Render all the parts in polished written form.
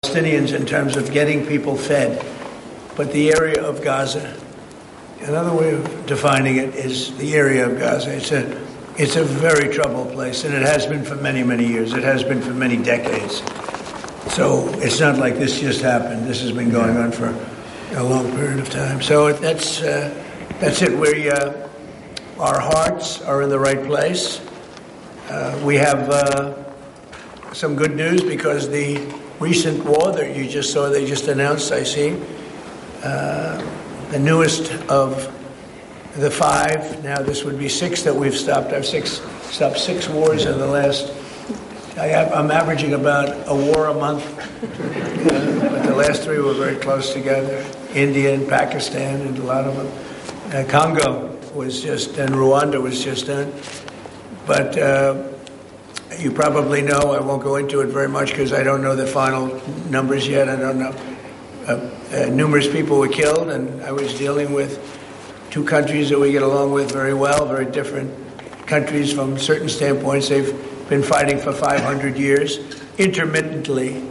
Palestinians in terms of getting people fed, but the area of Gaza, another way of defining it is the area of Gaza. It's a very troubled place, and it has been for many, many years. It has been for many decades. So it's not like this just happened. This has been going on for a long period of time. So that's it. Our hearts are in the right place. We have some good news because the recent war that you just saw, they just announced, I see, the newest of the 5, now this would be 6 that we've stopped. I've stopped 6 wars in the last, I'm averaging about a war a month, but the last 3 were very close together. India and Pakistan and a lot of them. Congo was just, and Rwanda was just done. But you probably know, I won't go into it very much because I don't know the final numbers yet. I don't know. Numerous people were killed, and I was dealing with 2 countries that we get along with very well, very different countries from certain standpoints. They've been fighting for 500 years, intermittently,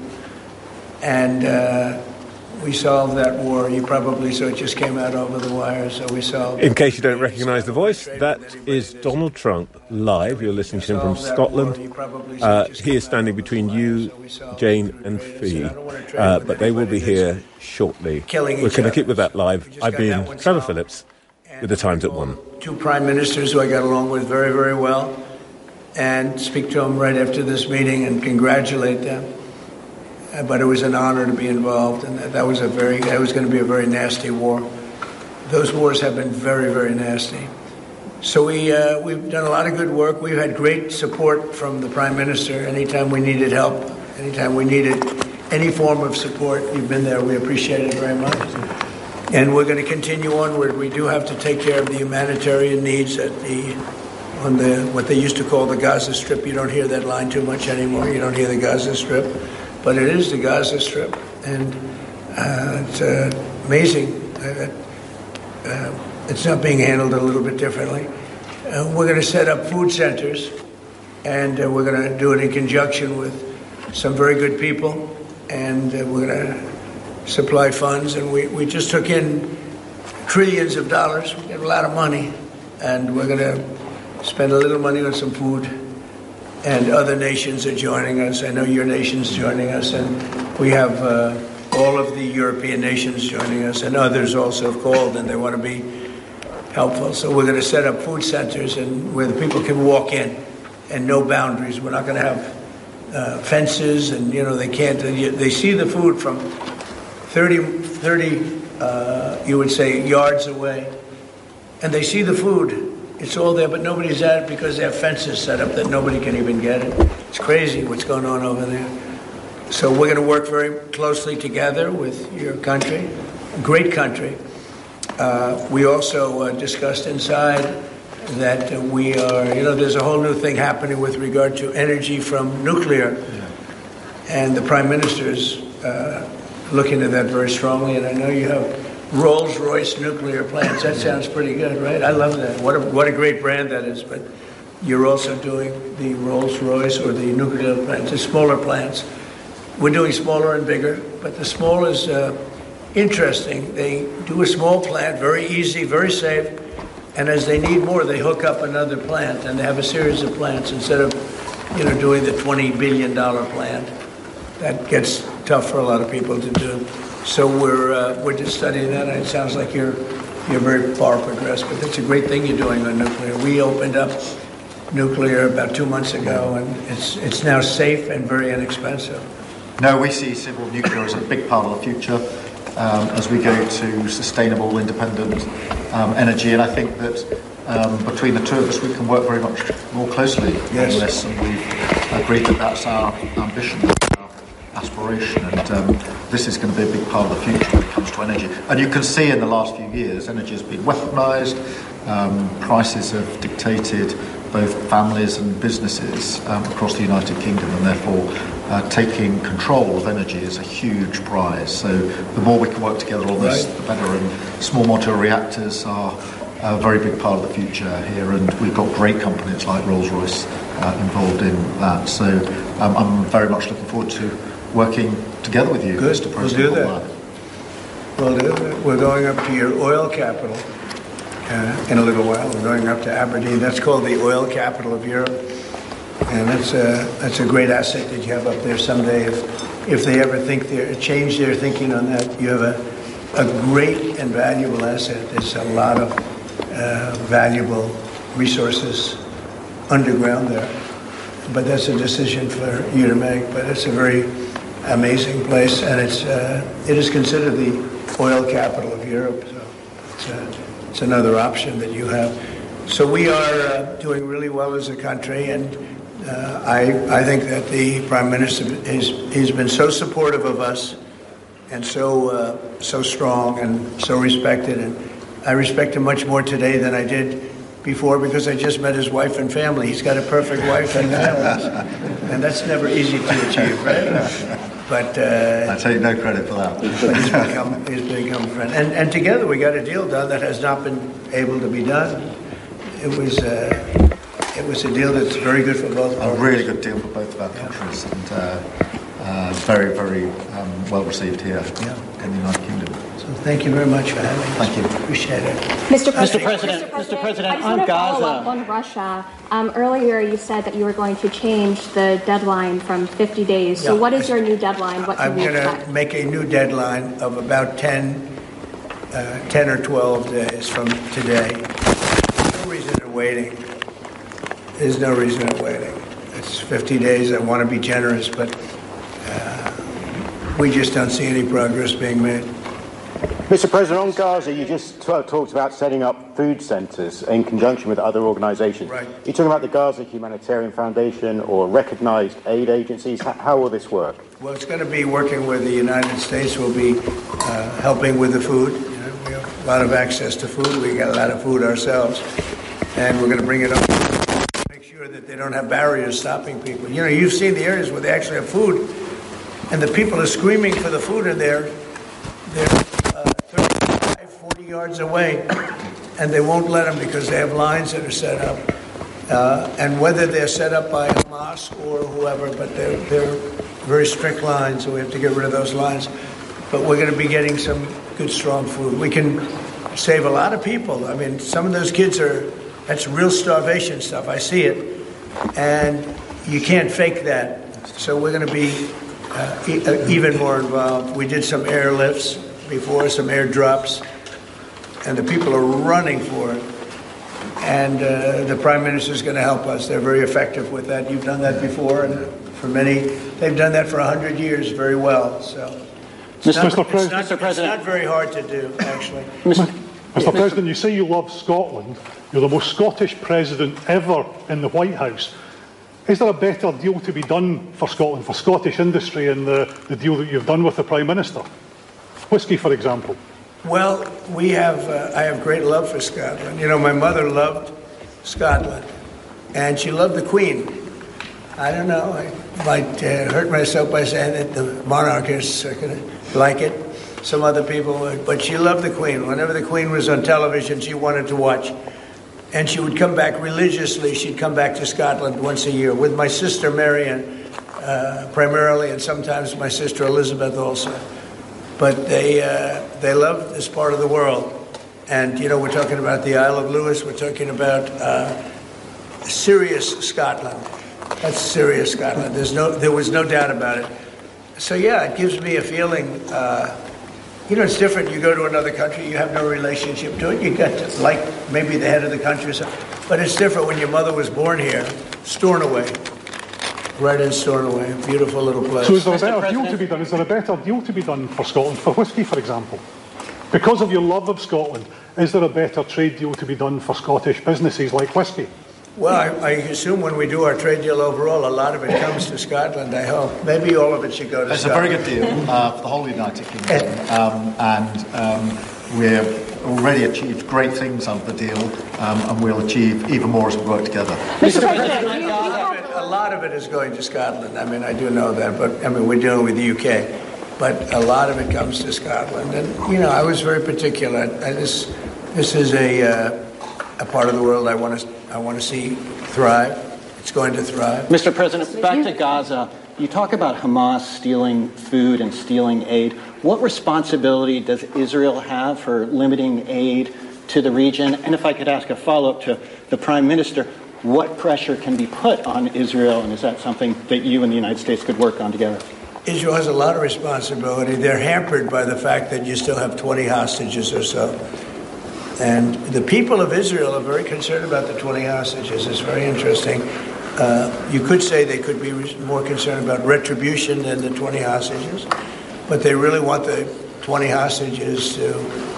and we solved that war. You probably saw it just came out over the wire, so we solved it. In case you don't recognise the voice, that is Donald Trump live. You're listening to him from Scotland. He is standing between you, Jane and Fee, but they will be here shortly. We're going to keep with that live. I've been Trevor Phillips with The Times at 1. 2 prime ministers who I got along with very, very well, and speak to them right after this meeting and congratulate them. But it was an honor to be involved, and that was going to be a very nasty war. Those wars have been very, very nasty. So we've done a lot of good work. We've had great support from the Prime Minister. Anytime we needed help, anytime we needed any form of support, you've been there. We appreciate it very much. And we're going to continue onward. We do have to take care of the humanitarian needs on what they used to call the Gaza Strip. You don't hear that line too much anymore. You don't hear the Gaza Strip. But it is the Gaza Strip, and it's amazing that it's not being handled a little bit differently. We're going to set up food centers, and we're going to do it in conjunction with some very good people, and we're going to supply funds. And we just took in trillions of dollars. We got a lot of money, and we're going to spend a little money on some food. And other nations are joining us. I know your nation's joining us, and we have all of the European nations joining us, and others also have called, and they want to be helpful. So we're going to set up food centers and where the people can walk in and no boundaries. We're not going to have fences, and they can't. They see the food from 30 you would say yards away, and they see the food. It's all there, but nobody's at it because they have fences set up that nobody can even get it. It's crazy what's going on over there. So we're going to work very closely together with your country, a great country. We also discussed inside that we are, there's a whole new thing happening with regard to energy from nuclear. And the Prime Minister's looking at that very strongly, and I know you have Rolls-Royce nuclear plants. That sounds pretty good, right? I love that. What a great brand that is. But you're also doing the Rolls-Royce or the nuclear plants, the smaller plants. We're doing smaller and bigger, but the small is interesting. They do a small plant, very easy, very safe, and as they need more, they hook up another plant, and they have a series of plants instead of, doing the $20 billion plant. That gets tough for a lot of people to do. So we're just studying that, and it sounds like you're very far progressed, but that's a great thing you're doing on nuclear. We opened up nuclear about 2 months ago, and it's now safe and very inexpensive. No, we see civil nuclear as a big part of the future as we go to sustainable, independent energy, and I think that between the 2 of us we can work very much more closely on this, and we've agreed that that's our ambition. Aspiration, and this is going to be a big part of the future when it comes to energy. And you can see in the last few years, energy has been weaponised, prices have dictated both families and businesses across the United Kingdom, and therefore taking control of energy is a huge prize. So the more we can work together on this, the better, and small modular reactors are a very big part of the future here, and we've got great companies like Rolls-Royce involved in that. So I'm very much looking forward to working together with you, Good. Mr. We'll do President. that. We'll do that. We're going up to your oil capital in a little while. We're going up to Aberdeen. That's called the oil capital of Europe. And that's a great asset that you have up there someday. If they ever change their thinking on that, you have a great and valuable asset. There's a lot of valuable resources underground there. But that's a decision for you to make. But it's a very amazing place, and it is considered the oil capital of Europe. So it's another option that you have. So we are doing really well as a country, and I think that the Prime Minister he's been so supportive of us, and so strong and so respected, and I respect him much more today than I did before because I just met his wife and family. He's got a perfect wife and family, and that's never easy to achieve, right? But I take no credit for that. But he's become a friend, and together we got a deal done that has not been able to be done. It was a deal that's very good for both parties. A really good deal for both of our countries, and very, very well received here in the United Kingdom. So thank you very much for having us. Thank you. Appreciate it. Mr. President, I just want to follow up on Russia. Earlier you said that you were going to change the deadline from 50 days. So what is your new deadline? What can we expect? I'm going to make a new deadline of about 10 or 12 days from today. There's no reason in waiting. There's no reason in waiting. It's 50 days. I want to be generous, but we just don't see any progress being made. Mr. President, on Gaza, you just talked about setting up food centres in conjunction with other organisations. Right. Are you talking about the Gaza Humanitarian Foundation or recognised aid agencies? How will this work? Well, it's going to be working with the United States. We'll be helping with the food. You know, we have a lot of access to food. We got a lot of food ourselves, and we're going to bring it up. Make sure that they don't have barriers stopping people. You know, you've seen the areas where they actually have food, and the people are screaming for the food, and they're 35, 40 yards away, and they won't let them because they have lines that are set up. And whether they're set up by Hamas or whoever, but they're very strict lines, so we have to get rid of those lines. But we're going to be getting some good, strong food. We can save a lot of people. I mean, some of those kids that's real starvation stuff. I see it. And you can't fake that. So we're going to be even more involved. We did some airlifts before, some airdrops, and the people are running for it. And the Prime Minister is going to help us. They're very effective with that. You've done that before, and for many, they've done that for 100 years very well. So it's not very hard to do, actually. Mr. President, you say you love Scotland. You're the most Scottish president ever in the White House. Is there a better deal to be done for Scotland, for Scottish industry, in the deal that you've done with the Prime Minister? Whisky, for example. Well, I have great love for Scotland. You know, my mother loved Scotland, and she loved the Queen. I don't know, I might hurt myself by saying that the monarchists are going to like it. Some other people would, but she loved the Queen. Whenever the Queen was on television, she wanted to watch. And she would come back religiously. She'd come back to Scotland once a year with my sister Marion, primarily, and sometimes my sister Elizabeth also. But they love this part of the world. And, you know, we're talking about the Isle of Lewis. We're talking about serious Scotland. That's serious Scotland. There was no doubt about it. So, yeah, it gives me a feeling, you know, it's different. You go to another country, you have no relationship to it. You got to like maybe the head of the country or something. But it's different when your mother was born here, Stornoway. Right in Stornoway, beautiful little place. So is there a better deal to be done? Is there a better deal to be done for Scotland, for whisky, for example? Because of your love of Scotland, is there a better trade deal to be done for Scottish businesses like whisky? Well, I assume when we do our trade deal overall, a lot of it comes to Scotland, I hope. Maybe all of it should go to Scotland. It's a very good deal for the whole United Kingdom. And we've already achieved great things out of the deal, and we'll achieve even more as we work together. Mr. President, A lot of it is going to Scotland. I mean, I do know that, but I mean, we're dealing with the UK. But a lot of it comes to Scotland. And, you know, I was very particular. This is a part of the world I want to see thrive. It's going to thrive. Mr. President, back to Gaza. you talk about Hamas stealing food and stealing aid. What responsibility does Israel have for limiting aid to the region? And if I could ask a follow-up to the Prime Minister, what pressure can be put on Israel, and is that something that you and the United States could work on together? Israel has a lot of responsibility. They're hampered by the fact that you still have 20 hostages or so. And the people of Israel are very concerned about the 20 hostages. It's very interesting. You could say they could be more concerned about retribution than the 20 hostages, but they really want the 20 hostages to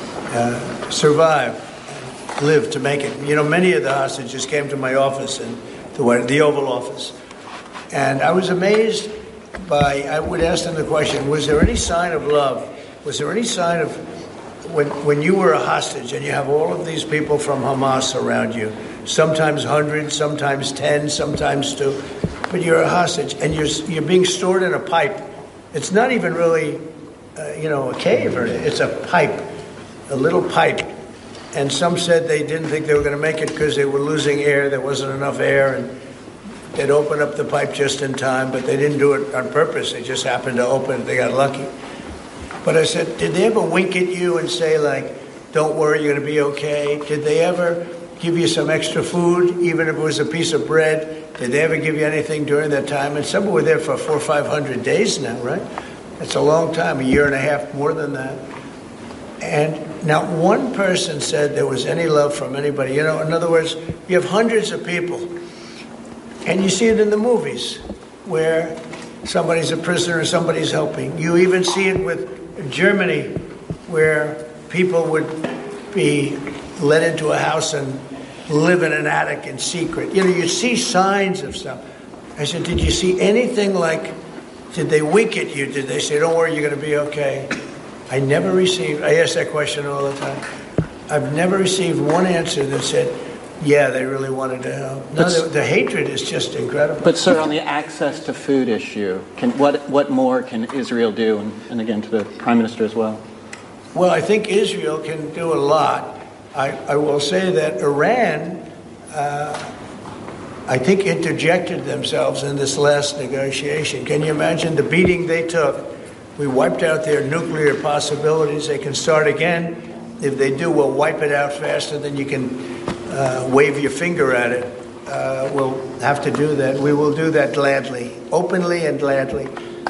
survive, live, to make it. You know, many of the hostages came to my office, in the Oval Office, and I was amazed I would ask them the question, was there any sign of love? Was there any sign of, when you were a hostage and you have all of these people from Hamas around you, sometimes hundreds, sometimes 10, sometimes 2, but you're a hostage and you're being stored in a pipe. It's not even really, a cave, or it's a pipe, a little pipe. And some said they didn't think they were going to make it because they were losing air. There wasn't enough air, and they'd open up the pipe just in time, but they didn't do it on purpose. They just happened to open it. They got lucky. But I said, did they ever wink at you and say, like, don't worry, you're going to be okay? Did they ever give you some extra food, even if it was a piece of bread? Did they ever give you anything during that time? And some were there for 400 or 500 days now, right? That's a long time, a year and a half, more than that. And not one person said there was any love from anybody. In other words, you have hundreds of people. And you see it in the movies where somebody's a prisoner and somebody's helping. You even see it with Germany, where people would be let into a house and live in an attic in secret. You see signs of stuff. I said, did you see anything like, did they wink at you? Did they say, don't worry, you're going to be okay? I ask that question all the time. I've never received one answer that said, yeah, they really wanted to help. No, the hatred is just incredible. But, sir, on the access to food issue, what more can Israel do? And again, to the Prime Minister as well. Well, I think Israel can do a lot. I will say that Iran, I think, interjected themselves in this last negotiation. Can you imagine the beating they took? We wiped out their nuclear possibilities. They can start again. If they do, we'll wipe it out faster than you can wave your finger at it. We'll have to do that. We will do that gladly, openly and gladly.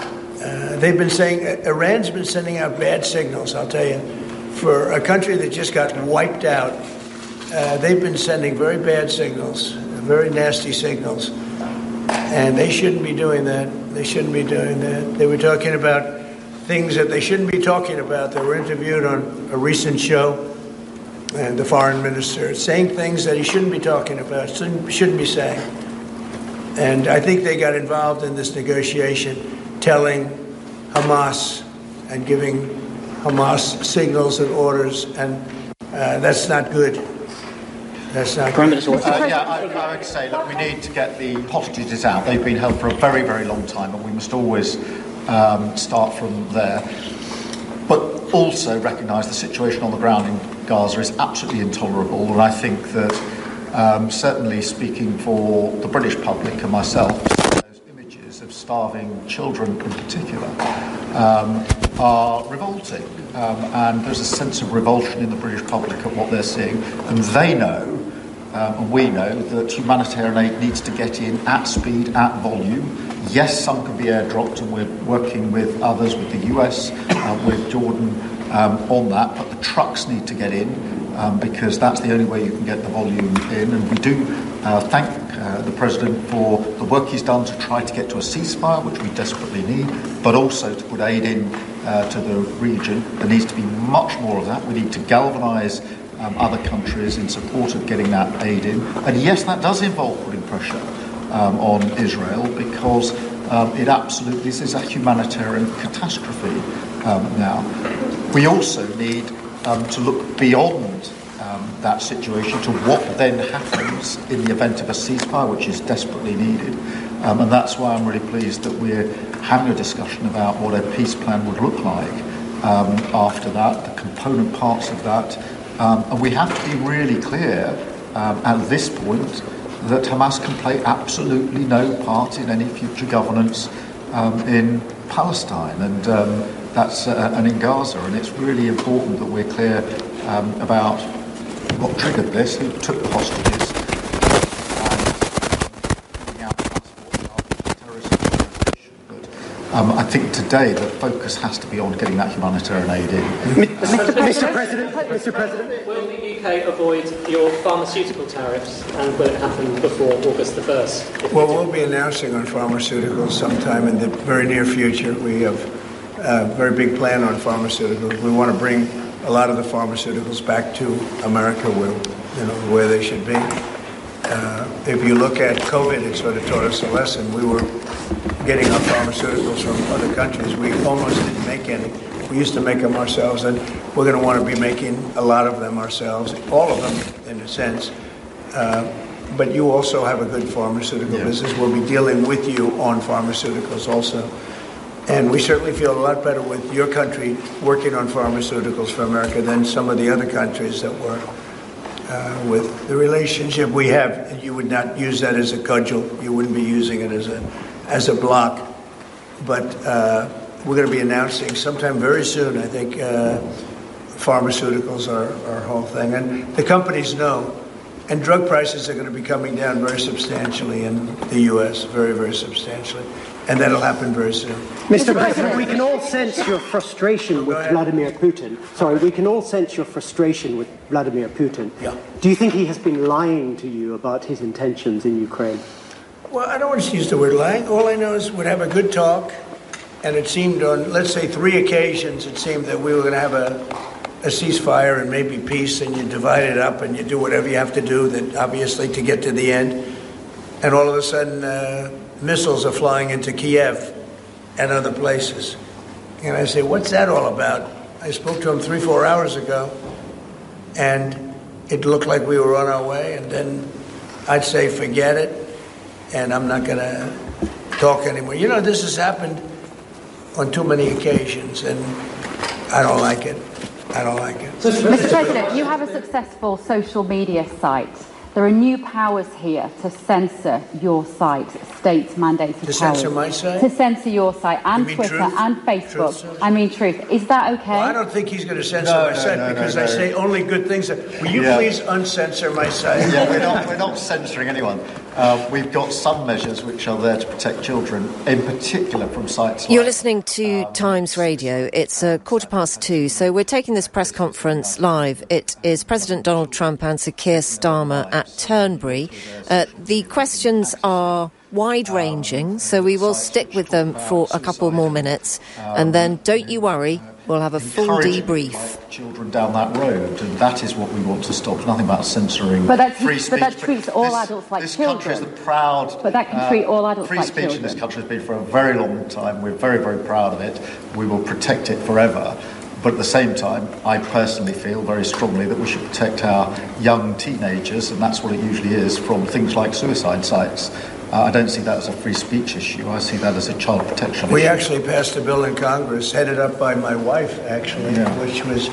Iran's been sending out bad signals, I'll tell you. For a country that just got wiped out, they've been sending very bad signals, very nasty signals. And they shouldn't be doing that. They shouldn't be doing that. They were talking about things that they shouldn't be talking about. They were interviewed on a recent show, and the foreign minister saying things that he shouldn't be talking about, shouldn't be saying. And I think they got involved in this negotiation, telling Hamas and giving Hamas signals and orders, and that's not good. That's not Prime Minister. I would say, look, we need to get the hostages out. They've been held for a very, very long time, and we must always start from there. But also recognise the situation on the ground in Gaza is absolutely intolerable, and I think that certainly speaking for the British public and myself, those images of starving children in particular are revolting, and there's a sense of revulsion in the British public at what they're seeing, and they know, and we know, that humanitarian aid needs to get in at speed, at volume. Yes, some can be airdropped, and we're working with others, with the US, with Jordan on that, but the trucks need to get in because that's the only way you can get the volume in. And we do thank the President for the work he's done to try to get to a ceasefire, which we desperately need, but also to put aid in to the region. There needs to be much more of that. We need to galvanise other countries in support of getting that aid in. And yes, that does involve putting pressure on Israel, because this is a humanitarian catastrophe now. We also need to look beyond that situation to what then happens in the event of a ceasefire, which is desperately needed. And that's why I'm really pleased that we're having a discussion about what a peace plan would look like after that, the component parts of that. And we have to be really clear at this point that Hamas can play absolutely no part in any future governance in Palestine, and and in Gaza. And it's really important that we're clear about what triggered this, who took the hostages, and giving out passports after terrorist organisation. But I think today the focus has to be on getting that humanitarian aid in. Mr. President, will the UK avoid your pharmaceutical tariffs, and will it happen before August the 1st? Well, we'll be announcing on pharmaceuticals sometime in the very near future. We have a very big plan on pharmaceuticals. We want to bring a lot of the pharmaceuticals back to America where they should be. If you look at COVID, it sort of taught us a lesson. We were getting our pharmaceuticals from other countries. We almost didn't make any. We used to make them ourselves, and we're going to want to be making a lot of them ourselves, all of them in a sense. But you also have a good pharmaceutical business. We'll be dealing with you on pharmaceuticals also. And we certainly feel a lot better with your country working on pharmaceuticals for America than some of the other countries that were. With the relationship we have, you would not use that as a cudgel. You wouldn't be using it as a block. But we're going to be announcing sometime very soon, I think, pharmaceuticals are our whole thing. And the companies know. And drug prices are going to be coming down very substantially in the U.S., very, very substantially. And that'll happen very soon. Mr. President, we can all sense your frustration with Vladimir Putin. We can all sense your frustration with Vladimir Putin. Yeah. Do you think he has been lying to you about his intentions in Ukraine? Well, I don't want to use the word lying. All I know is we'd have a good talk, and it seemed on, let's say, 3 occasions, it seemed that we were going to have a ceasefire and maybe peace, and you divide it up and you do whatever you have to do, that obviously to get to the end. And all of a sudden, missiles are flying into Kiev and other places. And I say, what's that all about? I spoke to him 3-4 hours ago, and it looked like we were on our way. And then I'd say, forget it, and I'm not going to talk anymore. You know, this has happened on too many occasions, and I don't like it. I don't like it. Mr. President, you have a successful social media site. There are new powers here to censor your site, state-mandated powers. To censor my site? To censor your site and Twitter Truth? and Facebook. Truth. Is that okay? Well, I don't think he's going to censor my site because I say only good things. Will you please uncensor my site? Yeah, we're not censoring anyone. We've got some measures which are there to protect children, in particular from sites like... You're listening to Times Radio. It's 2:15, so we're taking this press conference live. It is President Donald Trump and Sir Keir Starmer at Turnberry. The questions are wide-ranging, so we will stick with them for a couple more minutes, and then don't you worry, we'll have a full debrief. Children down that road, and that is what we want to stop. It's nothing about censoring free speech. But that treats all adults like children. This country is the proud... But that can treat all adults like children. Free speech in this country has been for a very long time. We're very, very proud of it. We will protect it forever. But at the same time, I personally feel very strongly that we should protect our young teenagers, and that's what it usually is, from things like suicide sites. I don't see that as a free speech issue. I see that as a child protection issue. We actually passed a bill in Congress, headed up by my wife, actually, which was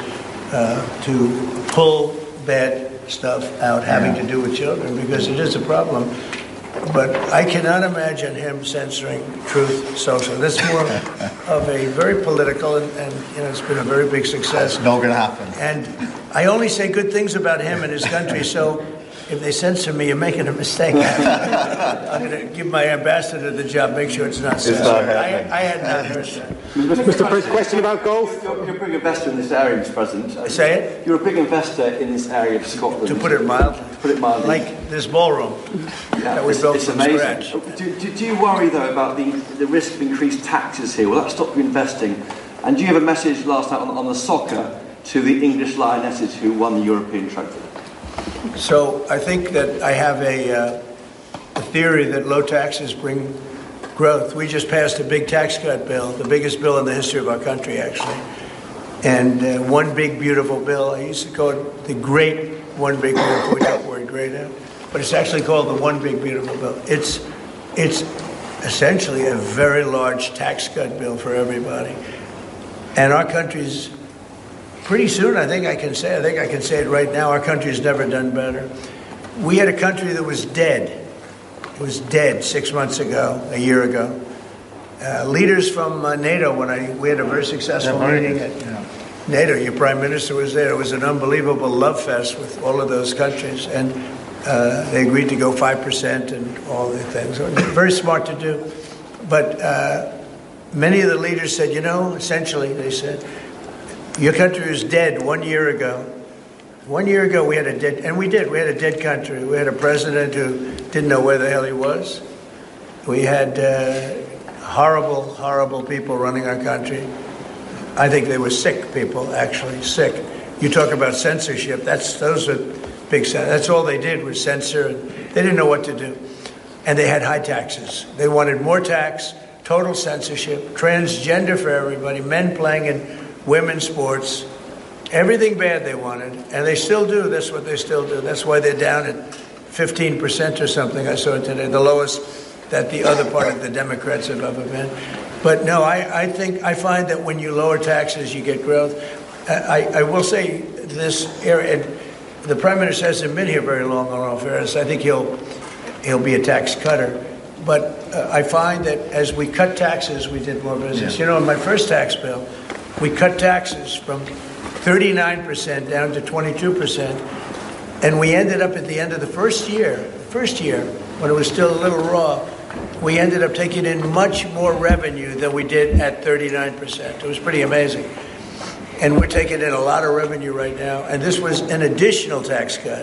to pull bad stuff out having to do with children, because it is a problem. But I cannot imagine him censoring Truth Social. That's more of a very political, and it's been a very big success. It's not going to happen. And I only say good things about him and his country, so if they censor me, you're making a mistake. I'm going to give my ambassador the job, make sure it's not censored. I had not heard that. Mr. President, question about golf? You're a big investor in this area, Mr. President. Say it? You're a big investor in this area of Scotland. To put it mildly. Like this ballroom that we built from scratch. Do you worry, though, about the risk of increased taxes here? Will that stop you investing? And do you have a message last night on the soccer to the English Lionesses who won the European trophy? So I think that I have a theory that low taxes bring growth. We just passed a big tax cut bill, the biggest bill in the history of our country, actually. And one big, beautiful bill. I used to call it the Great One Big Beautiful. We got the word great out. But it's actually called the One Big Beautiful Bill. It's essentially a very large tax cut bill for everybody. And our country's pretty soon, I think I can say it right now, our country's never done better. We had a country that was dead. It was dead 6 months ago, a year ago. leaders from NATO, we had a very successful meeting at NATO. Your prime minister was there. It was an unbelievable love fest with all of those countries, and they agreed to go 5% and all the things. Very smart to do. But many of the leaders said, essentially, they said, your country was dead 1 year ago. 1 year ago, we had a dead, and we did. We had a dead country. We had a president who didn't know where the hell he was. We had horrible, horrible people running our country. I think they were sick people, actually, sick. You talk about censorship. Those are big. That's all they did was censor. And they didn't know what to do, and they had high taxes. They wanted more tax, total censorship, transgender for everybody, men playing in women's sports. Everything bad they wanted, and they still do. That's what they still do. That's why they're down at 15% or something, I saw today, the lowest that the other part of the Democrats have ever been. But no, I find that when you lower taxes, you get growth. I will say this area, the Prime Minister hasn't been here very long, on all fairness. I think he'll be a tax cutter. But I find that as we cut taxes, we did more business. Yeah. In my first tax bill, we cut taxes from 39% down to 22%. And we ended up at the end of the first year, when it was still a little raw, we ended up taking in much more revenue than we did at 39%. It was pretty amazing. And we're taking in a lot of revenue right now. And this was an additional tax cut.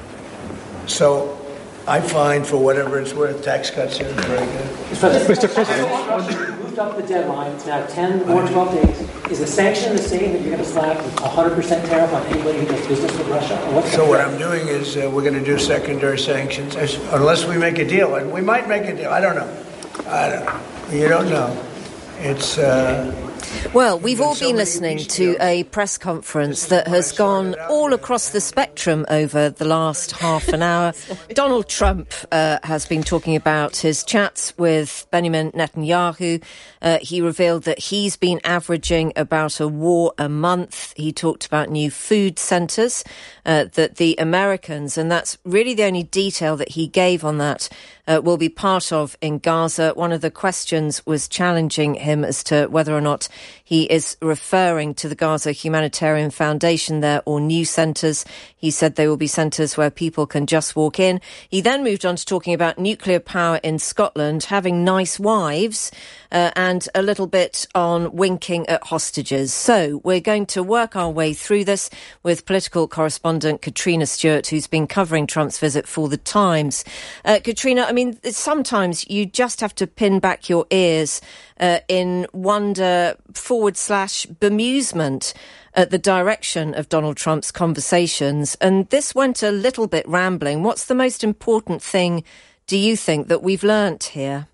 So I find, for whatever it's worth, tax cuts are very good. Mr. President, you moved up the deadline to now 10 or 12 days. Is the sanction the same, that you're going to slap 100% tariff on anybody who does business with Russia? What I'm doing is we're going to do secondary sanctions, unless we make a deal. And we might make a deal. I don't know. You don't know. It's... Well, we've all been listening to a press conference that has gone all across the spectrum over the last half an hour. Donald Trump has been talking about his chats with Benjamin Netanyahu. He revealed that he's been averaging about a war a month. He talked about new food centres that the Americans, and that's really the only detail that he gave on that, will be part of in Gaza. One of the questions was challenging him as to whether or not he is referring to the Gaza Humanitarian Foundation there or new centres. He said they will be centres where people can just walk in. He then moved on to talking about nuclear power in Scotland, having nice wives, and a little bit on winking at hostages. So we're going to work our way through this with political correspondent Katrina Stewart, who's been covering Trump's visit for The Times. Katrina, I mean, sometimes you just have to pin back your ears in wonder / bemusement at the direction of Donald Trump's conversations. And this went a little bit rambling. What's the most important thing, do you think, that we've learnt here?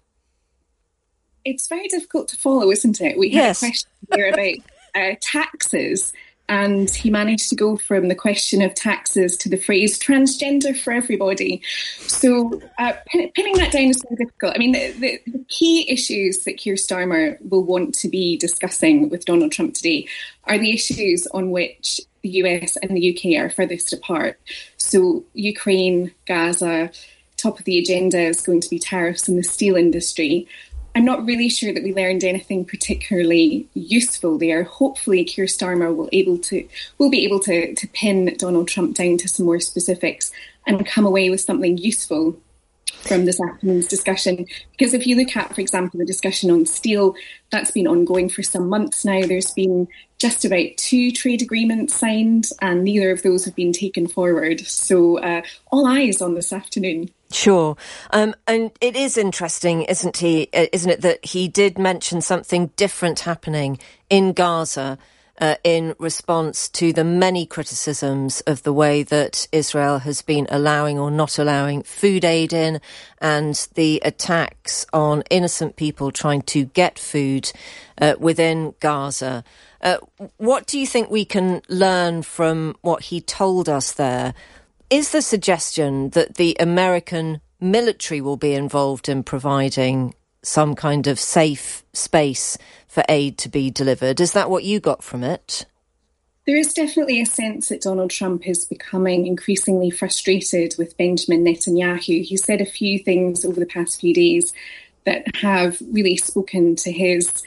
It's very difficult to follow, isn't it? We had a question here about taxes, and he managed to go from the question of taxes to the phrase transgender for everybody. So pinning that down is very difficult. I mean, the key issues that Keir Starmer will want to be discussing with Donald Trump today are the issues on which the US and the UK are furthest apart. So Ukraine, Gaza, top of the agenda is going to be tariffs in the steel industry. I'm not really sure that we learned anything particularly useful there. Hopefully, Keir Starmer will be able to pin Donald Trump down to some more specifics and come away with something useful from this afternoon's discussion. Because if you look at, for example, the discussion on steel, that's been ongoing for some months now. There's been just about 2 trade agreements signed, and neither of those have been taken forward. So all eyes on this afternoon. Sure. And it is interesting, isn't it, that he did mention something different happening in Gaza in response to the many criticisms of the way that Israel has been allowing or not allowing food aid in, and the attacks on innocent people trying to get food within Gaza. What do you think we can learn from what he told us there? Is the suggestion that the American military will be involved in providing some kind of safe space for aid to be delivered? Is that what you got from it? There is definitely a sense that Donald Trump is becoming increasingly frustrated with Benjamin Netanyahu. He said a few things over the past few days that have really spoken to his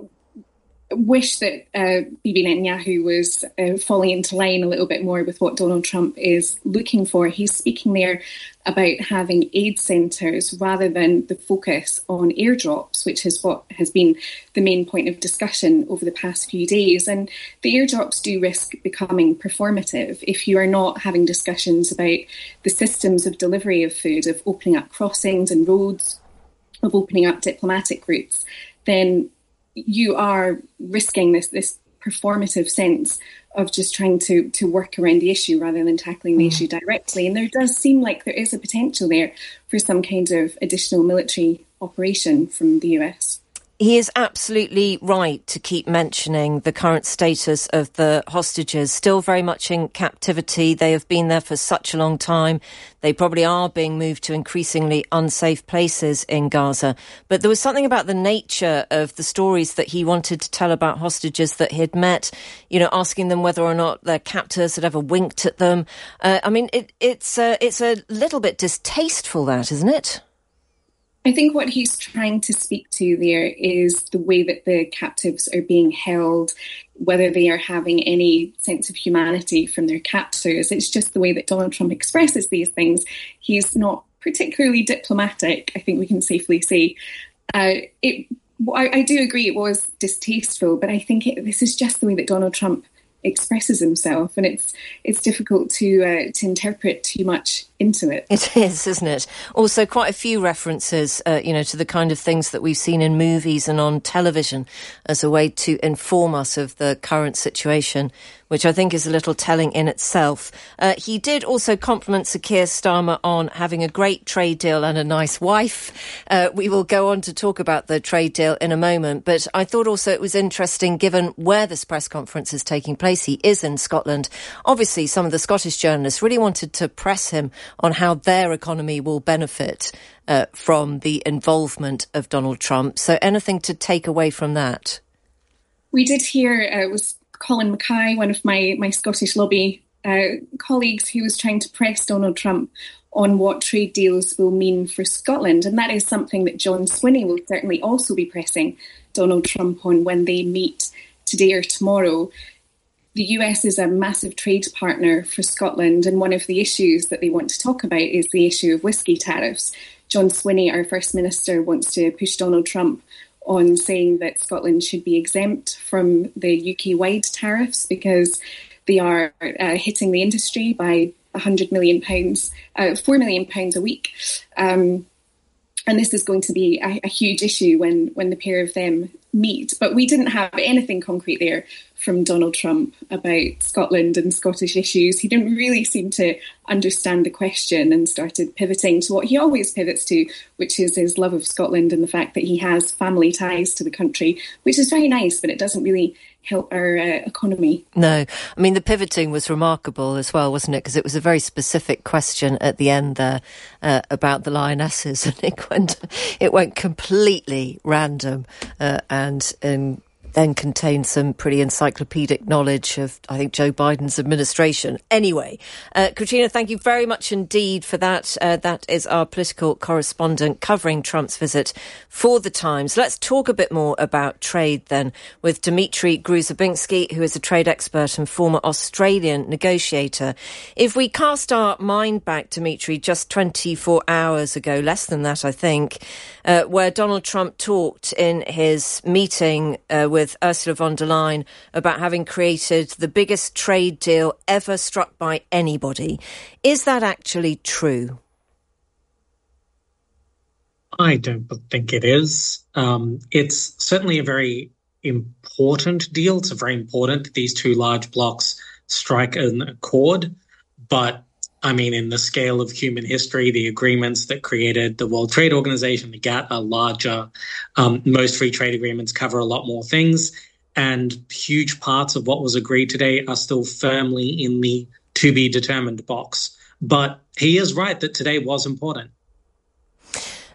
wish that Bibi Netanyahu was falling into line a little bit more with what Donald Trump is looking for. He's speaking there about having aid centres rather than the focus on airdrops, which is what has been the main point of discussion over the past few days. And the airdrops do risk becoming performative if you are not having discussions about the systems of delivery of food, of opening up crossings and roads, of opening up diplomatic routes. Then you are risking this performative sense of just trying to work around the issue rather than tackling the issue directly. And there does seem like there is a potential there for some kind of additional military operation from the US. He is absolutely right to keep mentioning the current status of the hostages, still very much in captivity. They have been there for such a long time. They probably are being moved to increasingly unsafe places in Gaza. But there was something about the nature of the stories that he wanted to tell about hostages that he had met, asking them whether or not their captors had ever winked at them. It's a little bit distasteful, that, isn't it? I think what he's trying to speak to there is the way that the captives are being held, whether they are having any sense of humanity from their captors. It's just the way that Donald Trump expresses these things. He's not particularly diplomatic, I think we can safely say. I do agree it was distasteful, but I think this is just the way that Donald Trump expresses himself, and it's difficult to interpret too much into it. It is, isn't it? Also, quite a few references, to the kind of things that we've seen in movies and on television as a way to inform us of the current situation, which I think is a little telling in itself. He did also compliment Sir Keir Starmer on having a great trade deal and a nice wife. We will go on to talk about the trade deal in a moment, but I thought also it was interesting, given where this press conference is taking place. He is in Scotland. Obviously, some of the Scottish journalists really wanted to press him on how their economy will benefit from the involvement of Donald Trump. So anything to take away from that? We did hear, it was Colin Mackay, one of my Scottish lobby colleagues, who was trying to press Donald Trump on what trade deals will mean for Scotland. And that is something that John Swinney will certainly also be pressing Donald Trump on when they meet today or tomorrow. The US is a massive trade partner for Scotland, and one of the issues that they want to talk about is the issue of whisky tariffs. John Swinney, our First Minister, wants to push Donald Trump on saying that Scotland should be exempt from the UK-wide tariffs because they are hitting the industry by £100 million, £4 million a week. And this is going to be a huge issue when the pair of them meet. But we didn't have anything concrete there from Donald Trump about Scotland and Scottish issues. He didn't really seem to understand the question and started pivoting to what he always pivots to, which is his love of Scotland and the fact that he has family ties to the country, which is very nice, but it doesn't really help our economy. No. I mean, the pivoting was remarkable as well, wasn't it? Because it was a very specific question at the end there about the Lionesses, and it went completely random and then contained some pretty encyclopedic knowledge of, I think, Joe Biden's administration. Anyway, Katrina, thank you very much indeed for that. That is our political correspondent covering Trump's visit for The Times. Let's talk a bit more about trade then with Dimitri Gruzabinsky, who is a trade expert and former Australian negotiator. If we cast our mind back, Dimitri, just 24 hours ago, less than that, I think, where Donald Trump talked in his meeting with Ursula von der Leyen about having created the biggest trade deal ever struck by anybody. Is that actually true? I don't think it is. It's certainly a very important deal. It's very important that these two large blocs strike an accord. But, I mean, in the scale of human history, the agreements that created the World Trade Organization, the GATT, are larger. Most free trade agreements cover a lot more things. And huge parts of what was agreed today are still firmly in the to-be-determined box. But he is right that today was important.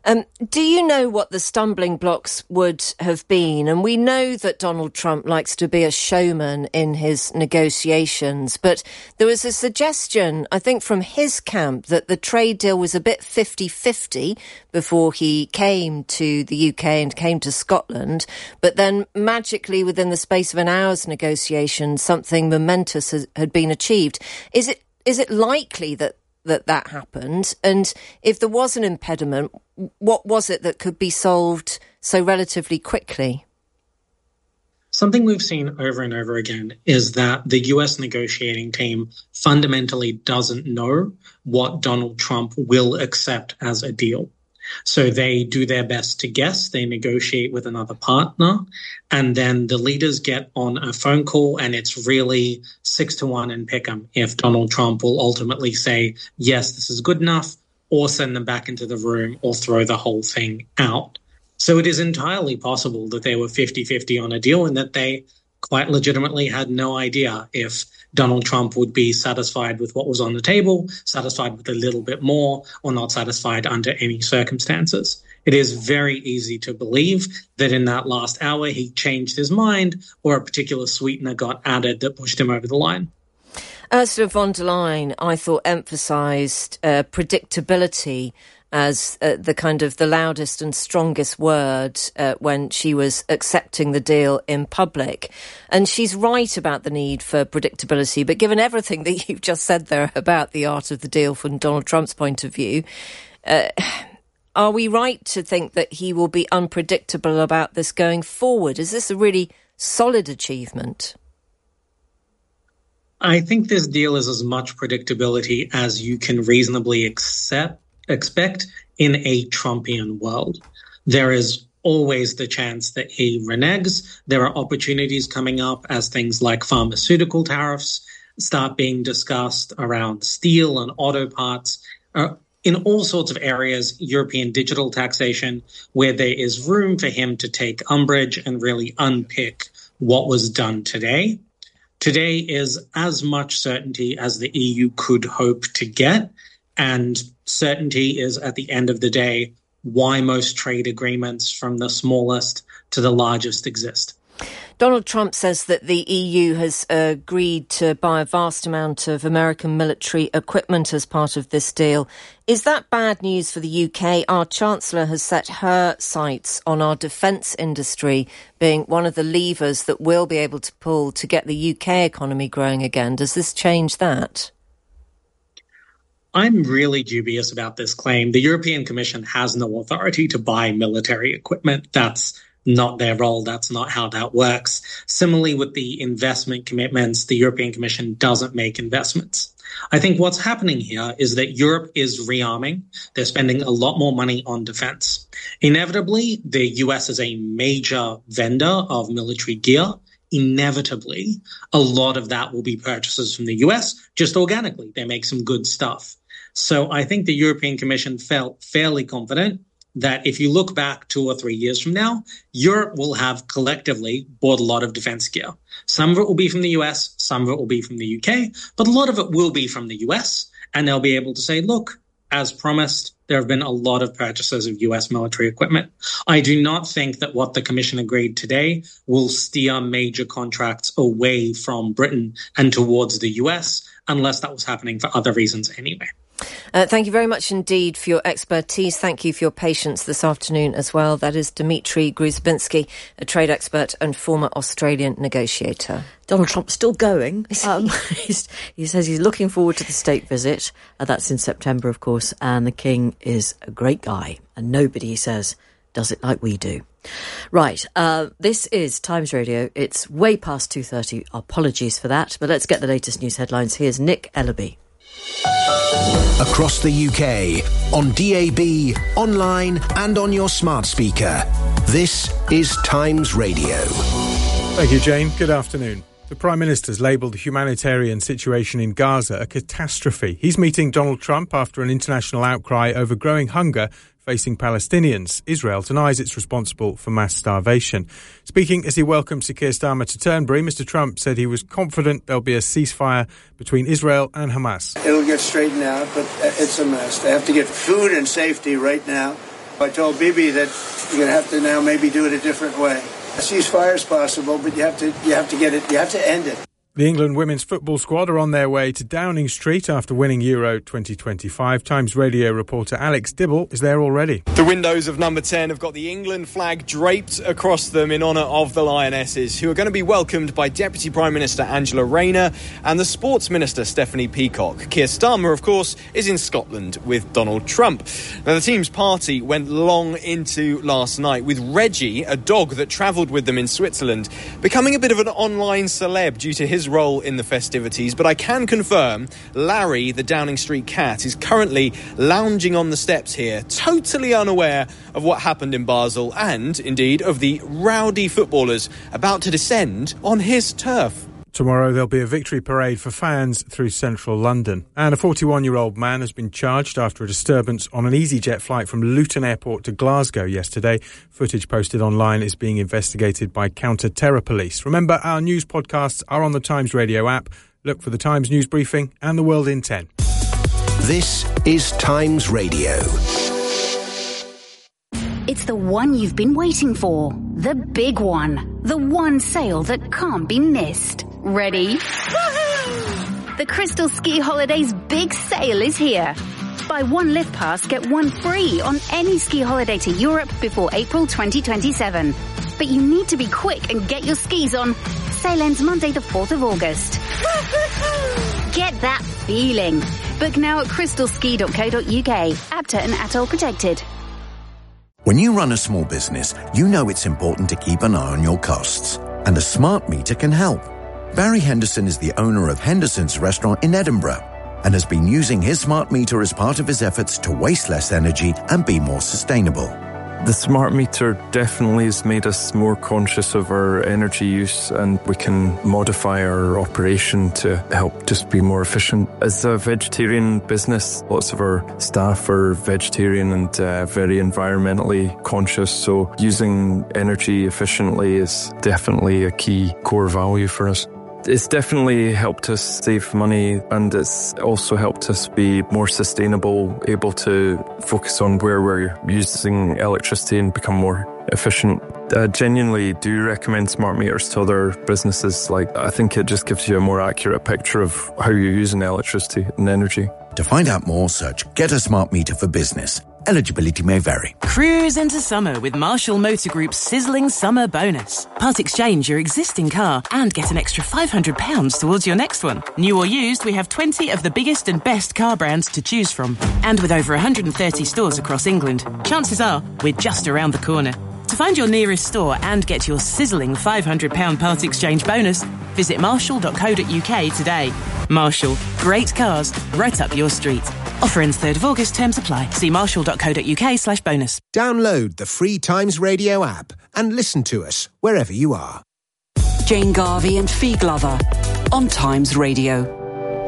Do you know what the stumbling blocks would have been? And we know that Donald Trump likes to be a showman in his negotiations, but there was a suggestion, I think, from his camp that the trade deal was a bit 50-50 before he came to the UK and came to Scotland, but then magically within the space of an hour's negotiation, something momentous had been achieved. Is it likely that happened? And if there was an impediment, what was it that could be solved so relatively quickly? Something we've seen over and over again is that the US negotiating team fundamentally doesn't know what Donald Trump will accept as a deal. So they do their best to guess, they negotiate with another partner, and then the leaders get on a phone call and it's really 6-1 in pick'em if Donald Trump will ultimately say, yes, this is good enough, or send them back into the room or throw the whole thing out. So it is entirely possible that they were 50-50 on a deal and that they quite legitimately had no idea if Donald Trump would be satisfied with what was on the table, satisfied with a little bit more, or not satisfied under any circumstances. It is very easy to believe that in that last hour he changed his mind or a particular sweetener got added that pushed him over the line. Ursula von der Leyen, I thought, emphasised predictability as the kind of the loudest and strongest word when she was accepting the deal in public. And she's right about the need for predictability. But given everything that you've just said there about the art of the deal from Donald Trump's point of view, are we right to think that he will be unpredictable about this going forward? Is this a really solid achievement? I think this deal is as much predictability as you can reasonably expect in a Trumpian world. There is always the chance that he reneges. There are opportunities coming up as things like pharmaceutical tariffs start being discussed around steel and auto parts, in all sorts of areas, European digital taxation, where there is room for him to take umbrage and really unpick what was done today. Today is as much certainty as the EU could hope to get, and certainty is, at the end of the day, why most trade agreements from the smallest to the largest exist. Donald Trump says that the EU has agreed to buy a vast amount of American military equipment as part of this deal. Is that bad news for the UK? Our Chancellor has set her sights on our defence industry being one of the levers that we'll be able to pull to get the UK economy growing again. Does this change that? I'm really dubious about this claim. The European Commission has no authority to buy military equipment. That's not their role. That's not how that works. Similarly, with the investment commitments, the European Commission doesn't make investments. I think what's happening here is that Europe is rearming. They're spending a lot more money on defense. Inevitably, the US is a major vendor of military gear. Inevitably, a lot of that will be purchases from the US, just organically. They make some good stuff. So I think the European Commission felt fairly confident that if you look back 2 or 3 years from now, Europe will have collectively bought a lot of defense gear. Some of it will be from the US, some of it will be from the UK, but a lot of it will be from the US. And they'll be able to say, look, as promised, there have been a lot of purchases of US military equipment. I do not think that what the Commission agreed today will steer major contracts away from Britain and towards the US, unless that was happening for other reasons anyway. Thank you very much indeed for your expertise. Thank you for your patience this afternoon as well. That is Dmitry Gruzbinski, a trade expert and former Australian negotiator. Donald Trump's still going. He says he's looking forward to the state visit. That's in September, of course. And the King is a great guy. And nobody, he says, does it like we do. Right. This is Times Radio. It's way past 2:30. Apologies for that. But let's get the latest news headlines. Here's Nick Ellaby. Across the UK, on DAB, online and on your smart speaker. This is Times Radio. Thank you, Jane. Good afternoon. The Prime Minister's labelled the humanitarian situation in Gaza a catastrophe. He's meeting Donald Trump after an international outcry over growing hunger facing Palestinians. Israel denies it's responsible for mass starvation. Speaking as he welcomed Sir Keir Starmer to Turnberry, Mr Trump said he was confident there'll be a ceasefire between Israel and Hamas. It'll get straightened out, but it's a mess. They have to get food and safety right now. I told Bibi that you're going to have to now maybe do it a different way. A ceasefire is possible, but you have to end it. The England women's football squad are on their way to Downing Street after winning Euro 2025. Times Radio reporter Alex Dibble is there already. The windows of number 10 have got the England flag draped across them in honour of the Lionesses, who are going to be welcomed by Deputy Prime Minister Angela Rayner and the Sports Minister Stephanie Peacock. Keir Starmer, of course, is in Scotland with Donald Trump. Now, the team's party went long into last night, with Reggie, a dog that travelled with them in Switzerland, becoming a bit of an online celeb due to his role in the festivities. But I can confirm Larry, the Downing Street cat, is currently lounging on the steps here, totally unaware of what happened in Basel and, indeed, of the rowdy footballers about to descend on his turf. Tomorrow there'll be a victory parade for fans through central London. And a 41-year-old man has been charged after a disturbance on an EasyJet flight from Luton Airport to Glasgow yesterday. Footage posted online is being investigated by counter-terror police. Remember, our news podcasts are on the Times Radio app. Look for the Times News Briefing and the World in 10. This is Times Radio. It's the one you've been waiting for. The big one. The one sale that can't be missed. Ready? The Crystal Ski Holidays big sale is here. Buy one lift pass, get one free on any ski holiday to Europe before April 2027. But you need to be quick and get your skis on. Sale ends Monday the 4th of August. Get that feeling. Book now at crystalski.co.uk. ABTA and ATOL protected. When you run a small business, you know it's important to keep an eye on your costs. And a smart meter can help. Barry Henderson is the owner of Henderson's Restaurant in Edinburgh and has been using his smart meter as part of his efforts to waste less energy and be more sustainable. The smart meter definitely has made us more conscious of our energy use, and we can modify our operation to help just be more efficient. As a vegetarian business, lots of our staff are vegetarian and very environmentally conscious, so using energy efficiently is definitely a key core value for us. It's definitely helped us save money, and it's also helped us be more sustainable, able to focus on where we're using electricity and become more efficient. I genuinely do recommend smart meters to other businesses. I think it just gives you a more accurate picture of how you're using electricity and energy. To find out more, search Get a Smart Meter for Business. Eligibility may vary. Cruise into summer with Marshall Motor Group's sizzling summer bonus. Part exchange your existing car and get an extra £500 towards your next one. New or used, we have 20 of the biggest and best car brands to choose from. And with over 130 stores across England, chances are we're just around the corner. To find your nearest store and get your sizzling £500 part exchange bonus, visit marshall.co.uk today. Marshall, great cars, right up your street. Offer ends 3rd of August, terms apply. See marshall.co.uk/bonus. Download the free Times Radio app and listen to us wherever you are. Jane Garvey and Fee Glover on Times Radio.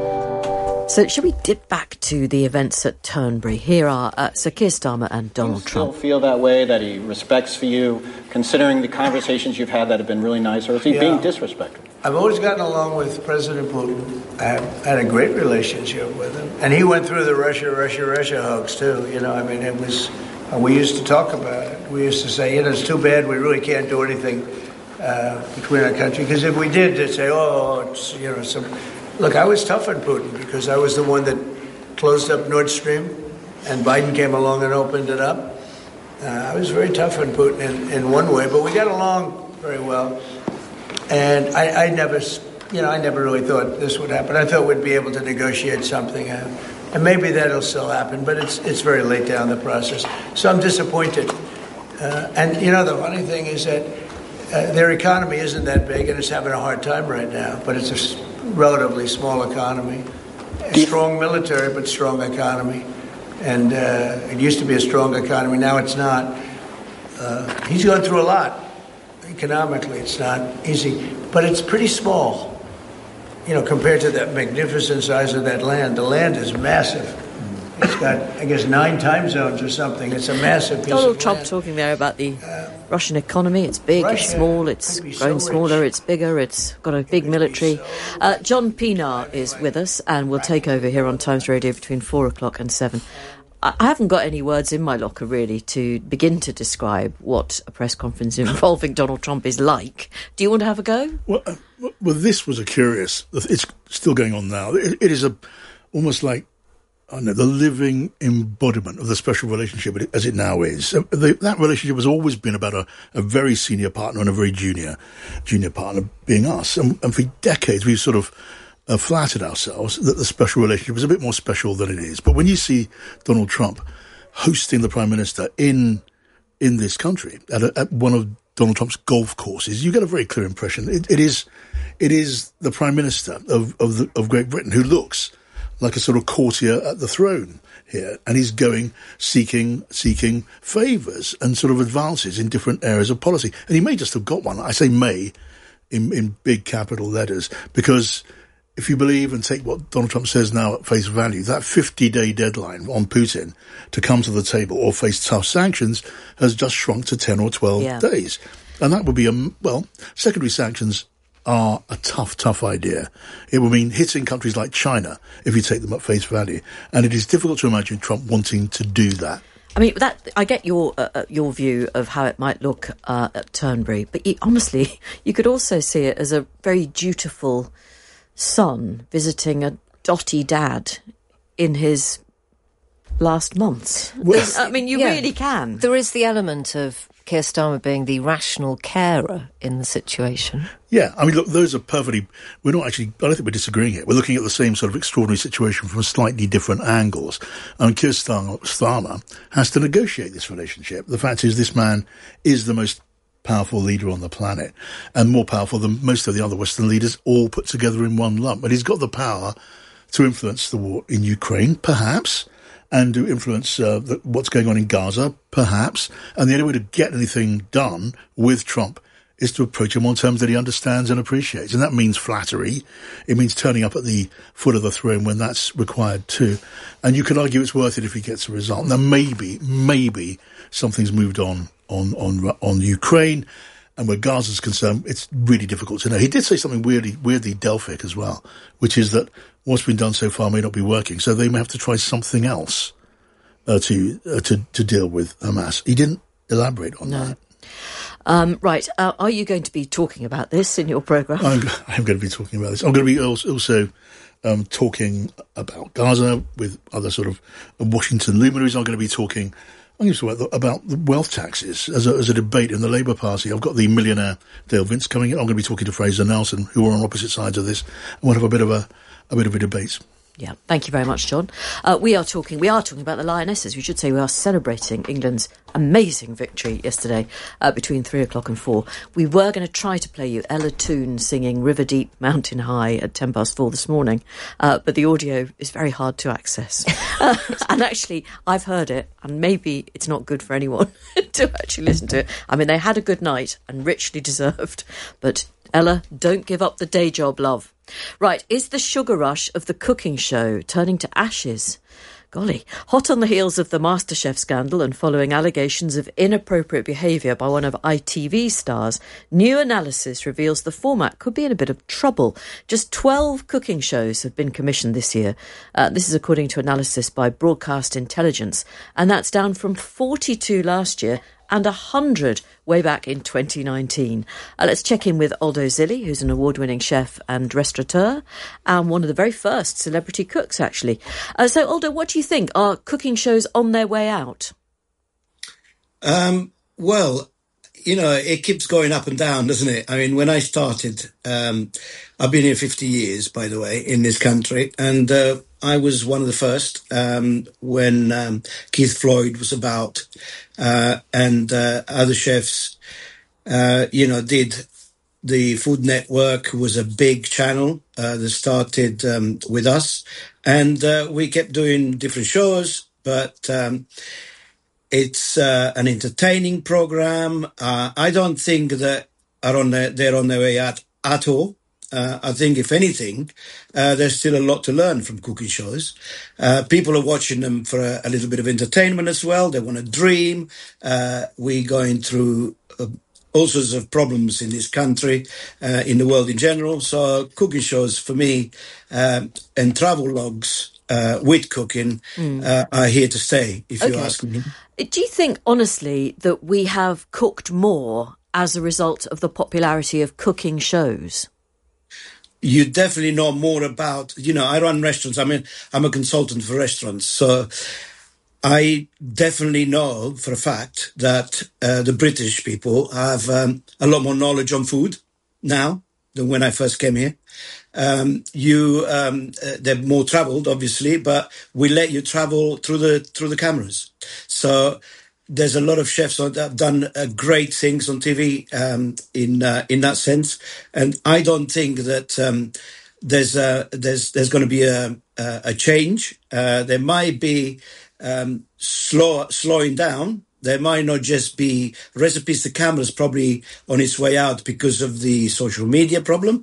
So shall we dip back to the events at Turnberry? Here are Sir Keir Starmer and Donald Trump. Do you still feel that way, that he respects for you, considering the conversations you've had that have been really nice, or is he being disrespectful? I've always gotten along with President Putin. I had a great relationship with him. And he went through the Russia hoax, too. You know, I mean, it was, we used to talk about it. We used to say, you know, it's too bad we really can't do anything between our country. Because if we did, they'd say, oh, it's, you know, some... Look, I was tough on Putin because I was the one that closed up Nord Stream, and Biden came along and opened it up. I was very tough on Putin in one way, but we got along very well. And I never really thought this would happen. I thought we'd be able to negotiate something, and maybe that'll still happen, but it's very late down the process. So I'm disappointed. And, you know, the funny thing is that their economy isn't that big, and it's having a hard time right now, but it's a relatively small economy. A strong military, but strong economy. And it used to be a strong economy. Now it's not. He's gone through a lot. Economically, it's not easy. But it's pretty small, you know, compared to that magnificent size of that land. The land is massive. It's got, I guess, 9 time zones or something. It's a massive piece Donald of Trump land. talking there about the Russian economy. It's big, it's small, it's grown smaller, it's bigger, it's got a big military. John Pienaar is with us and will take over here on Times Radio between 4 o'clock and 7. I haven't got any words in my locker, really, to begin to describe what a press conference involving Donald Trump is like. Do you want to have a go? Well, this was a curious... It's still going on now. It is almost like, I don't know, the living embodiment of the special relationship as it now is. That relationship has always been about a very senior partner and a very junior partner being us. And for decades, we've sort of flattered ourselves that the special relationship is a bit more special than it is. But when you see Donald Trump hosting the Prime Minister in this country at one of Donald Trump's golf courses, you get a very clear impression. It is the Prime Minister of Great Britain who looks like a sort of courtier at the throne here, and he's going seeking favours and sort of advances in different areas of policy. And he may just have got one. I say may in big capital letters, because if you believe and take what Donald Trump says now at face value, that 50-day deadline on Putin to come to the table or face tough sanctions has just shrunk to 10 or 12 days. And that would be secondary sanctions are a tough idea. It will mean hitting countries like China if you take them at face value. And it is difficult to imagine Trump wanting to do that. I mean, I get your view of how it might look at Turnberry, but honestly, you could also see it as a very dutiful son visiting a dotty dad in his last months. Well, I mean, you really can. There is the element of Keir Starmer being the rational carer in the situation. Yeah, I mean, look, those are perfectly... I don't think we're disagreeing here. We're looking at the same sort of extraordinary situation from slightly different angles. I mean, Keir Starmer has to negotiate this relationship. The fact is, this man is the most powerful leader on the planet, and more powerful than most of the other Western leaders all put together in one lump. But he's got the power to influence the war in Ukraine, perhaps, and to influence what's going on in Gaza, perhaps. And the only way to get anything done with Trump is to approach him on terms that he understands and appreciates. And that means flattery. It means turning up at the foot of the throne when that's required too. And you could argue it's worth it if he gets a result. Now, maybe something's moved on Ukraine. And where Gaza's concerned, it's really difficult to know. He did say something weirdly Delphic as well, which is that what's been done so far may not be working, so they may have to try something else to deal with Hamas. He didn't elaborate on that. Right. Are you going to be talking about this in your programme? I'm going to be talking about this. I'm going to be also talking about Gaza with other sort of Washington luminaries. I'm going to talk about the wealth taxes as a debate in the Labour Party. I've got the millionaire Dale Vince coming in. I'm going to be talking to Fraser Nelson, who are on opposite sides of this, and we'll have a bit of a debate. Yeah, thank you very much, John. We are talking about the Lionesses. We should say we are celebrating England's amazing victory yesterday between 3 o'clock and 4. We were going to try to play you Ella Toone singing River Deep, Mountain High at 4:10 this morning, but the audio is very hard to access. And actually, I've heard it, and maybe it's not good for anyone to actually listen to it. I mean, they had a good night and richly deserved, but Ella, don't give up the day job, love. Right, is the sugar rush of the cooking show turning to ashes? Golly. Hot on the heels of the MasterChef scandal and following allegations of inappropriate behaviour by one of ITV's stars, new analysis reveals the format could be in a bit of trouble. Just 12 cooking shows have been commissioned this year. This is according to analysis by Broadcast Intelligence, and that's down from 42 last year and 100 way back in 2019. Let's check in with Aldo Zilli, who's an award-winning chef and restaurateur, and one of the very first celebrity cooks, actually. So, Aldo, what do you think? Are cooking shows on their way out? Well, you know, it keeps going up and down, doesn't it? I mean, when I started, I've been here 50 years, by the way, in this country, and I was one of the first when Keith Floyd was about, and other chefs, did. The Food Network was a big channel that started with us, and we kept doing different shows, but it's an entertaining program. I don't think that they're on their way out at all. I think, if anything, there's still a lot to learn from cooking shows. People are watching them for a little bit of entertainment as well. They want to dream. We're going through all sorts of problems in this country, in the world in general. So cooking shows, for me, and travel logs with cooking are here to stay, if you ask me. Do you think, honestly, that we have cooked more as a result of the popularity of cooking shows? You definitely know more about, I run restaurants. I mean, I'm a consultant for restaurants. So I definitely know for a fact that the British people have a lot more knowledge on food now than when I first came here. They're more travelled, obviously, but we let you travel through the cameras. So there's a lot of chefs that have done great things on TV in that sense, and I don't think that there's going to be a change. There might be slowing down. There might not just be recipes. The camera's probably on its way out because of the social media problem.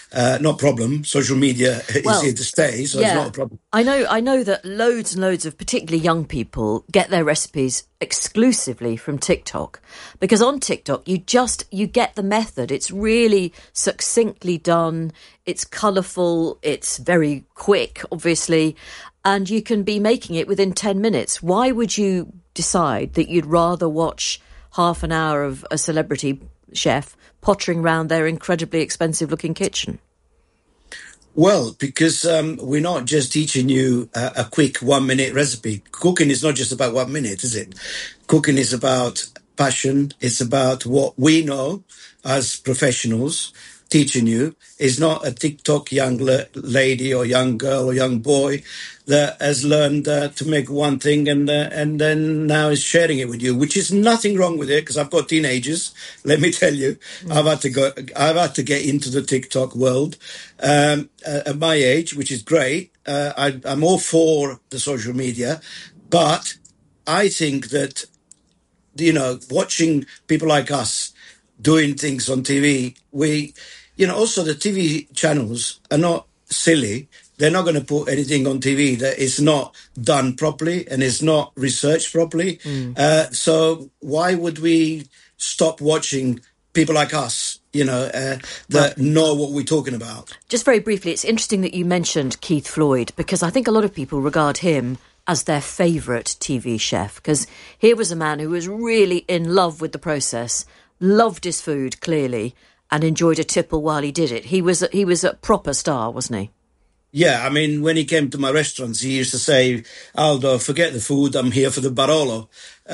Social media is here to stay, so it's not a problem. I know that loads and loads of particularly young people get their recipes exclusively from TikTok, because on TikTok you get the method. It's really succinctly done. It's colourful. It's very quick, obviously, and you can be making it within 10 minutes. Why would you decide that you'd rather watch half an hour of a celebrity chef pottering around their incredibly expensive looking kitchen? Well, because we're not just teaching you a quick 1 minute recipe. Cooking is not just about 1 minute, is it? Cooking is about passion. It's about what we know as professionals. Teaching you is not a TikTok young lady or young girl or young boy that has learned to make one thing and then now is sharing it with you, which is nothing wrong with it, because I've got teenagers. Let me tell you, I've had to get into the TikTok world at my age, which is great. I'm all for the social media, but I think that watching people like us doing things on TV, also the TV channels are not silly. They're not going to put anything on TV that is not done properly and is not researched properly. So why would we stop watching people like us, that know what we're talking about? Just very briefly, it's interesting that you mentioned Keith Floyd, because I think a lot of people regard him as their favourite TV chef, because here was a man who was really in love with the process, loved his food, clearly, and enjoyed a tipple while he did it. He was a proper star, wasn't he? Yeah, I mean, when he came to my restaurants, he used to say, "Aldo, forget the food, I'm here for the Barolo."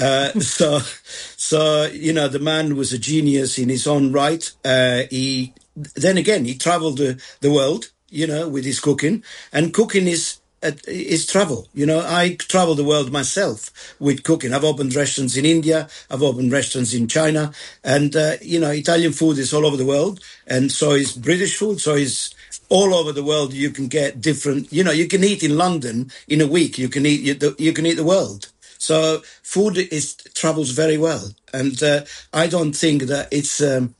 So the man was a genius in his own right. He travelled the world, with his cooking, and cooking is travel. I travel the world myself with cooking. I've opened restaurants in India, I've opened restaurants in China, and Italian food is all over the world, and so is British food, so is all over the world. You can get different, you can eat in London in a week, you can eat the world. So food travels very well, and I don't think that it's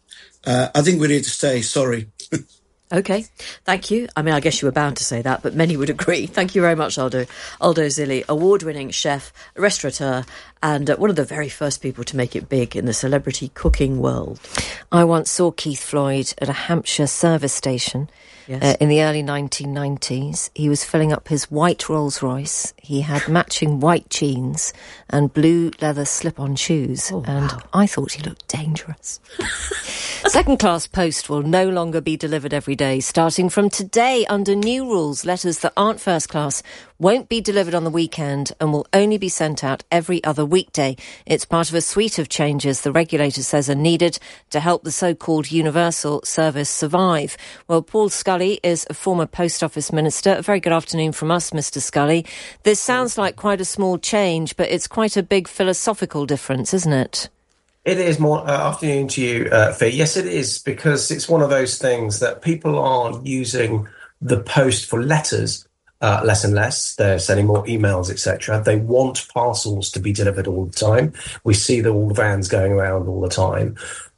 I think we're here to stay. Sorry. OK, thank you. I mean, I guess you were bound to say that, but many would agree. Thank you very much, Aldo. Aldo Zilli, award-winning chef, restaurateur, and one of the very first people to make it big in the celebrity cooking world. I once saw Keith Floyd at a Hampshire service station in the early 1990s. He was filling up his white Rolls-Royce. He had matching white jeans and blue leather slip-on shoes, I thought he looked dangerous. Second-class post will no longer be delivered every day. Starting from today, under new rules, letters that aren't first class won't be delivered on the weekend and will only be sent out every other weekday. It's part of a suite of changes the regulator says are needed to help the so-called universal service survive. Well, Paul Scully is a former Post Office Minister. A very good afternoon from us, Mr. Scully. This sounds like quite a small change, but it's quite a big philosophical difference, isn't it? It is. More afternoon to you, Fee. Yes, it is, because it's one of those things that people are using the post for letters less and less. They're sending more emails, etc. They want parcels to be delivered all the time. We see all the vans going around all the time.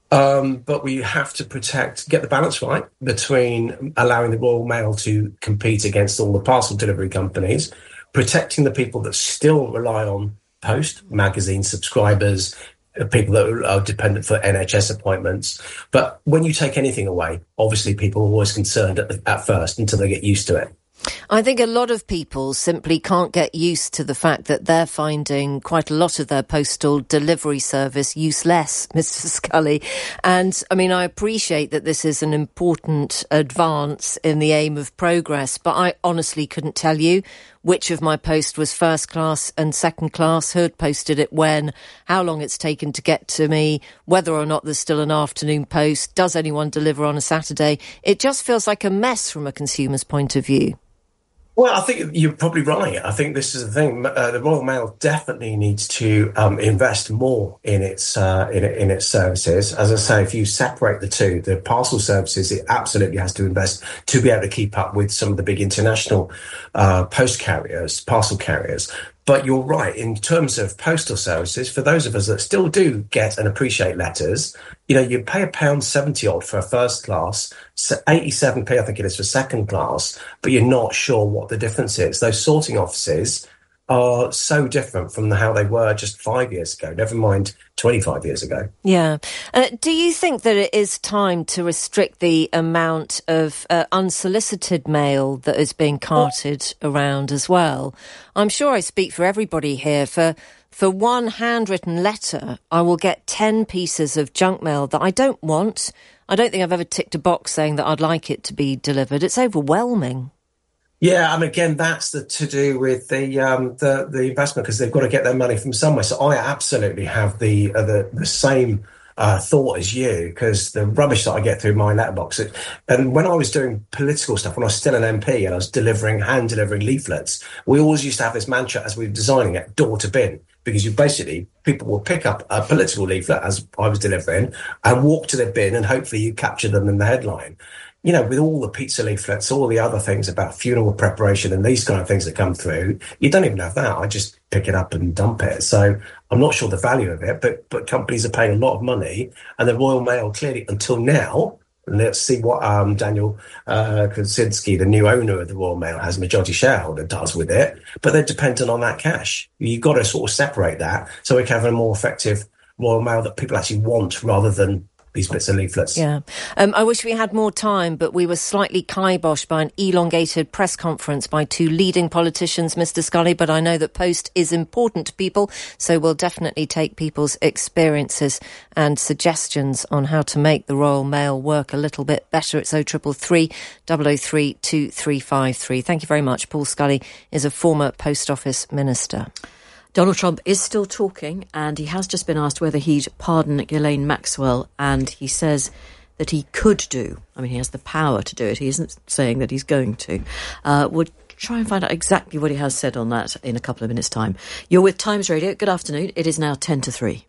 But we have to get the balance right between allowing the Royal Mail to compete against all the parcel delivery companies, protecting the people that still rely on post, magazine subscribers, people that are dependent for NHS appointments. But when you take anything away, obviously people are always concerned at first until they get used to it. I think a lot of people simply can't get used to the fact that they're finding quite a lot of their postal delivery service useless, Mr. Scully. And, I mean, I appreciate that this is an important advance in the aim of progress, but I honestly couldn't tell you which of my post was first class and second class, who had posted it when, how long it's taken to get to me, whether or not there's still an afternoon post, does anyone deliver on a Saturday? It just feels like a mess from a consumer's point of view. Well, I think you're probably right. I think this is the thing. The Royal Mail definitely needs to invest more in its services. As I say, if you separate the two, the parcel services, it absolutely has to invest to be able to keep up with some of the big international post carriers, parcel carriers. But you're right, in terms of postal services, for those of us that still do get and appreciate letters, you know, you pay £1.70 odd for a first class, 87p I think it is for second class, but you're not sure what the difference is. Those sorting offices are so different from how they were just 5 years ago, never mind 25 years ago. Yeah. Do you think that it is time to restrict the amount of unsolicited mail that is being carted around as well? I'm sure I speak for everybody here. For one handwritten letter, I will get 10 pieces of junk mail that I don't want. I don't think I've ever ticked a box saying that I'd like it to be delivered. It's overwhelming. Yeah, and again, that's to do with the investment, because they've got to get their money from somewhere. So I absolutely have the same thought as you, because the rubbish that I get through my letterbox. And when I was doing political stuff, when I was still an MP and I was hand delivering leaflets, we always used to have this mantra as we were designing it, door to bin. Because people will pick up a political leaflet as I was delivering and walk to the bin, and hopefully you capture them in the headline. You know, with all the pizza leaflets, all the other things about funeral preparation and these kind of things that come through, you don't even have that. I just pick it up and dump it. So I'm not sure the value of it, but companies are paying a lot of money, and the Royal Mail clearly, until now, and let's see what Daniel Koscinski, the new owner of the Royal Mail, has majority shareholder, does with it. But they're dependent on that cash. You've got to sort of separate that so we can have a more effective Royal Mail that people actually want, rather than these bits of leaflets. Yeah. I wish we had more time, but we were slightly kiboshed by an elongated press conference by two leading politicians, Mr. Scully, but I know that post is important to people, so we'll definitely take people's experiences and suggestions on how to make the Royal Mail work a little bit better. It's 0333 003 2353. Thank you very much. Paul Scully is a former Post Office Minister. Donald Trump is still talking, and he has just been asked whether he'd pardon Ghislaine Maxwell, and he says that he could do. I mean, he has the power to do it. He isn't saying that he's going to. We'll try and find out exactly what he has said on that in a couple of minutes' time. You're with Times Radio. Good afternoon. It is now 10 to 3.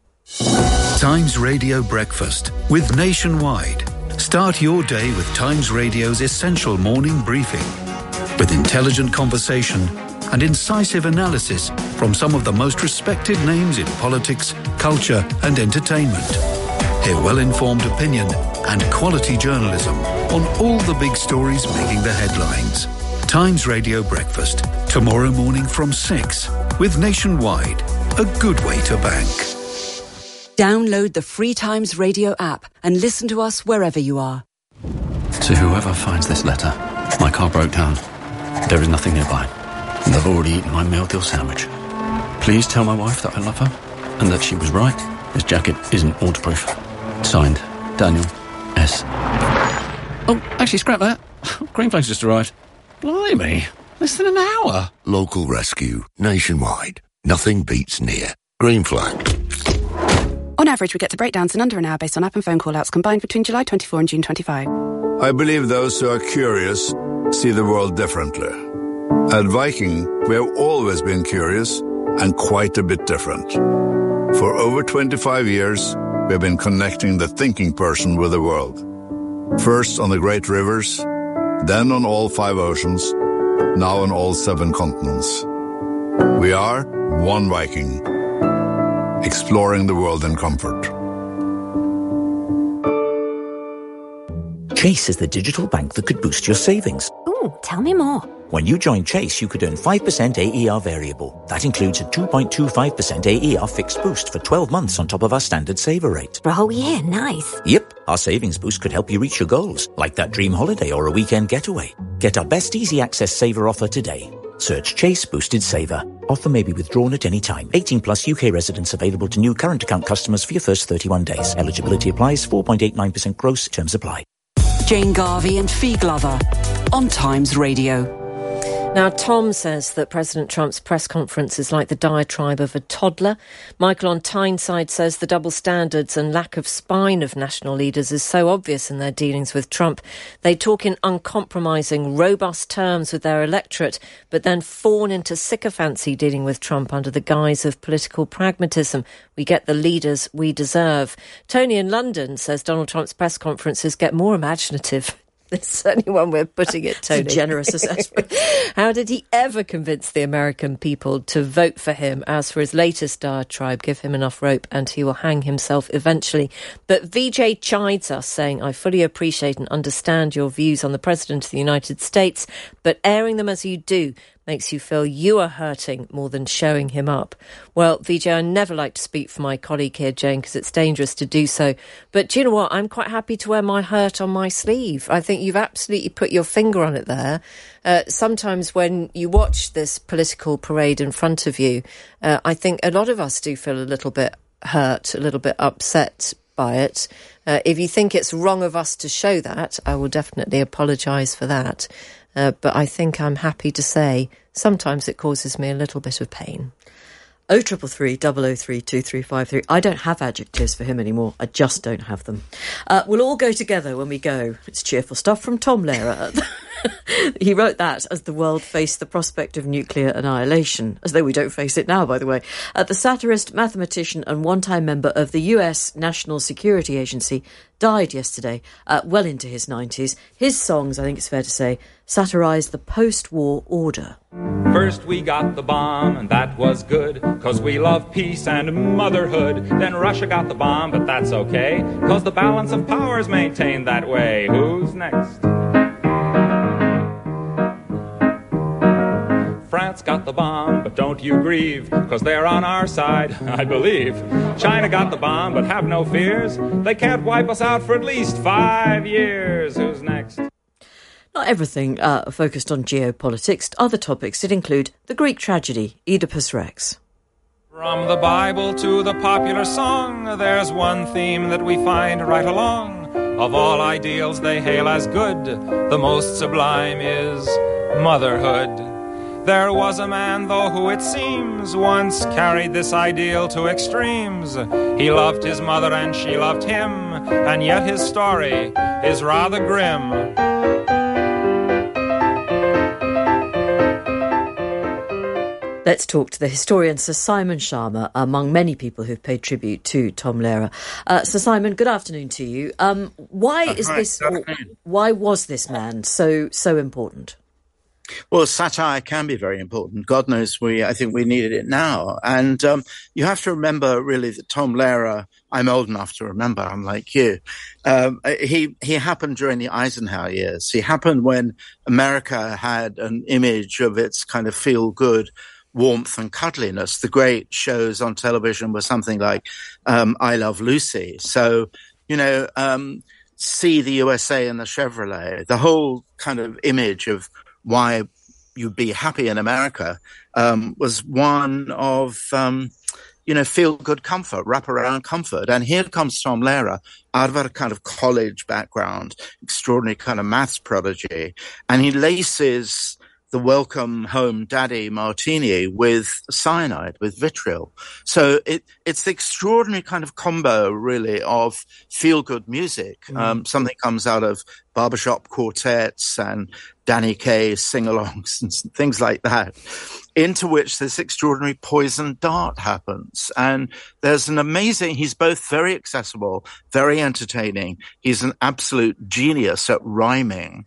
Times Radio Breakfast with Nationwide. Start your day with Times Radio's essential morning briefing, with intelligent conversation and incisive analysis from some of the most respected names in politics, culture and entertainment. Hear well-informed opinion and quality journalism on all the big stories making the headlines. Times Radio Breakfast, tomorrow morning from 6, with Nationwide, a good way to bank. Download the free Times Radio app and listen to us wherever you are. To whoever finds this letter, my car broke down. There is nothing nearby. And I've already eaten my meal deal sandwich. Please tell my wife that I love her and that she was right. This jacket isn't waterproof. Signed, Daniel S. Oh, actually, scrap that. Green flag's just arrived. Blimey, less than an hour. Local rescue, nationwide. Nothing beats near. Green flag. On average, we get to breakdowns in under an hour based on app and phone call-outs combined between July 24 and June 25. I believe those who are curious see the world differently. At Viking, we have always been curious and quite a bit different. For over 25 years, we have been connecting the thinking person with the world. First on the great rivers, then on all 5 oceans, now on all 7 continents. We are one Viking, exploring the world in comfort. Chase is the digital bank that could boost your savings. Ooh, tell me more. When you join Chase, you could earn 5% AER variable. That includes a 2.25% AER fixed boost for 12 months on top of our standard saver rate. For a whole year, nice. Yep, our savings boost could help you reach your goals, like that dream holiday or a weekend getaway. Get our best easy access saver offer today. Search Chase Boosted Saver. Offer may be withdrawn at any time. 18 plus UK residents available to new current account customers for your first 31 days. Eligibility applies. 4.89% gross. Terms apply. Jane Garvey and Fee Glover on Times Radio. Now, Tom says that President Trump's press conference is like the diatribe of a toddler. Michael on Tyneside says the double standards and lack of spine of national leaders is so obvious in their dealings with Trump. They talk in uncompromising, robust terms with their electorate, but then fawn into sycophancy dealing with Trump under the guise of political pragmatism. We get the leaders we deserve. Tony in London says Donald Trump's press conferences get more imaginative. It's certainly one way of putting it, Tony. It's a generous assessment. How did he ever convince the American people to vote for him? As for his latest diatribe, give him enough rope and he will hang himself eventually. But VJ chides us, saying, I fully appreciate and understand your views on the President of the United States, but airing them as you do makes you feel you are hurting more than showing him up. Well, VJ, I never like to speak for my colleague here, Jane, because it's dangerous to do so. But do you know what? I'm quite happy to wear my hurt on my sleeve. I think you've absolutely put your finger on it there. Sometimes when you watch this political parade in front of you, I think a lot of us do feel a little bit hurt, a little bit upset by it. If you think it's wrong of us to show that, I will definitely apologise for that. But I think I'm happy to say sometimes it causes me a little bit of pain. 0333 003 2353. I don't have adjectives for him anymore. I just don't have them. We'll all go together when we go. It's cheerful stuff from Tom Lehrer. He wrote that as the world faced the prospect of nuclear annihilation, as though we don't face it now, by the way. The satirist, mathematician and one-time member of the US National Security Agency died yesterday, well into his 90s. His songs, I think it's fair to say, satirised the post-war order. First we got the bomb, and that was good, 'cause we love peace and motherhood. Then Russia got the bomb, but that's okay, 'cause the balance of power's maintained that way. Who's next? France got the bomb, but don't you grieve, 'cause they're on our side, I believe. China got the bomb, but have no fears. They can't wipe us out for at least 5 years. Who's next? Not everything focused on geopolitics. Other topics did include the Greek tragedy, Oedipus Rex. From the Bible to the popular song, there's one theme that we find right along. Of all ideals they hail as good, the most sublime is motherhood. There was a man, though, who it seems once carried this ideal to extremes. He loved his mother and she loved him, and yet his story is rather grim. Let's talk to the historian Sir Simon Sharma, among many people who've paid tribute to Tom Lehrer. Sir Simon, good afternoon to you. Why was this man so important? Well, satire can be very important. God knows I think we needed it now. And you have to remember, really, that Tom Lehrer, I'm old enough to remember, I'm like you, he happened during the Eisenhower years. He happened when America had an image of its kind of feel-good warmth and cuddliness. The great shows on television were something like I Love Lucy. So, See the USA and the Chevrolet, the whole kind of image of why you'd be happy in America was one of, feel-good comfort, wraparound comfort. And here comes Tom Lehrer out of a kind of college background, extraordinary kind of maths prodigy, and he laces the welcome home daddy martini with cyanide, with vitriol. So it's the extraordinary kind of combo, really, of feel-good music. Something comes out of barbershop quartets and Danny Kaye sing-alongs and things like that, into which this extraordinary poison dart happens. And there's he's both very accessible, very entertaining. He's an absolute genius at rhyming.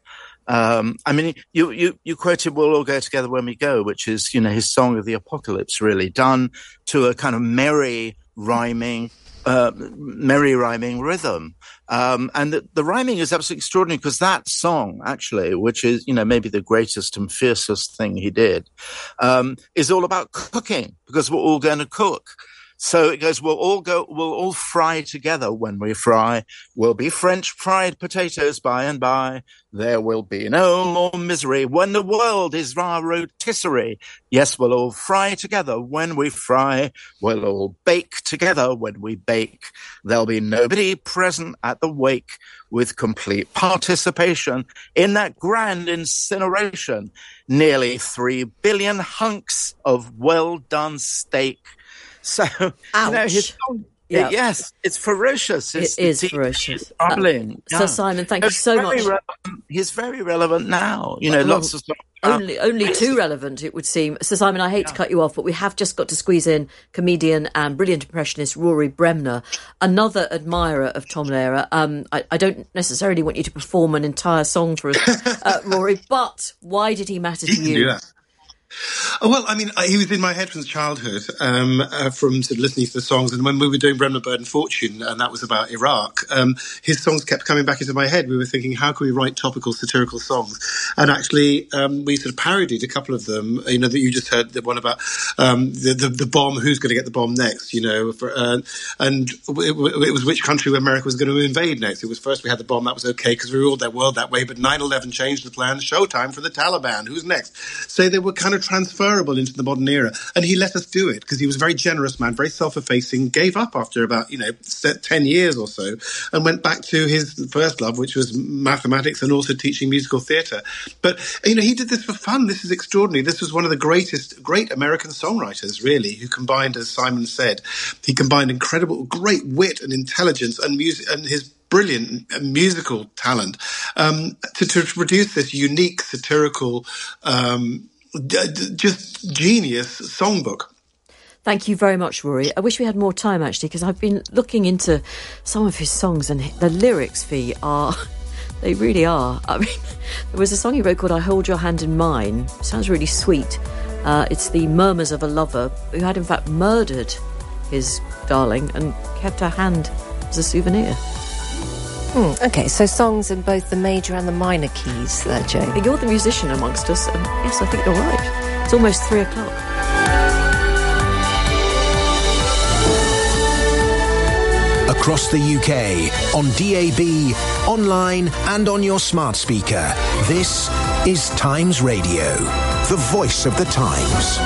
You quoted "We'll All Go Together When We Go," which is, his song of the apocalypse, really, done to a kind of merry rhyming, merry rhyming rhythm. And the rhyming is absolutely extraordinary because that song, actually, which is, maybe the greatest and fiercest thing he did, is all about cooking because we're all going to cook. So it goes, we'll all fry together when we fry. We'll be French fried potatoes by and by. There will be no more misery when the world is our rotisserie. Yes, we'll all fry together when we fry. We'll all bake together when we bake. There'll be nobody present at the wake with complete participation in that grand incineration. Nearly 3 billion hunks of well-done steak. So, his song, yes, it's ferocious. It is ferocious. It's troubling. Sir Simon, thank you so much. He's very relevant now. Lots of stuff. Only too relevant, it would seem. Sir Simon, I hate to cut you off, but we have just got to squeeze in comedian and brilliant impressionist Rory Bremner, another admirer of Tom Lehrer. I don't necessarily want you to perform an entire song for us, Rory, but why did he matter to you? Can do that. Well, I mean, he was in my head from childhood, from sort of listening to the songs. And when we were doing Bremner, Bird and Fortune, and that was about Iraq, his songs kept coming back into my head. We were thinking, how can we write topical, satirical songs? And actually, we sort of parodied a couple of them, that you just heard, the one about the bomb, who's going to get the bomb next, and it was which country America was going to invade next. It was first we had the bomb, that was okay, because we ruled that world that way, but 9/11 changed the plan, showtime for the Taliban, who's next? So they were kind of transferable into the modern era, and he let us do it because he was a very generous man, very self-effacing, gave up after about 10 years or so and went back to his first love, which was mathematics and also teaching musical theatre. But he did this for fun. This is extraordinary. This was one of the great American songwriters, really, who combined, as Simon said, he combined great wit and intelligence and music and his brilliant musical talent to produce this unique satirical just genius songbook. Thank you very much, Rory. I wish we had more time, actually, because I've been looking into some of his songs and the lyrics, they really are. I mean, there was a song he wrote called I Hold Your Hand in Mine. Sounds really sweet. It's the murmurs of a lover who had, in fact, murdered his darling and kept her hand as a souvenir. Okay, so songs in both the major and the minor keys there, Jane. You're the musician amongst us, and yes, I think you're right. It's almost 3 o'clock. Across the UK, on DAB, online and on your smart speaker, this is Times Radio, the voice of the Times.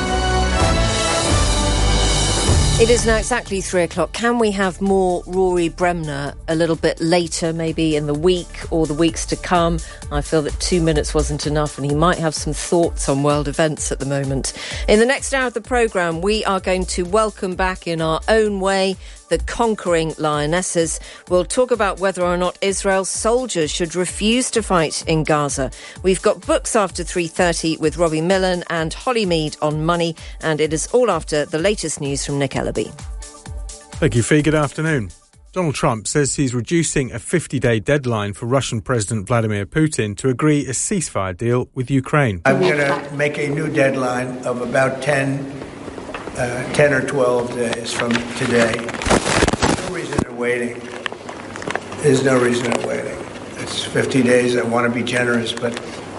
It is now exactly 3 o'clock. Can we have more Rory Bremner a little bit later, maybe in the week or the weeks to come? I feel that 2 minutes wasn't enough, and he might have some thoughts on world events at the moment. In the next hour of the programme, we are going to welcome back in our own way the conquering lionesses. We'll talk about whether or not Israel's soldiers should refuse to fight in Gaza. We've got books after 3:30 with Robbie Millen and Holly Mead on money, and it is all after the latest news from Nick Ellaby. Thank you, Fee. Good afternoon. Donald Trump says he's reducing a 50-day deadline for Russian President Vladimir Putin to agree a ceasefire deal with Ukraine. I'm going to make a new deadline of about 10 or 12 days from today. There's no reason in waiting. There's no reason in waiting. It's 50 days. I want to be generous, but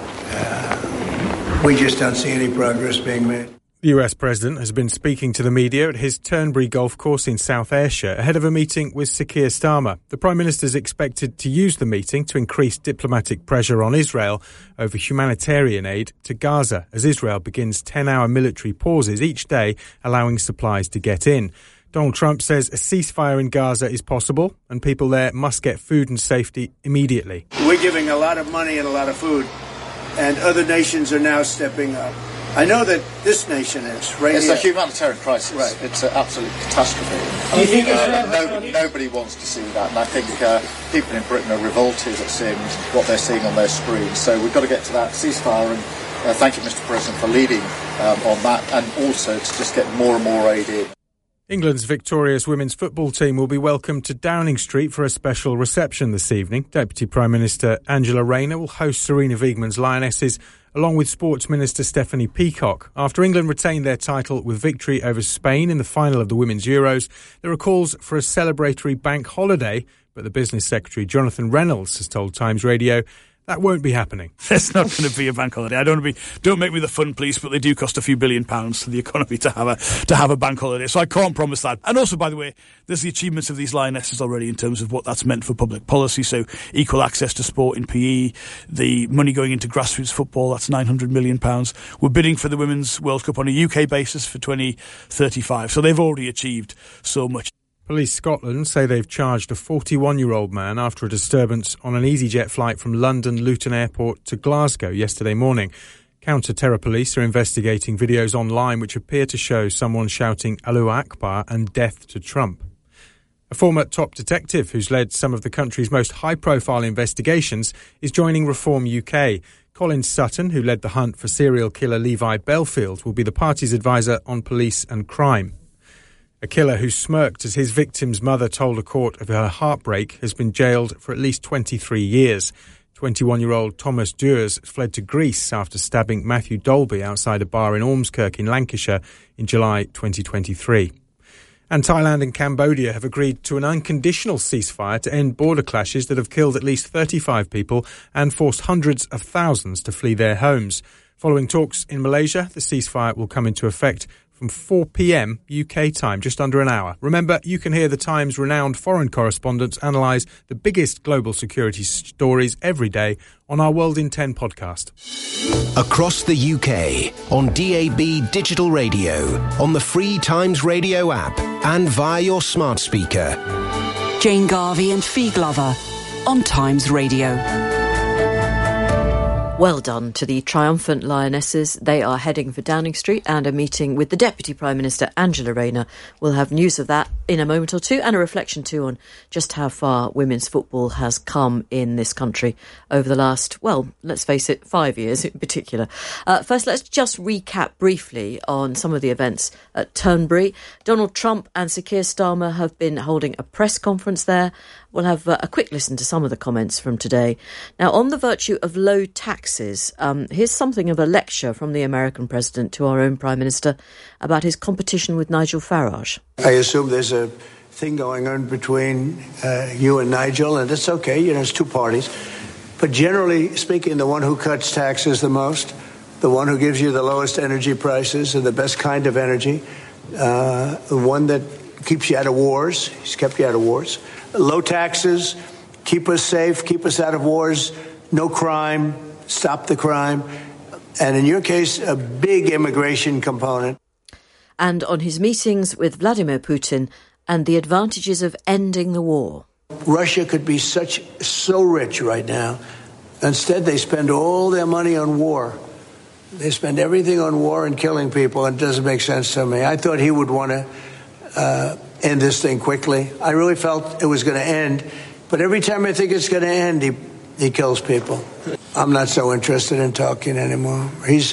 we just don't see any progress being made. The US President has been speaking to the media at his Turnberry golf course in South Ayrshire ahead of a meeting with Sir Keir Starmer. The Prime Minister is expected to use the meeting to increase diplomatic pressure on Israel over humanitarian aid to Gaza as Israel begins 10-hour military pauses each day, allowing supplies to get in. Donald Trump says a ceasefire in Gaza is possible and people there must get food and safety immediately. We're giving a lot of money and a lot of food, and other nations are now stepping up. I know that this nation is right. It's here. a humanitarian crisis. Right. It's an absolute catastrophe. Do you think nobody wants to see that, and I think people in Britain are revolted at seeing what they're seeing on their screens. So we've got to get to that ceasefire, and thank you, Mr. President, for leading on that, and also to just get more and more aid in. England's victorious women's football team will be welcomed to Downing Street for a special reception this evening. Deputy Prime Minister Angela Rayner will host Serena Wiegmann's Lionesses along with Sports Minister Stephanie Peacock. After England retained their title with victory over Spain in the final of the Women's Euros, there are calls for a celebratory bank holiday, but the Business Secretary Jonathan Reynolds has told Times Radio that won't be happening. There's not going to be a bank holiday. Don't make me the fun police, but they do cost a few £1 billion to the economy to have a bank holiday. So I can't promise that. And also, by the way, there's the achievements of these lionesses already in terms of what that's meant for public policy. So equal access to sport in PE, the money going into grassroots football, that's £900 million. We're bidding for the Women's World Cup on a UK basis for 2035. So they've already achieved so much. Police Scotland say they've charged a 41-year-old man after a disturbance on an EasyJet flight from London Luton Airport to Glasgow yesterday morning. Counter-terror police are investigating videos online which appear to show someone shouting Allahu Akbar and death to Trump. A former top detective who's led some of the country's most high-profile investigations is joining Reform UK. Colin Sutton, who led the hunt for serial killer Levi Belfield, will be the party's advisor on police and crime. A killer who smirked as his victim's mother told a court of her heartbreak has been jailed for at least 23 years. 21-year-old Thomas Dewars fled to Greece after stabbing Matthew Dolby outside a bar in Ormskirk in Lancashire in July 2023. And Thailand and Cambodia have agreed to an unconditional ceasefire to end border clashes that have killed at least 35 people and forced hundreds of thousands to flee their homes. Following talks in Malaysia, the ceasefire will come into effect from 4 p.m. UK time, just under an hour. Remember, you can hear the Times' renowned foreign correspondents analyse the biggest global security stories every day on our World in 10 podcast. Across the UK, on DAB digital radio, on the free Times Radio app, and via your smart speaker. Jane Garvey and Fee Glover on Times Radio. Well done to the triumphant lionesses. They are heading for Downing Street and a meeting with the Deputy Prime Minister, Angela Rayner. We'll have news of that in a moment or two and a reflection too on just how far women's football has come in this country over the last, well, let's face it, 5 years in particular. First, let's just recap briefly on some of the events at Turnberry. Donald Trump and Sir Keir Starmer have been holding a press conference there. We'll have a quick listen to some of the comments from today. Now, on the virtue of low taxes, here's something of a lecture from the American president to our own Prime Minister about his competition with Nigel Farage. I assume there's a thing going on between you and Nigel, and it's okay, it's two parties. But generally speaking, the one who cuts taxes the most, the one who gives you the lowest energy prices and the best kind of energy, the one that keeps you out of wars, he's kept you out of wars. Low taxes, keep us safe, keep us out of wars, no crime, stop the crime, and in your case, a big immigration component. And on his meetings with Vladimir Putin and the advantages of ending the war. Russia could be so rich right now. Instead, they spend all their money on war. They spend everything on war and killing people, and it doesn't make sense to me. I thought he would want to end this thing quickly. I really felt it was going to end, but every time I think it's going to end, he kills people. I'm not so interested in talking anymore.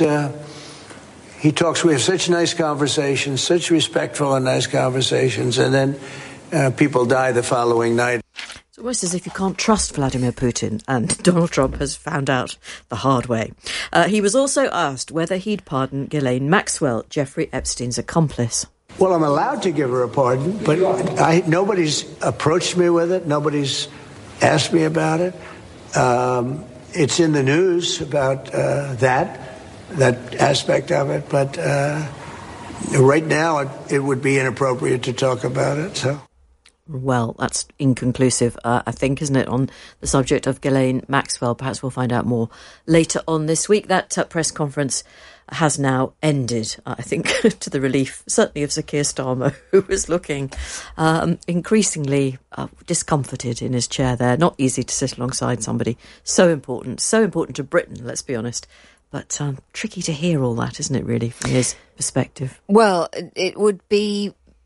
He talks, we have such nice conversations, such respectful and nice conversations, and then people die the following night. It's almost as if you can't trust Vladimir Putin, and Donald Trump has found out the hard way. He was also asked whether he'd pardon Ghislaine Maxwell, Jeffrey Epstein's accomplice. Well, I'm allowed to give her a pardon, but nobody's approached me with it. Nobody's asked me about it. It's in the news about that aspect of it, but right now it would be inappropriate to talk about it. So, well, that's inconclusive, I think, isn't it, on the subject of Ghislaine Maxwell? Perhaps we'll find out more later on this week. That press conference has now ended, I think, to the relief, certainly of Sir Keir Starmer, who was looking increasingly discomforted in his chair there. Not easy to sit alongside somebody so important to Britain, let's be honest. But tricky to hear all that, isn't it, really, from his perspective? Well, it would be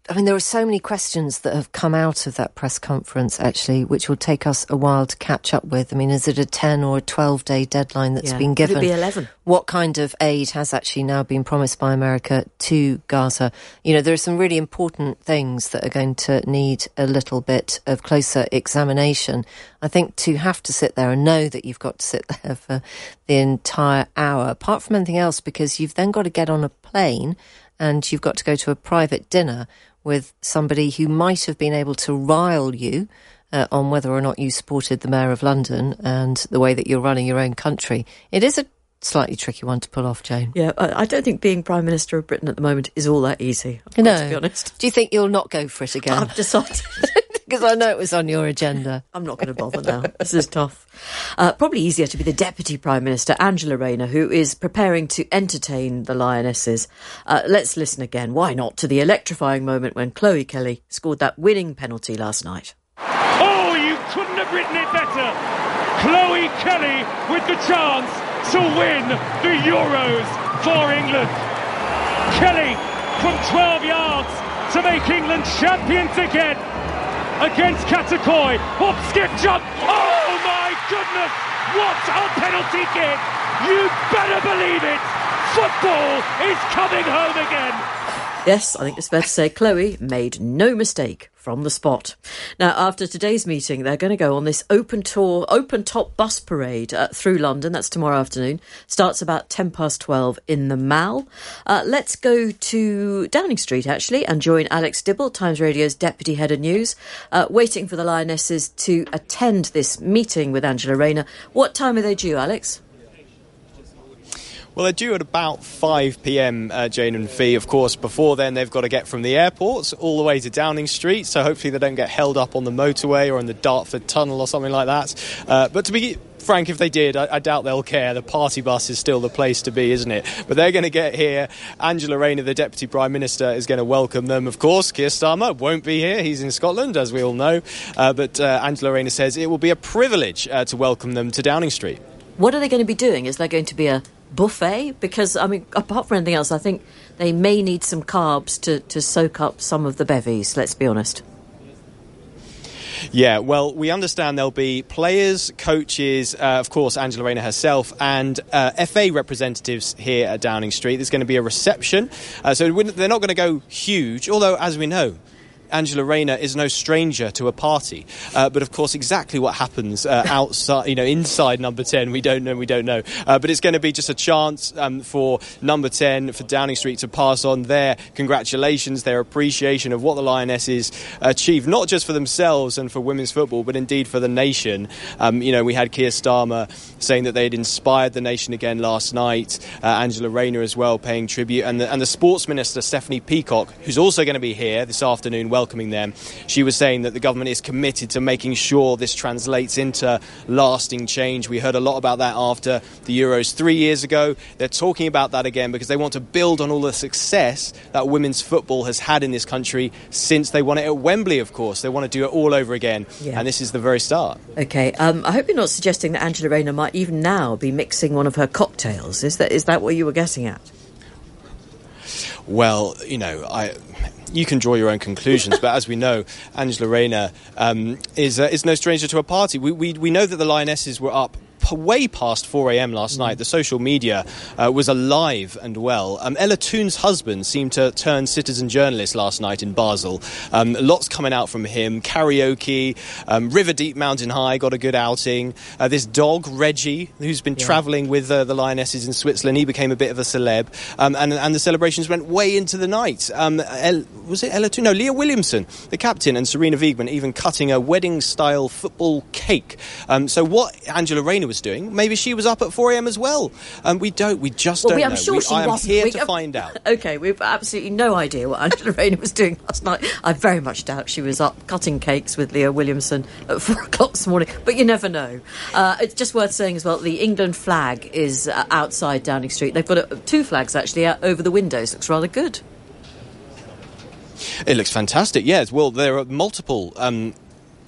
there are so many questions that have come out of that press conference, actually, which will take us a while to catch up with. I mean, is it a 10 or a 12-day deadline that's been given? Could it be 11? What kind of aid has actually now been promised by America to Gaza? There are some really important things that are going to need a little bit of closer examination. I think to have to sit there and know that you've got to sit there for the entire hour, apart from anything else, because you've then got to get on a plane and you've got to go to a private dinner with somebody who might have been able to rile you on whether or not you supported the Mayor of London and the way that you're running your own country. It is a slightly tricky one to pull off, Jane. Yeah, I don't think being Prime Minister of Britain at the moment is all that easy, to be honest. Do you think you'll not go for it again? I've decided. Because I know it was on your agenda. I'm not going to bother now. This is tough. Probably easier to be the Deputy Prime Minister, Angela Rayner, who is preparing to entertain the Lionesses. Let's listen again, why not, to the electrifying moment when Chloe Kelly scored that winning penalty last night. Oh, you couldn't have written it better. Chloe Kelly with the chance to win the Euros for England. Kelly from 12 yards to make England champions again against Katakoi. Hop, skip, jump. Oh my goodness, what a penalty kick. You better believe it. Football is coming home again. Yes, I think it's fair to say Chloe made no mistake from the spot. Now, after today's meeting, they're going to go on this open-top bus parade through London. That's tomorrow afternoon. Starts about 12:10 in the Mall. Let's go to Downing Street, actually, and join Alex Dibble, Times Radio's Deputy Head of News, waiting for the Lionesses to attend this meeting with Angela Rayner. What time are they due, Alex? Well, they're due at about 5 p.m, Jane and Fee. Of course, before then, they've got to get from the airport all the way to Downing Street, so hopefully they don't get held up on the motorway or in the Dartford Tunnel or something like that. But to be frank, if they did, I doubt they'll care. The party bus is still the place to be, isn't it? But they're going to get here. Angela Rayner, the Deputy Prime Minister, is going to welcome them. Of course, Keir Starmer won't be here. He's in Scotland, as we all know. But Angela Rayner says it will be a privilege to welcome them to Downing Street. What are they going to be doing? Is there going to be a buffet? Because, I mean, apart from anything else, I think they may need some carbs to soak up some of the bevies, let's be honest. Yeah, well, we understand there'll be players, coaches, of course, Angela Rayner herself, and FA representatives here at Downing Street. There's going to be a reception, so they're not going to go huge, although, as we know, Angela Rayner is no stranger to a party. But of course, exactly what happens outside, inside number 10, we don't know. But it's going to be just a chance for number 10, for Downing Street, to pass on their congratulations, their appreciation of what the Lionesses achieved, not just for themselves and for women's football, but indeed for the nation. We had Keir Starmer saying that they had inspired the nation again last night. Angela Rayner as well paying tribute. And the Sports Minister, Stephanie Peacock, who's also going to be here this afternoon, welcoming them. She was saying that the government is committed to making sure this translates into lasting change. We heard a lot about that after the Euros 3 years ago. They're talking about that again because they want to build on all the success that women's football has had in this country since they won it at Wembley, of course. They want to do it all over again. Yeah. And this is the very start. OK, I hope you're not suggesting that Angela Rayner might even now be mixing one of her cocktails. Is that what you were getting at? Well, you can draw your own conclusions, but as we know, Angela Rayner is no stranger to a party. We know that the Lionesses were up way past 4 a.m. last night. The social media was alive and well. Ella Toon's husband seemed to turn citizen journalist last night in Basel. Lots coming out from him. Karaoke. River Deep Mountain High got a good outing. This dog, Reggie, who's been travelling with the Lionesses in Switzerland, he became a bit of a celeb. And the celebrations went way into the night. Was it Ella Toon? No, Leah Williamson, the captain, and Serena Wiegman even cutting a wedding-style football cake. So what Angela Rayner was doing, maybe she was up at 4 a.m. as well. We just don't know. I'm sure she wasn't. I am here to find out. OK, we've absolutely no idea what Angela Rayner was doing last night. I very much doubt she was up cutting cakes with Leah Williamson at 4 o'clock this morning, but you never know. It's just worth saying as well, the England flag is outside Downing Street. They've got two flags actually out over the windows. Looks rather good. It looks fantastic, yes. Well, there are multiple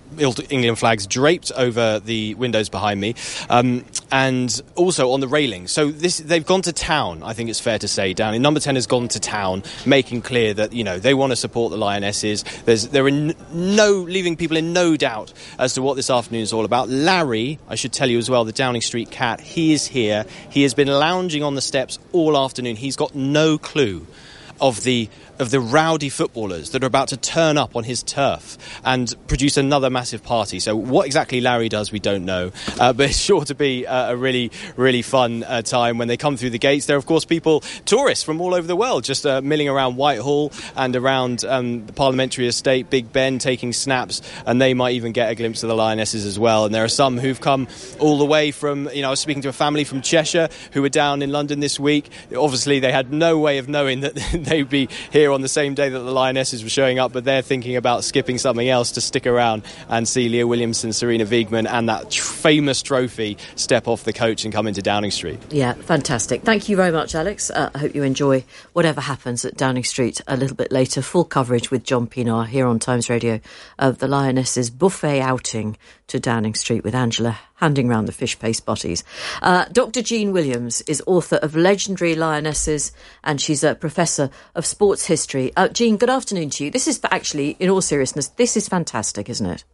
England flags draped over the windows behind me, and also on the railing. So they've gone to town, I think it's fair to say. Downing Number 10 has gone to town, making clear that, you know, they want to support the Lionesses. They're leaving people in no doubt as to what this afternoon is all about. Larry, I should tell you as well, the Downing Street cat, he is here. He has been lounging on the steps all afternoon. He's got no clue of the rowdy footballers that are about to turn up on his turf and produce another massive party. So what exactly Larry does, we don't know. But it's sure to be a really, really fun time when they come through the gates. There are, of course, tourists from all over the world just milling around Whitehall and around the Parliamentary Estate, Big Ben, taking snaps, and they might even get a glimpse of the Lionesses as well. And there are some who've come all the way from, I was speaking to a family from Cheshire who were down in London this week. Obviously, they had no way of knowing that they'd be here on the same day that the Lionesses were showing up, but they're thinking about skipping something else to stick around and see Leah Williamson, Serena Wiegman and that famous trophy step off the coach and come into Downing Street. Yeah, fantastic. Thank you very much, Alex. I hope you enjoy whatever happens at Downing Street a little bit later. Full coverage with John Pinar here on Times Radio of the Lionesses' buffet outing to Downing Street with Angela handing round the fish paste butties. Dr. Jean Williams is author of Legendary Lionesses, and she's a professor of sports history. Jean, good afternoon to you. This is actually, in all seriousness, this is fantastic, isn't it?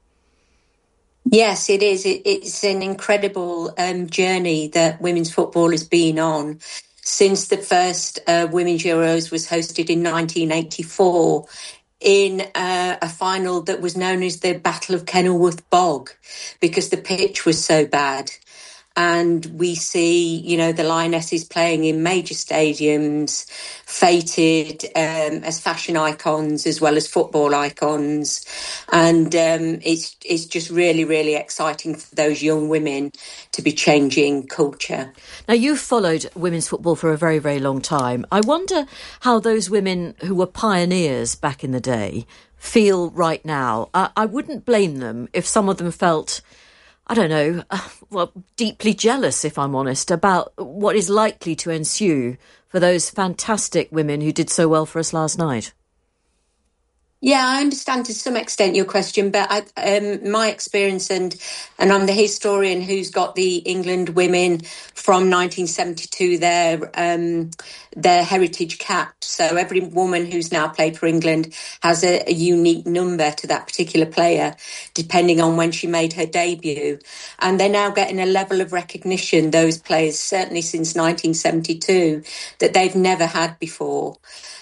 Yes, it is. It's an incredible journey that women's football has been on since the first Women's Euros was hosted in 1984. In a final that was known as the Battle of Kenilworth Bog, because the pitch was so bad. And we see, the Lionesses playing in major stadiums, feted as fashion icons as well as football icons. And it's just really, really exciting for those young women to be changing culture. Now, you've followed women's football for a very, very long time. I wonder how those women who were pioneers back in the day feel right now. I wouldn't blame them if some of them felt, I don't know, deeply jealous, if I'm honest, about what is likely to ensue for those fantastic women who did so well for us last night. Yeah, I understand to some extent your question, but my experience, and I'm the historian who's got the England women from 1972 their heritage cap. So every woman who's now played for England has a unique number to that particular player, depending on when she made her debut. And they're now getting a level of recognition, those players, certainly since 1972, that they've never had before.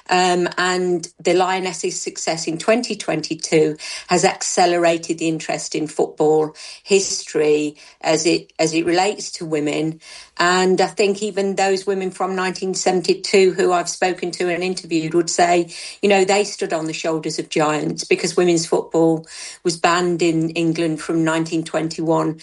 And the Lionesses' success in 2022 has accelerated the interest in football history as it relates to women. And I think even those women from 1972 who I've spoken to and interviewed would say, they stood on the shoulders of giants, because women's football was banned in England from 1921 to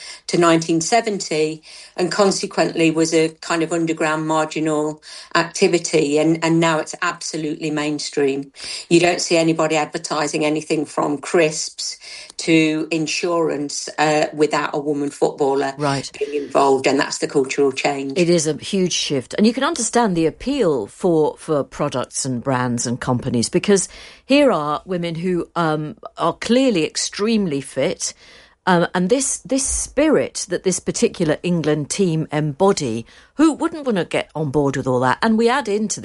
1970 and consequently was a kind of underground marginal activity. And now it's absolutely mainstream. You don't see anybody advertising anything from crisps to insurance without a woman footballer being involved, and that's the cultural change. It is a huge shift, and you can understand the appeal for products and brands and companies, because here are women who are clearly extremely fit, and this spirit that this particular England team embody, who wouldn't want to get on board with all that? And we add into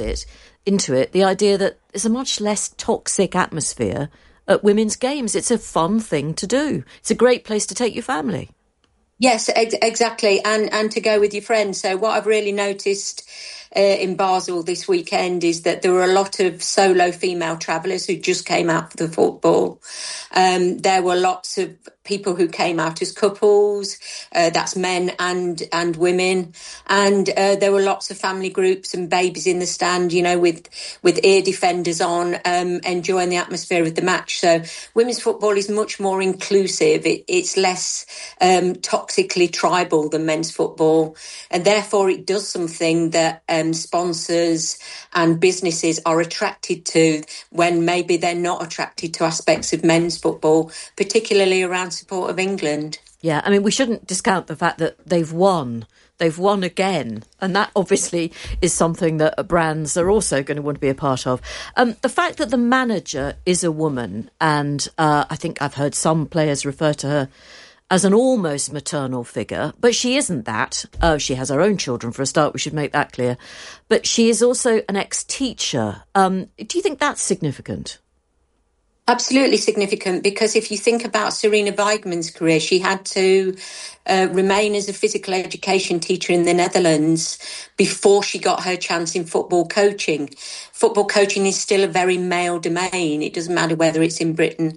it the idea that there's a much less toxic atmosphere at women's games. It's a fun thing to do. It's a great place to take your family. Yes, exactly, and to go with your friends. So what I've really noticed in Basel this weekend is that there were a lot of solo female travellers who just came out for the football. There were lots of people who came out as couples, that's men and women, and there were lots of family groups and babies in the stand, with ear defenders on, enjoying the atmosphere of the match. So women's football is much more inclusive. It's less toxically tribal than men's football, and therefore it does something that sponsors and businesses are attracted to when maybe they're not attracted to aspects of men's football, particularly around support of England. Yeah, I mean, we shouldn't discount the fact that they've won They've won again. And that obviously is something that brands are also going to want to be a part of. The fact that the manager is a woman, and I think I've heard some players refer to her as an almost maternal figure, but she isn't that. She has her own children, for a start, we should make that clear. But she is also an ex-teacher. Do you think that's significant? Absolutely significant, because if you think about Sarina Wiegman's career, she had to remain as a physical education teacher in the Netherlands before she got her chance in football coaching. Football coaching is still a very male domain. It doesn't matter whether it's in Britain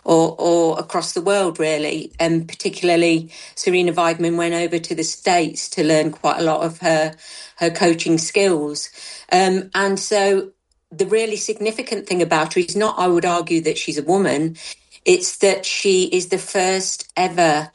or across the world, really. And particularly, Sarina Wiegman went over to the States to learn quite a lot of her coaching skills. And so the really significant thing about her is not, I would argue, that she's a woman. It's that she is the first ever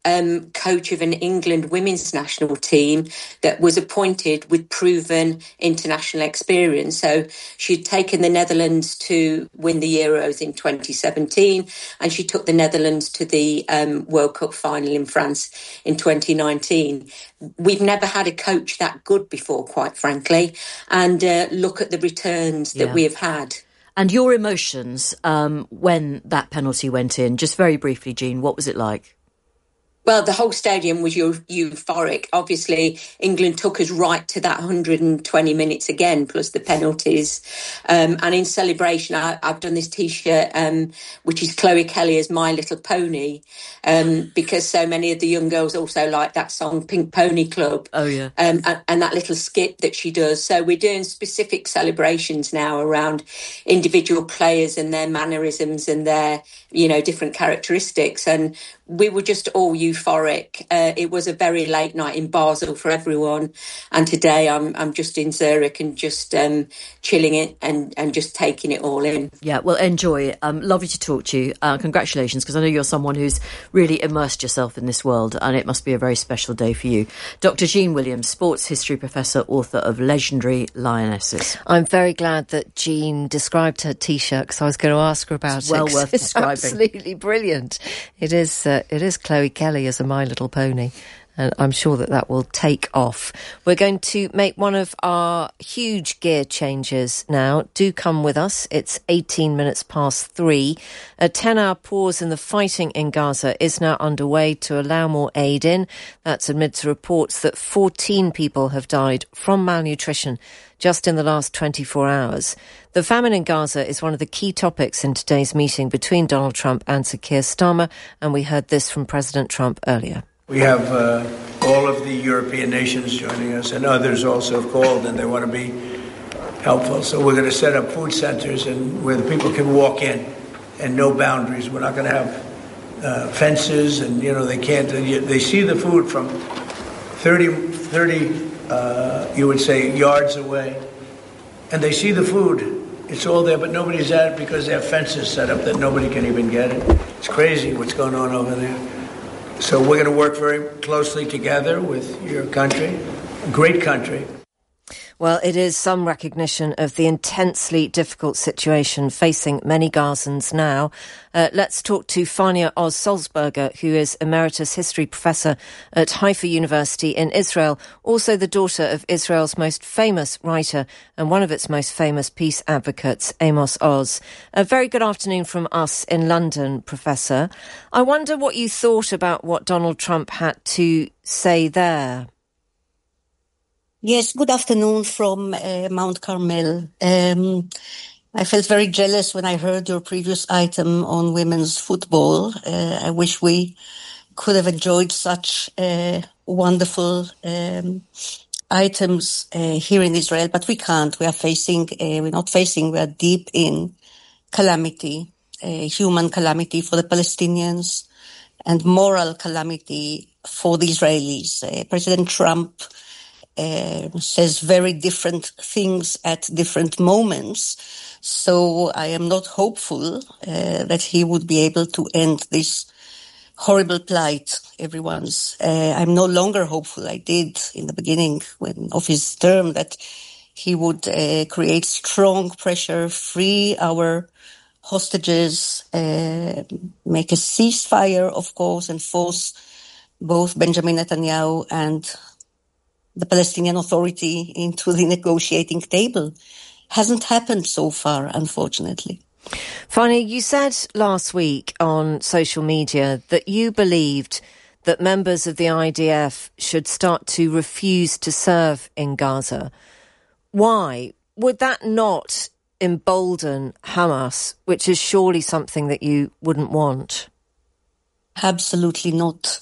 coach of an England women's national team that was appointed with proven international experience. So she'd taken the Netherlands to win the Euros in 2017, and she took the Netherlands to the World Cup final in France in 2019. We've never had a coach that good before, quite frankly, and look at the returns that we have had. And your emotions when that penalty went in, just very briefly, Jean, what was it like? Well, the whole stadium was euphoric. Obviously, England took us right to that 120 minutes again, plus the penalties. And in celebration, I've done this T-shirt, which is Chloe Kelly as My Little Pony, because so many of the young girls also like that song, Pink Pony Club. Oh, yeah. And that little skit that she does. So we're doing specific celebrations now around individual players and their mannerisms and their, different characteristics. And we were just all euphoric. It was a very late night in Basel for everyone, and today I'm just in Zurich and just chilling it and just taking it all in. Yeah, well, enjoy it. Lovely to talk to you. Congratulations, because I know you're someone who's really immersed yourself in this world, and it must be a very special day for you. Dr. Jean Williams, sports history professor, author of Legendary Lionesses. I'm very glad that Jean described her T-shirt, because I was going to ask her about it. Well worth describing. Absolutely brilliant. It is Chloe Kelly as a My Little Pony, and I'm sure that will take off. We're going to make one of our huge gear changes now. Do come with us. It's 18 minutes past 3. A 10-hour pause in the fighting in Gaza is now underway to allow more aid in. That's amidst reports that 14 people have died from malnutrition just in the last 24 hours. The famine in Gaza is one of the key topics in today's meeting between Donald Trump and Sir Keir Starmer, and we heard this from President Trump earlier. We have all of the European nations joining us, and others also have called, and they want to be helpful. So we're going to set up food centers and where the people can walk in and no boundaries. We're not going to have fences, and they can't. They see the food from 30 you would say yards away, and they see the food. It's all there, but nobody's at it because they have fences set up that nobody can even get it. It's crazy what's going on over there. So we're going to work very closely together with your country, a great country. Well, it is some recognition of the intensely difficult situation facing many Gazans now. Let's talk to Fania Oz-Sulzberger, who is Emeritus History Professor at Haifa University in Israel, also the daughter of Israel's most famous writer and one of its most famous peace advocates, Amos Oz. A very good afternoon from us in London, Professor. I wonder what you thought about what Donald Trump had to say there. Yes, good afternoon from Mount Carmel. I felt very jealous when I heard your previous item on women's football. I wish we could have enjoyed such wonderful items here in Israel, but we can't. We are deep in calamity, human calamity for the Palestinians and moral calamity for the Israelis. President Trump says very different things at different moments. So I am not hopeful that he would be able to end this horrible plight everyone's. I'm no longer hopeful. I did in the beginning of his term that he would create strong pressure, free our hostages, make a ceasefire, of course, and force both Benjamin Netanyahu and the Palestinian Authority into the negotiating table. Hasn't happened so far, unfortunately. Finally, you said last week on social media that you believed that members of the IDF should start to refuse to serve in Gaza. Why? Would that not embolden Hamas, which is surely something that you wouldn't want? Absolutely not.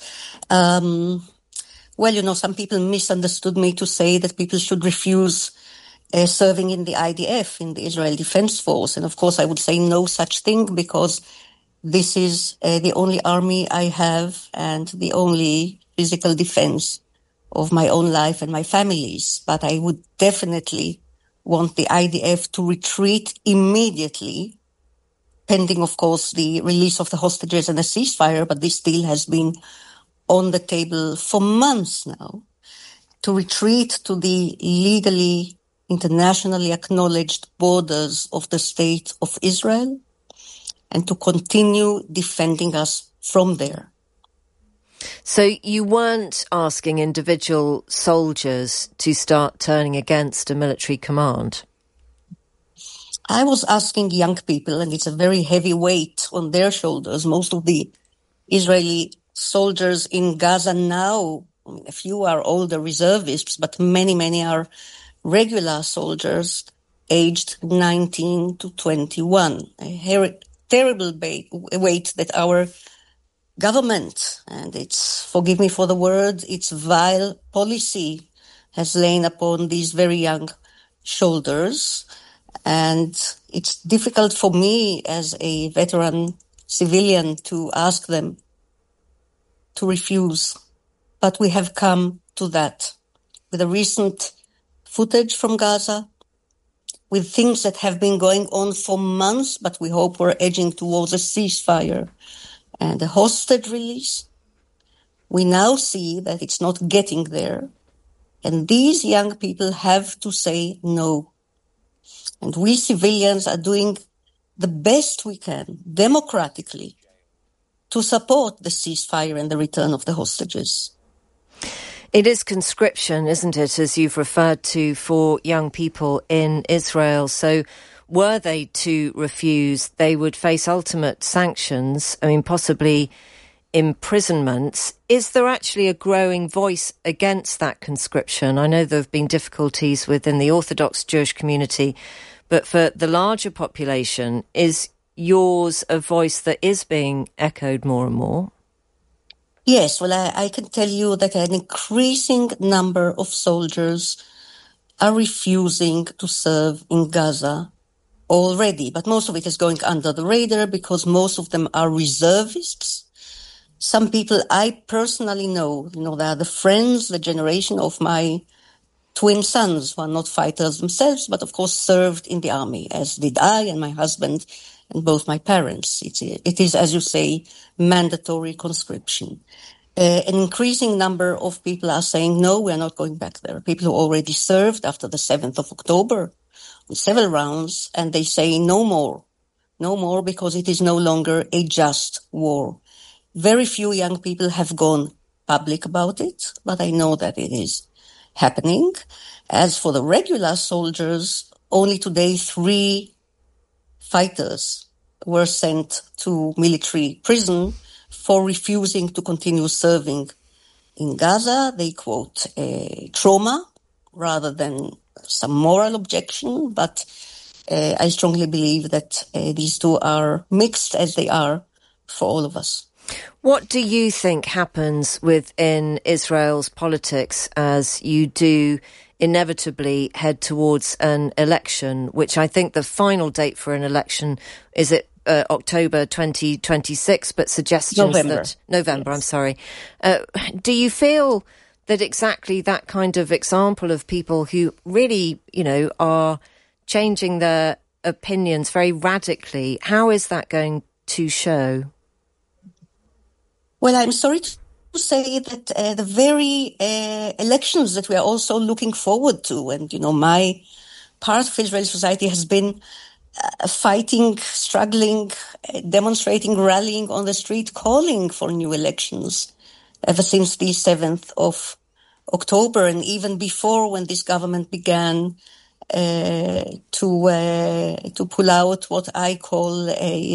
Some people misunderstood me to say that people should refuse serving in the IDF, in the Israel Defense Force. And of course, I would say no such thing, because this is the only army I have and the only physical defense of my own life and my family's. But I would definitely want the IDF to retreat immediately, pending, of course, the release of the hostages and a ceasefire. But this deal has been on the table for months now, to retreat to the legally, internationally acknowledged borders of the State of Israel, and to continue defending us from there. So you weren't asking individual soldiers to start turning against a military command? I was asking young people, and it's a very heavy weight on their shoulders. Most of the Israeli soldiers in Gaza now, a few are older reservists, but many are regular soldiers aged 19 to 21. A terrible weight that our government, and it's, forgive me for the word, its vile policy has lain upon these very young shoulders. And it's difficult for me as a veteran civilian to ask them to refuse. But we have come to that with the recent footage from Gaza, with things that have been going on for months, but we hope we're edging towards a ceasefire and a hostage release. We now see that it's not getting there. And these young people have to say no. And we civilians are doing the best we can, democratically, to support the ceasefire and the return of the hostages. It is conscription, isn't it, as you've referred to, for young people in Israel. So were they to refuse, they would face ultimate sanctions, possibly imprisonments. Is there actually a growing voice against that conscription? I know there have been difficulties within the Orthodox Jewish community, but for the larger population, is yours a voice that is being echoed more and more? Yes, well, I can tell you that an increasing number of soldiers are refusing to serve in Gaza already, but most of it is going under the radar because most of them are reservists. Some people I personally know, they are the friends, the generation of my twin sons, who are not fighters themselves, but of course served in the army, as did I and my husband and both my parents. It is, as you say, mandatory conscription. An increasing number of people are saying, no, we are not going back there. People who already served after the 7th of October in several rounds, and they say no more, because it is no longer a just war. Very few young people have gone public about it, but I know that it is happening. As for the regular soldiers, only today 3 fighters were sent to military prison for refusing to continue serving in Gaza. They quote trauma rather than some moral objection, but I strongly believe that these two are mixed, as they are for all of us. What do you think happens within Israel's politics as you do inevitably head towards an election, which I think the final date for an election is October 2026, but suggestions November, yes. I'm sorry. Do you feel that exactly that kind of example of people who really, are changing their opinions very radically, how is that going to show? Well, I'm sorry to say that the very elections that we are also looking forward to, and, my part of Israeli society has been fighting, struggling, demonstrating, rallying on the street, calling for new elections ever since the 7th of October, and even before, when this government began to pull out what I call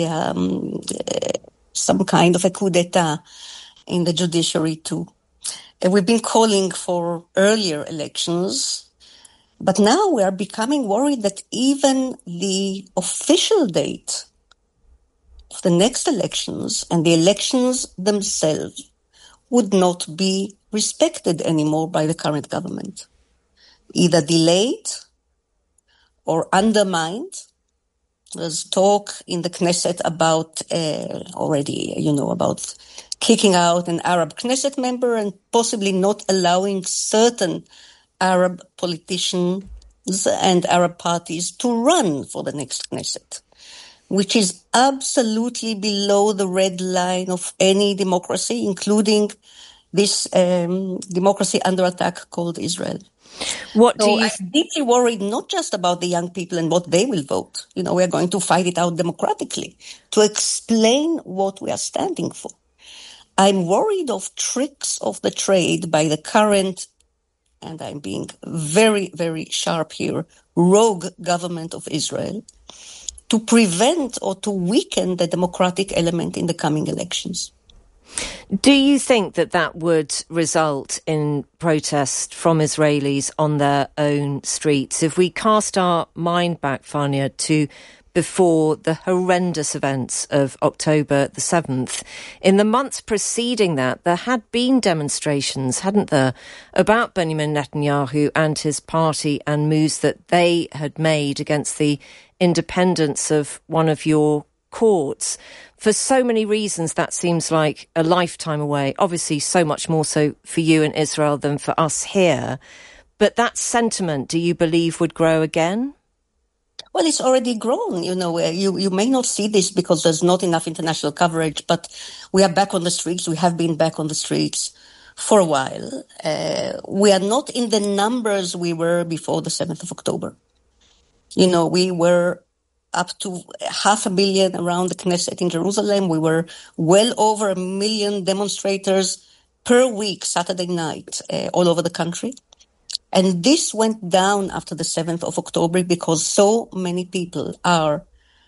some kind of a coup d'etat in the judiciary too. We've been calling for earlier elections, but now we are becoming worried that even the official date of the next elections and the elections themselves would not be respected anymore by the current government, either delayed or undermined. There's talk in the Knesset about about kicking out an Arab Knesset member and possibly not allowing certain Arab politicians and Arab parties to run for the next Knesset, which is absolutely below the red line of any democracy, including this democracy under attack called Israel. I'm deeply worried not just about the young people and what they will vote. We are going to fight it out democratically to explain what we are standing for. I'm worried of tricks of the trade by the current, and I'm being very, very sharp here, rogue government of Israel to prevent or to weaken the democratic element in the coming elections. Do you think that would result in protest from Israelis on their own streets? If we cast our mind back, Fania, to before the horrendous events of October the 7th, in the months preceding that, there had been demonstrations, hadn't there, about Benjamin Netanyahu and his party and moves that they had made against the independence of one of your courts. For so many reasons, that seems like a lifetime away. Obviously, so much more so for you in Israel than for us here. But that sentiment, do you believe, would grow again? Well, it's already grown. You may not see this because there's not enough international coverage, but we are back on the streets. We have been back on the streets for a while. We are not in the numbers we were before the 7th of October. We were up to 500,000 around the Knesset in Jerusalem. We were well over 1 million demonstrators per week, Saturday night, all over the country. And this went down after the 7th of October because so many people are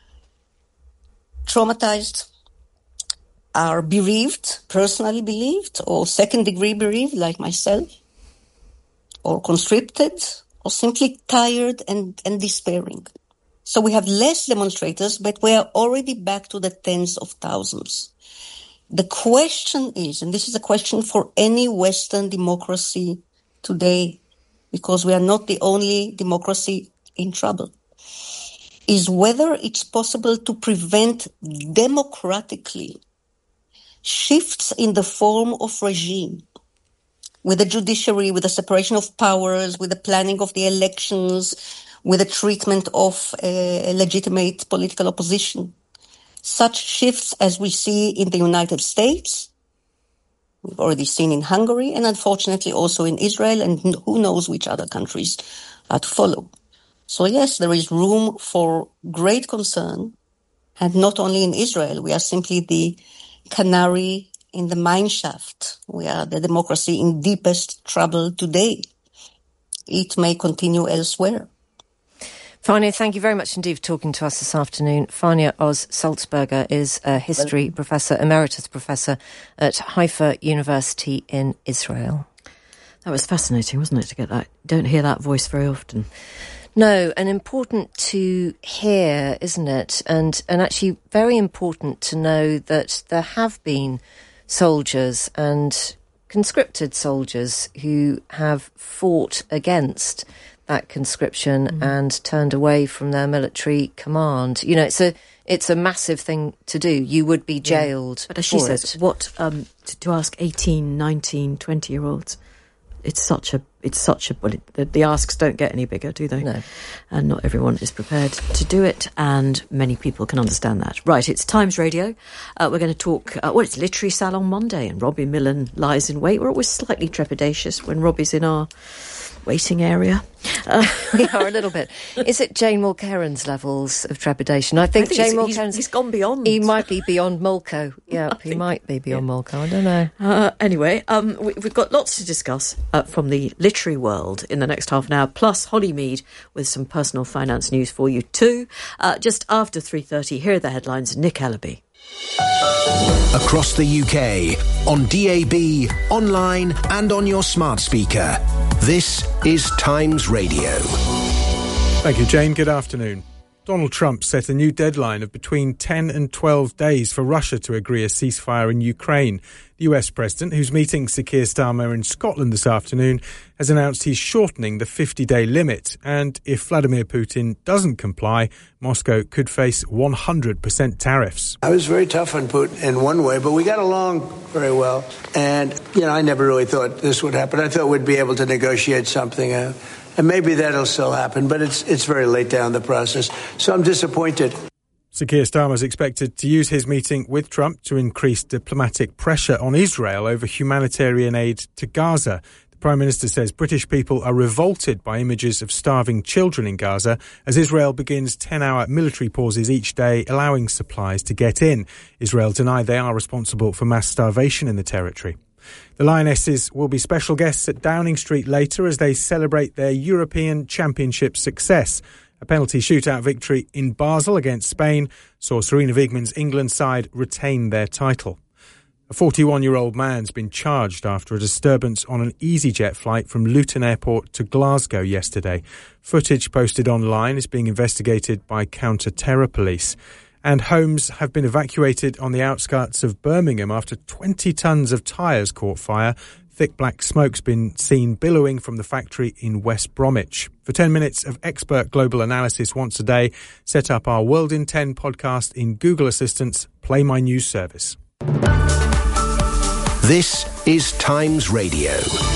traumatized, are bereaved, personally bereaved, or second-degree bereaved, like myself, or conscripted, or simply tired and despairing. So we have less demonstrators, but we are already back to the tens of thousands. The question is, and this is a question for any Western democracy today, because we are not the only democracy in trouble, is whether it's possible to prevent democratically shifts in the form of regime, with the judiciary, with the separation of powers, with the planning of the elections, with the treatment of legitimate political opposition. Such shifts as we see in the United States, we've already seen in Hungary, and unfortunately also in Israel, and who knows which other countries are to follow. So yes, there is room for great concern, and not only in Israel. We are simply the canary in the mine shaft. We are the democracy in deepest trouble today. It may continue elsewhere. Fania, thank you very much indeed for talking to us this afternoon. Fania Oz-Sulzberger is a history professor, emeritus professor at Haifa University in Israel. That was fascinating, wasn't it, to get that? Don't hear that voice very often. No, and important to hear, isn't it? And actually very important to know that there have been soldiers and conscripted soldiers who have fought against that conscription and turned away from their military command. It's a massive thing to do. You would be jailed. But as she says, to ask 18, 19, 20-year-olds, it's such a it's such a... Well, the asks don't get any bigger, do they? No. And not everyone is prepared to do it, and many people can understand that. Right, it's Times Radio. We're going to talk... it's Literary Salon Monday, and Robbie Millen lies in wait. We're always slightly trepidatious when Robbie's in our waiting area. We are a little bit. Is it Jane Mulcairn's levels of trepidation? I think Jane Mulcairn's... He's gone beyond. He might be beyond Mulco. Yeah, he might be beyond Mulco. I don't know. Anyway, we've got lots to discuss from the literary world in the next half an hour, plus Holly Mead with some personal finance news for you too. Just after 3:30, here are the headlines. Nick Ellaby. Across the UK, on DAB, online and on your smart speaker. This is Times Radio. Thank you, Jane. Good afternoon. Donald Trump set a new deadline of between 10 and 12 days for Russia to agree a ceasefire in Ukraine. The US President, who's meeting Sir Keir Starmer in Scotland this afternoon, has announced he's shortening the 50-day limit. And if Vladimir Putin doesn't comply, Moscow could face 100% tariffs. I was very tough on Putin in one way, but we got along very well. And, I never really thought this would happen. I thought we'd be able to negotiate something out. And maybe that'll still happen, but it's very late down the process. So I'm disappointed. Sir Keir Starmer is expected to use his meeting with Trump to increase diplomatic pressure on Israel over humanitarian aid to Gaza. The Prime Minister says British people are revolted by images of starving children in Gaza as Israel begins 10-hour military pauses each day, allowing supplies to get in. Israel deny they are responsible for mass starvation in the territory. The Lionesses will be special guests at Downing Street later as they celebrate their European Championship success. A penalty shootout victory in Basel against Spain saw Sarina Wiegman's England side retain their title. A 41-year-old man's been charged after a disturbance on an EasyJet flight from Luton Airport to Glasgow yesterday. Footage posted online is being investigated by counter-terror police. And homes have been evacuated on the outskirts of Birmingham after 20 tonnes of tyres caught fire. Thick black smoke's been seen billowing from the factory in West Bromwich. For 10 minutes of expert global analysis once a day, set up our World in 10 podcast in Google Assistant's Play My News service. This is Times Radio.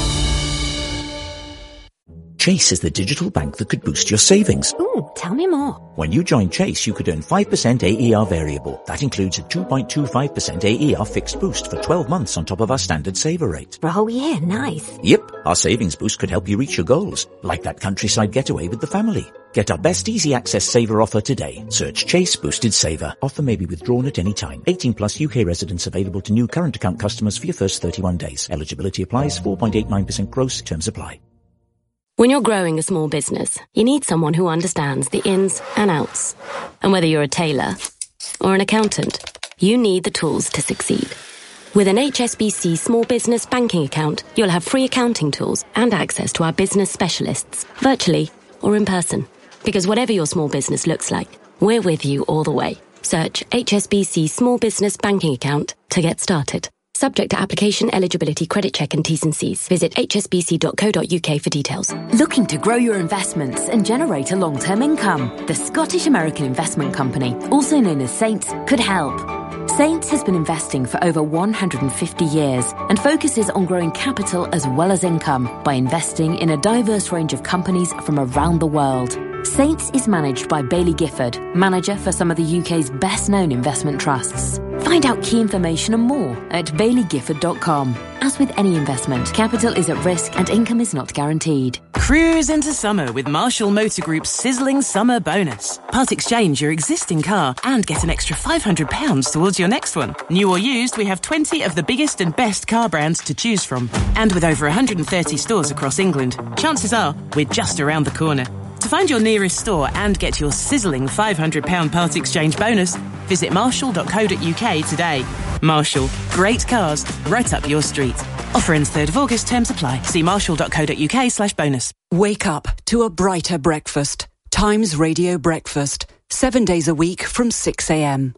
Chase is the digital bank that could boost your savings. Ooh, tell me more. When you join Chase, you could earn 5% AER variable. That includes a 2.25% AER fixed boost for 12 months on top of our standard saver rate. For a whole year, nice. Yep, our savings boost could help you reach your goals, like that countryside getaway with the family. Get our best easy access saver offer today. Search Chase Boosted Saver. Offer may be withdrawn at any time. 18 plus UK residents available to new current account customers for your first 31 days. Eligibility applies. 4.89% gross. Terms apply. When you're growing a small business, you need someone who understands the ins and outs. And whether you're a tailor or an accountant, you need the tools to succeed. With an HSBC small business banking account, you'll have free accounting tools and access to our business specialists, virtually or in person. Because whatever your small business looks like, we're with you all the way. Search HSBC Small Business Banking Account to get started. Subject to application, eligibility, credit check and T's and C's. Visit hsbc.co.uk for details. Looking to grow your investments and generate a long-term income? The Scottish American Investment Company, also known as Saints, could help. Saints has been investing for over 150 years and focuses on growing capital as well as income by investing in a diverse range of companies from around the world. Saints is managed by Bailey Gifford, manager for some of the UK's best-known investment trusts. Find out key information and more at baileygifford.com. As with any investment, capital is at risk and income is not guaranteed. Cruise into summer with Marshall Motor Group's sizzling summer bonus. Part exchange your existing car and get an extra £500 towards your next one. New or used, we have 20 of the biggest and best car brands to choose from. And with over 130 stores across England, chances are we're just around the corner. To find your nearest store and get your sizzling £500 part exchange bonus, visit marshall.co.uk today. Marshall, great cars, right up your street. Offer ends 3rd of August, terms apply. See marshall.co.uk/bonus. Wake up to a brighter breakfast. Times Radio Breakfast. 7 days a week from 6 a.m.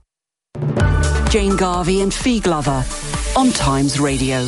Jane Garvey and Fee Glover on Times Radio.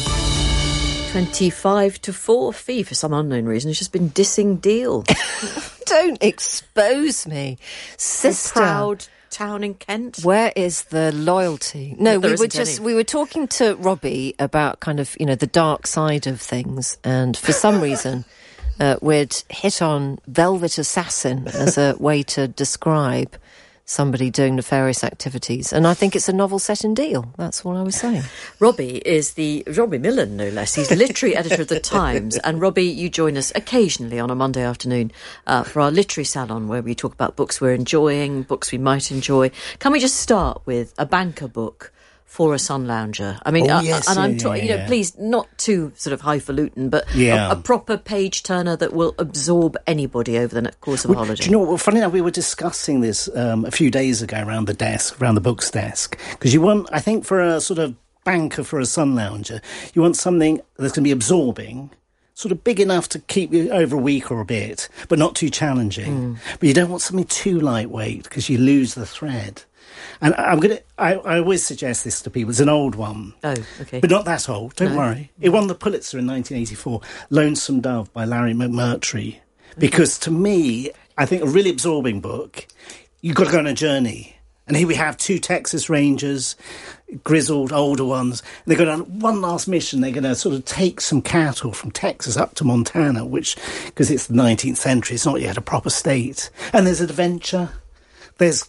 25 to 4. Fee, for some unknown reason, has just been dissing Deal. Don't expose me, sister. A proud town in Kent. Where is the loyalty? No, we were talking to Robbie about kind of, the dark side of things, and for some reason we'd hit on velvet assassin as a way to describe somebody doing nefarious activities. And I think it's a novel set in Deal. That's what I was saying. Robbie Millen, no less. He's the literary editor of The Times. And Robbie, you join us occasionally on a Monday afternoon for our literary salon, where we talk about books we're enjoying, books we might enjoy. Can we just start with a banker book for a sun lounger? I mean, please, not too sort of highfalutin, but a proper page turner that will absorb anybody over the course of a holiday. Do you know what? Well, funny enough, we were discussing this a few days ago around the book's desk, because you want, I think, for a sort of banker for a sun lounger, you want something that's going to be absorbing, sort of big enough to keep you over a week or a bit, but not too challenging. But you don't want something too lightweight, because you lose the thread. And I always suggest this to people. It's an old one. Oh, okay. But not that old, don't worry. It won the Pulitzer in 1984, Lonesome Dove by Larry McMurtry. Because to me, I think a really absorbing book, you've got to go on a journey. And here we have 2 Texas Rangers, grizzled, older ones. And they're going on one last mission. They're going to sort of take some cattle from Texas up to Montana, which, because it's the 19th century, it's not yet a proper state. And there's adventure. There's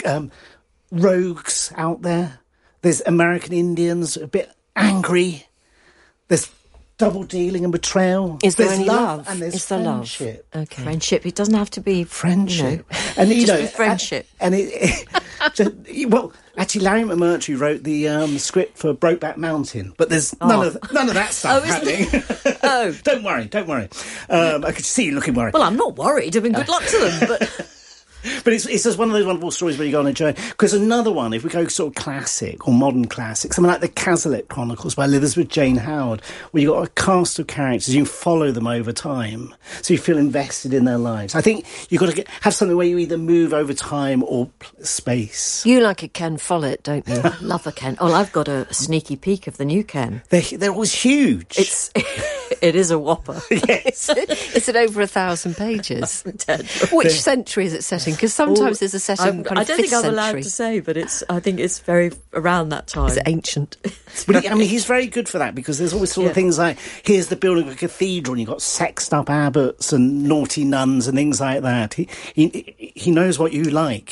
rogues out there. There's American Indians, a bit angry. There's double dealing and betrayal. Is there any love? And there's Is there friendship. Love? Okay. Friendship. It doesn't have to be friendship. And friendship. Well, actually, Larry McMurtry wrote the script for Brokeback Mountain, but there's none of that stuff happening. Don't worry. I could see you looking worried. Well, I'm not worried. I mean, good luck to them, but. But it's just one of those wonderful stories where you go on a journey. Because another one, if we go sort of classic or modern classic, something like the Cazalet Chronicles by Elizabeth Jane Howard, where you've got a cast of characters, you follow them over time, so you feel invested in their lives. I think you've got to have something where you either move over time or space. You like a Ken Follett, don't you? Love a Ken. Oh, I've got a sneaky peek of the new Ken. They're always huge. It is a whopper. Yes. It's at over 1,000 pages. Which century is it set in? Because sometimes there's a set in kind of 5th century. I don't think I'm allowed to say, but I think it's very around that time. It's ancient. But he's very good for that, because there's always sort of things like, here's the building of a cathedral, and you've got sexed up abbots and naughty nuns and things like that. He knows what you like.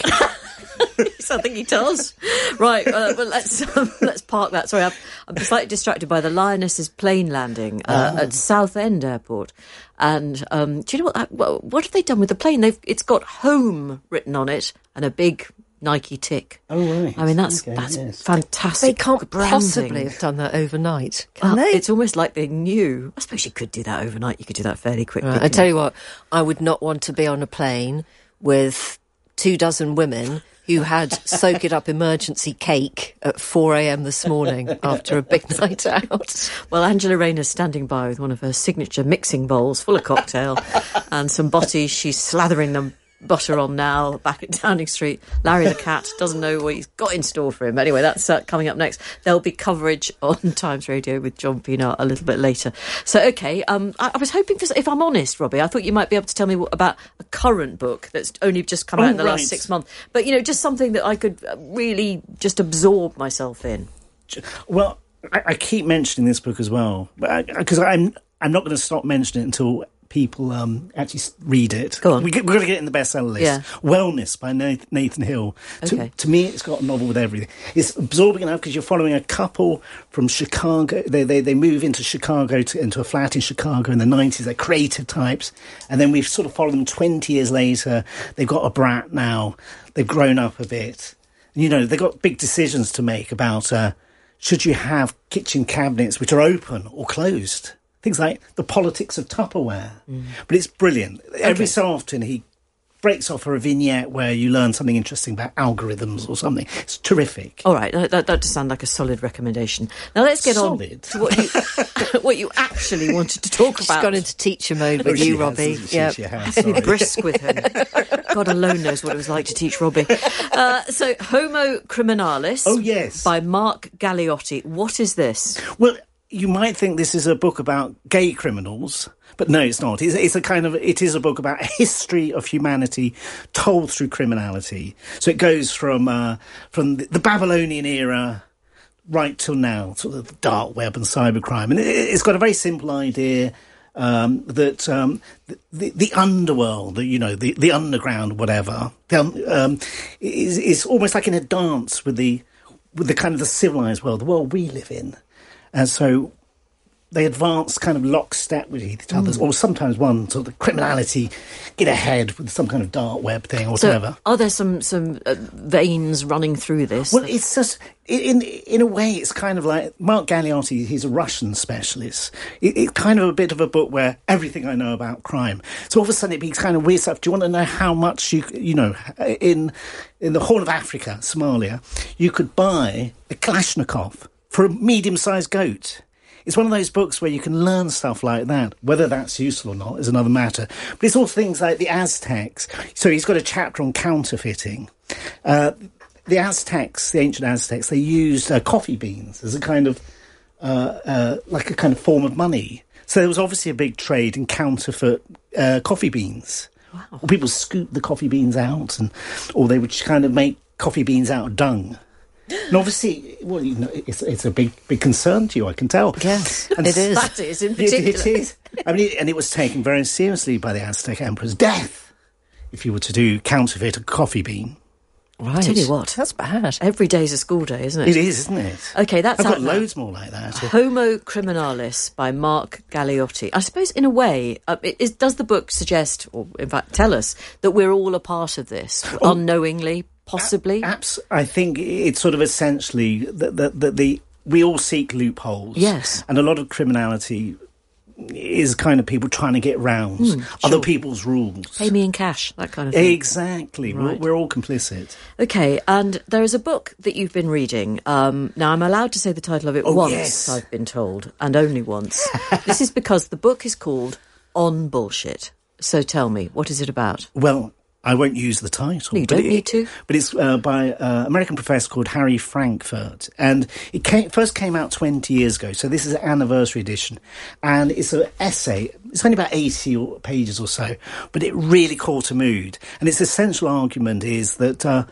I think he does. Right, but let's park that. Sorry, I'm slightly distracted by the Lionesses plane landing at Southend Airport. And do you know what have they done with the plane? It's got home written on it and a big Nike tick. Oh, right. I mean, that's fantastic. They can't branding. possibly have done that overnight, can they? It's almost like they knew. I suppose you could do that overnight. You could do that fairly quickly. Right, I tell you what, I would not want to be on a plane with 24 women who had soak it up emergency cake at 4 a.m. this morning after a big night out. Well, Angela Rayner's standing by with one of her signature mixing bowls full of cocktail and some botties. She's slathering them butter on now back at Downing Street. Larry the cat doesn't know what he's got in store for him. Anyway, that's coming up next. There'll be coverage on Times Radio with John Pienaar a little bit later. So, OK, I was hoping for, if I'm honest, Robbie, I thought you might be able to tell me about a current book that's only just come out in the last 6 months. But, just something that I could really just absorb myself in. Well, I keep mentioning this book as well, because I'm not going to stop mentioning it until people actually read it. Go on. We're going to get it in the bestseller list. Yeah. Wellness by Nathan Hill. Okay. To me, it's got a novel with everything. It's absorbing enough because you're following a couple from Chicago. They move into Chicago, into a flat in Chicago in the 90s. They're creative types. And then we've sort of followed them 20 years later. They've got a brat now. They've grown up a bit. They've got big decisions to make about should you have kitchen cabinets which are open or closed? Things like the politics of Tupperware. But it's brilliant. Every so often he breaks off for a vignette where you learn something interesting about algorithms or something. It's terrific. All right, that does sound like a solid recommendation. Now let's get on to what you actually wanted to talk about. She's gone into teacher mode with you, Robbie. Yeah, be brisk with him. God alone knows what it was like to teach Robbie. So, Homo Criminalis. Oh, yes. By Mark Galeotti. What is this? Well, you might think this is a book about gay criminals, but no, it's not. It is a book about a history of humanity told through criminality. So it goes from the Babylonian era right till now, sort of the dark web and cybercrime. And it's got a very simple idea that the underworld, the underground, whatever, is almost like in a dance with the kind of the civilized world, the world we live in. And so they advance kind of lockstep with each other, or sometimes one sort of criminality get ahead with some kind of dark web thing or whatever. Are there some veins running through this? Well, it's just, in a way, it's kind of like Mark Galeotti, he's a Russian specialist. It's kind of a bit of a book where everything I know about crime. So all of a sudden it becomes kind of weird stuff. Do you want to know how much you know, in the Horn of Africa, Somalia, you could buy a Kalashnikov for a medium-sized goat? It's one of those books where you can learn stuff like that. Whether that's useful or not is another matter. But it's all things like the Aztecs. So he's got a chapter on counterfeiting. The Aztecs, the ancient Aztecs, they used coffee beans as a kind of, like a kind of form of money. So there was obviously a big trade in counterfeit coffee beans. Wow. People scooped the coffee beans out, or they would kind of make coffee beans out of dung. And obviously, well, it's a big concern to you, I can tell. Yes, and it is. That is, in particular. It is. I mean, and it was taken very seriously by the Aztec emperors. Death, if you were to counterfeit a coffee bean. Right. I tell you what, that's bad. Every day's a school day, isn't it? It is, isn't it? Okay, that's I've got loads more like that. Homo Criminalis by Mark Galeotti. I suppose, in a way, does the book suggest, or in fact tell us, that we're all a part of this, unknowingly? Possibly? I think it's sort of essentially that we all seek loopholes. Yes. And a lot of criminality is kind of people trying to get round other people's rules. Pay me in cash, that kind of thing. Exactly. Right. We're all complicit. OK, and there is a book that you've been reading. Now, I'm allowed to say the title of it once, yes. I've been told, and only once. This is because the book is called On Bullshit. So tell me, what is it about? Well, I won't use the title. No, you don't need to. But it's by an American professor called Harry Frankfurt. And it first came out 20 years ago, so this is an anniversary edition. And it's an essay. It's only about 80 pages or so, but it really caught a mood. And its essential argument is that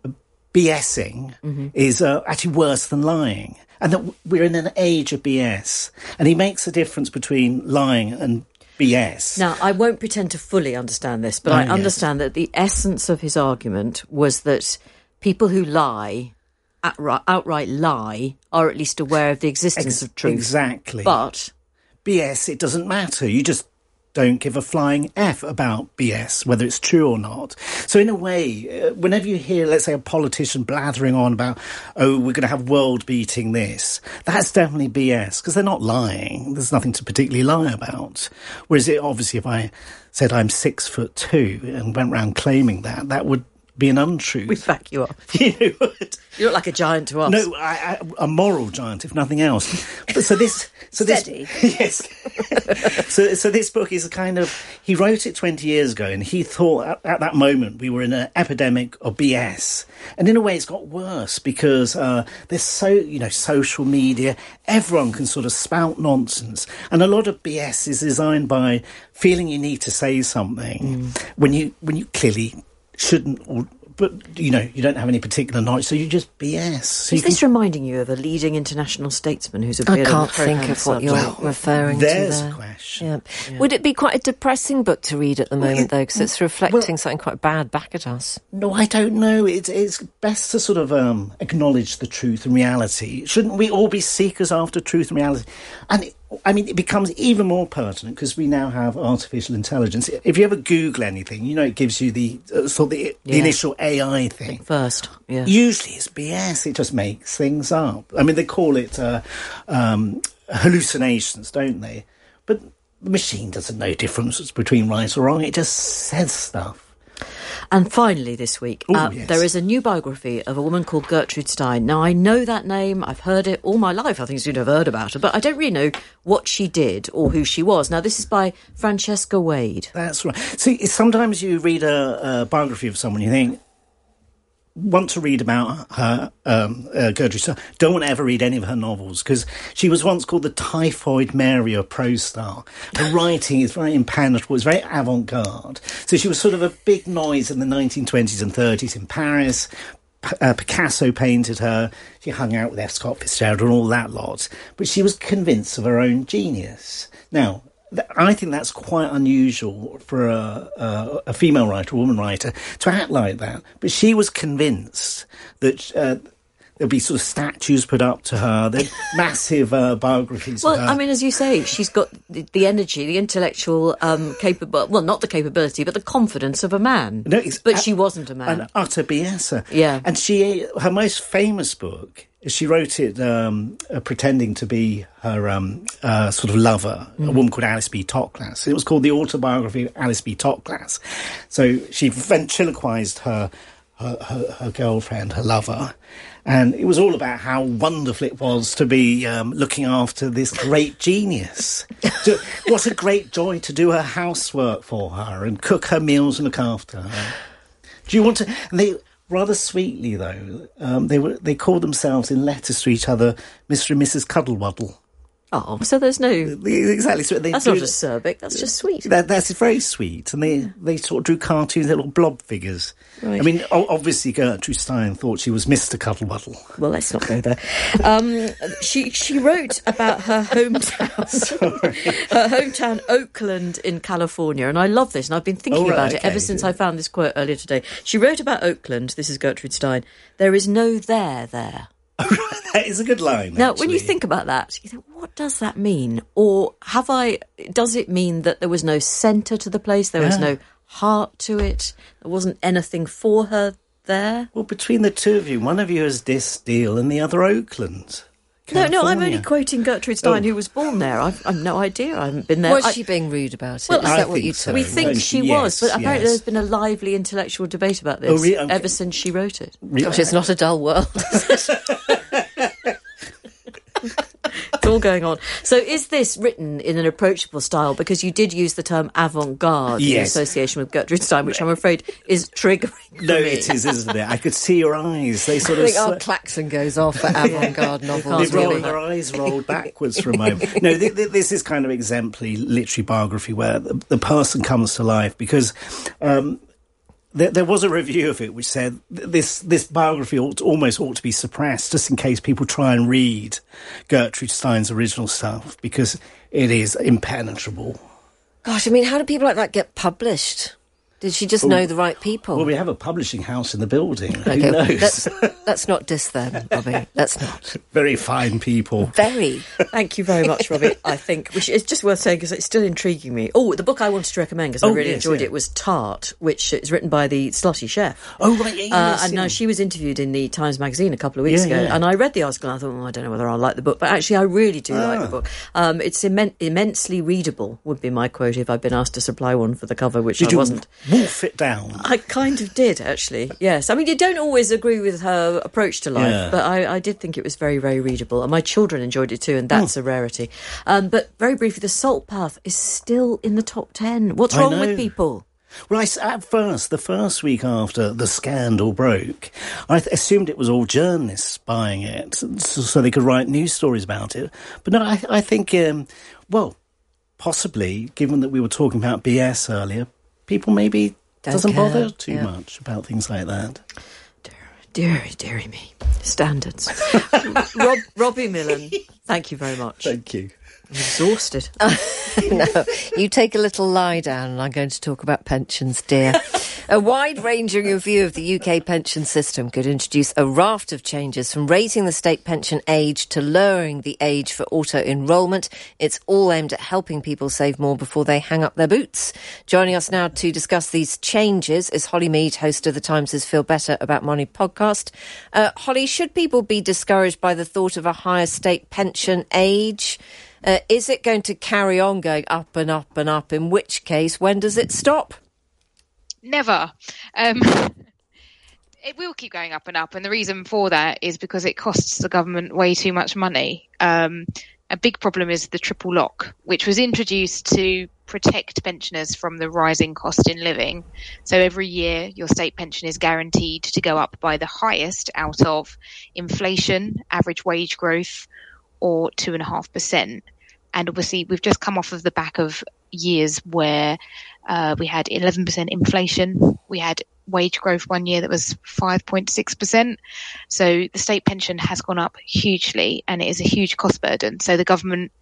BSing is actually worse than lying. And that we're in an age of BS. And he makes a difference between lying and BS. Now, I won't pretend to fully understand this, but I understand that the essence of his argument was that people who lie, outright lie, are at least aware of the existence of truth. Exactly. But BS, it doesn't matter. You just don't give a flying F about BS, whether it's true or not. So in a way, whenever you hear, let's say, a politician blathering on about, we're going to have world beating this, that's definitely BS, because they're not lying. There's nothing to particularly lie about. Whereas obviously if I said I'm 6'2" and went around claiming that would be an untruth. We'd back you up. You would. You look like a giant to us. No, a moral giant, if nothing else. But Steady. Yes. so this book is a kind of, he wrote it 20 years ago, and he thought at that moment we were in an epidemic of BS. And in a way it's got worse because there's social media, everyone can sort of spout nonsense. And a lot of BS is designed by feeling you need to say something when you clearly shouldn't, but you don't have any particular knowledge, so you just BS. So is this reminding you of a leading international statesman who's appeared? I can't think of what you're referring to there. There's a question. Yeah. Would it be quite a depressing book to read at the moment, though, because it's reflecting something quite bad back at us? No, I don't know. It's best to sort of acknowledge the truth and reality. Shouldn't we all be seekers after truth and reality? And it becomes even more pertinent because we now have artificial intelligence. If you ever Google anything, it gives you the initial AI thing. First, yeah. Usually it's BS. It just makes things up. I mean, they call it hallucinations, don't they? But the machine doesn't know difference between right or wrong. It just says stuff. And finally this week, there is a new biography of a woman called Gertrude Stein. Now, I know that name. I've heard it all my life. I think you'd have heard about her. But I don't really know what she did or who she was. Now, this is by Francesca Wade. That's right. See, sometimes you read a biography of someone, you think, want to read about her, Gertrude Stein. Don't want to ever read any of her novels because she was once called the Typhoid Mary of prose style. Her writing is very impenetrable, it's very avant-garde. So she was sort of a big noise in the 1920s and 30s in Paris. Picasso painted her. She hung out with F. Scott Fitzgerald and all that lot. But she was convinced of her own genius. Now, I think that's quite unusual for a female writer, a woman writer, to act like that. But she was convinced that there'll be sort of statues put up to her, massive biographies of her. Well, I mean, as you say, she's got the energy, the intellectual well, not the capability, but the confidence of a man. No, but she wasn't a man. An utter BS'er. Yeah. And her most famous book, she wrote it pretending to be her sort of lover, a woman called Alice B. Toklas. It was called The Autobiography of Alice B. Toklas. So she ventriloquised her girlfriend, her lover, and it was all about how wonderful it was to be looking after this great genius. What a great joy to do her housework for her and cook her meals and look after her. Do you want to... And they, rather sweetly, though, they called themselves in letters to each other Mr. and Mrs. Cuddlewaddle. Oh, so there's no... Exactly. So that's not acerbic, that's just sweet. That's very sweet. And they sort of drew cartoons, little blob figures. Right. I mean, obviously Gertrude Stein thought she was Mr. Cuddlewaddle. Well, let's not go there. She wrote about her hometown, Oakland in California, and I love this, and I've been thinking about it ever since I found this quote earlier today. She wrote about Oakland, this is Gertrude Stein, there is no there. That is a good line. Now, when you think about that, you think, what does that mean? Or does it mean that there was no centre to the place, there was no heart to it, there wasn't anything for her there? Well, between the two of you, one of you is Disdale and the other Oakland. California. No, I'm only quoting Gertrude Stein, who was born there. I've no idea. I haven't been there. Was she being rude about it? Well, is that what you so. We think she was, but apparently there's been a lively intellectual debate about this ever since she wrote it. Gosh, it's not a dull world. It's all going on. So is this written in an approachable style? Because you did use the term avant-garde in association with Gertrude Stein, which I'm afraid is triggering for me. It is, isn't it? I could see your eyes. They sort I think our klaxon goes off for avant-garde novels. Their eyes rolled backwards for a moment. No, this is kind of exemplary literary biography where the person comes to life because... There was a review of it which said this biography ought to be suppressed just in case people try and read Gertrude Stein's original stuff because it is impenetrable. Gosh, I mean, how do people like that get published? Did she just know the right people? Well, we have a publishing house in the building. Okay, who knows? Let's not diss them, Robbie. Let's not. Very fine people. Very. Thank you very much, Robbie. I think it's just worth saying because it's still intriguing me. Oh, the book I wanted to recommend because I really enjoyed it was Tart, which is written by the Slutty Chef. Oh, right, yes. And now she was interviewed in the Times magazine a couple of weeks ago, and I read the article and I thought, I don't know whether I'll like the book, but actually I really do like the book. It's immensely readable, would be my quote if I'd been asked to supply one for the cover, which I wasn't. Wolf it down. I kind of did, actually, yes. I mean, you don't always agree with her approach to life, but I did think it was very, very readable, and my children enjoyed it too, and that's a rarity. But very briefly, The Salt Path is still in the top 10. What's wrong with people? Well, the first week after the scandal broke, I assumed it was all journalists buying it so they could write news stories about it. But no, I think, possibly, given that we were talking about BS earlier, people maybe doesn't bother too much about things like that. Deary me. Standards. Robbie Millen, thank you very much. Thank you. I'm exhausted. No, you take a little lie down and I'm going to talk about pensions, dear. A wide-ranging review of the UK pension system could introduce a raft of changes from raising the state pension age to lowering the age for auto-enrolment. It's all aimed at helping people save more before they hang up their boots. Joining us now to discuss these changes is Holly Mead, host of the Times' Feel Better About Money podcast. Holly, should people be discouraged by the thought of a higher state pension age? Is it going to carry on going up and up and up? In which case, when does it stop? Never. It will keep going up and up. And the reason for that is because it costs the government way too much money. A big problem is the triple lock, which was introduced to protect pensioners from the rising cost in living. So every year your state pension is guaranteed to go up by the highest out of inflation, average wage growth, or 2.5%. And obviously we've just come off of the back of years where we had 11% inflation. We had wage growth one year that was 5.6%. So the state pension has gone up hugely and it is a huge cost burden. So the government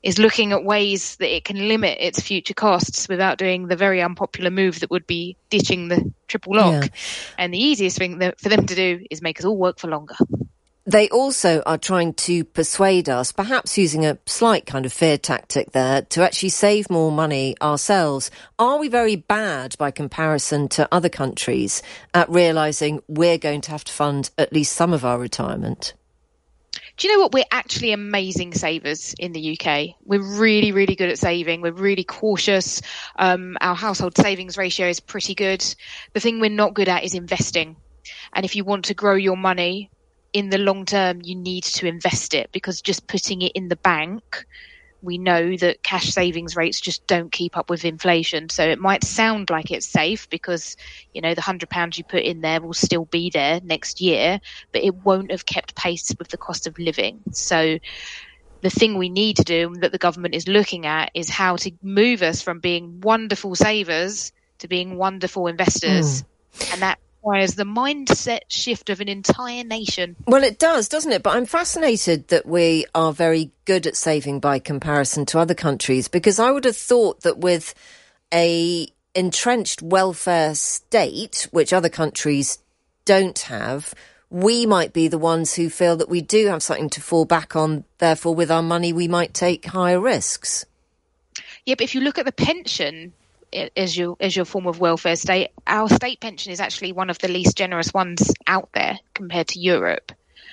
is looking at ways that it can limit its future costs without doing the very unpopular move that would be ditching the triple lock. Yeah. And the easiest thing for them to do is make us all work for longer. They also are trying to persuade us, perhaps using a slight kind of fear tactic there, to actually save more money ourselves. Are we very bad by comparison to other countries at realising we're going to have to fund at least some of our retirement? Do you know what? We're actually amazing savers in the UK. We're really, really good at saving. We're really cautious. Our household savings ratio is pretty good. The thing we're not good at is investing. And if you want to grow your money in the long term, you need to invest it, because just putting it in the bank, we know that cash savings rates just don't keep up with inflation. So it might sound like it's safe because, the £100 you put in there will still be there next year, but it won't have kept pace with the cost of living. So the thing we need to do, that the government is looking at, is how to move us from being wonderful savers to being wonderful investors. And that requires the mindset shift of an entire nation. Well, it does, doesn't it? But I'm fascinated that we are very good at saving by comparison to other countries, because I would have thought that with a entrenched welfare state, which other countries don't have, we might be the ones who feel that we do have something to fall back on. Therefore, with our money, we might take higher risks. Yeah, but if you look at the pension as your form of welfare state, our state pension is actually one of the least generous ones out there compared to Europe.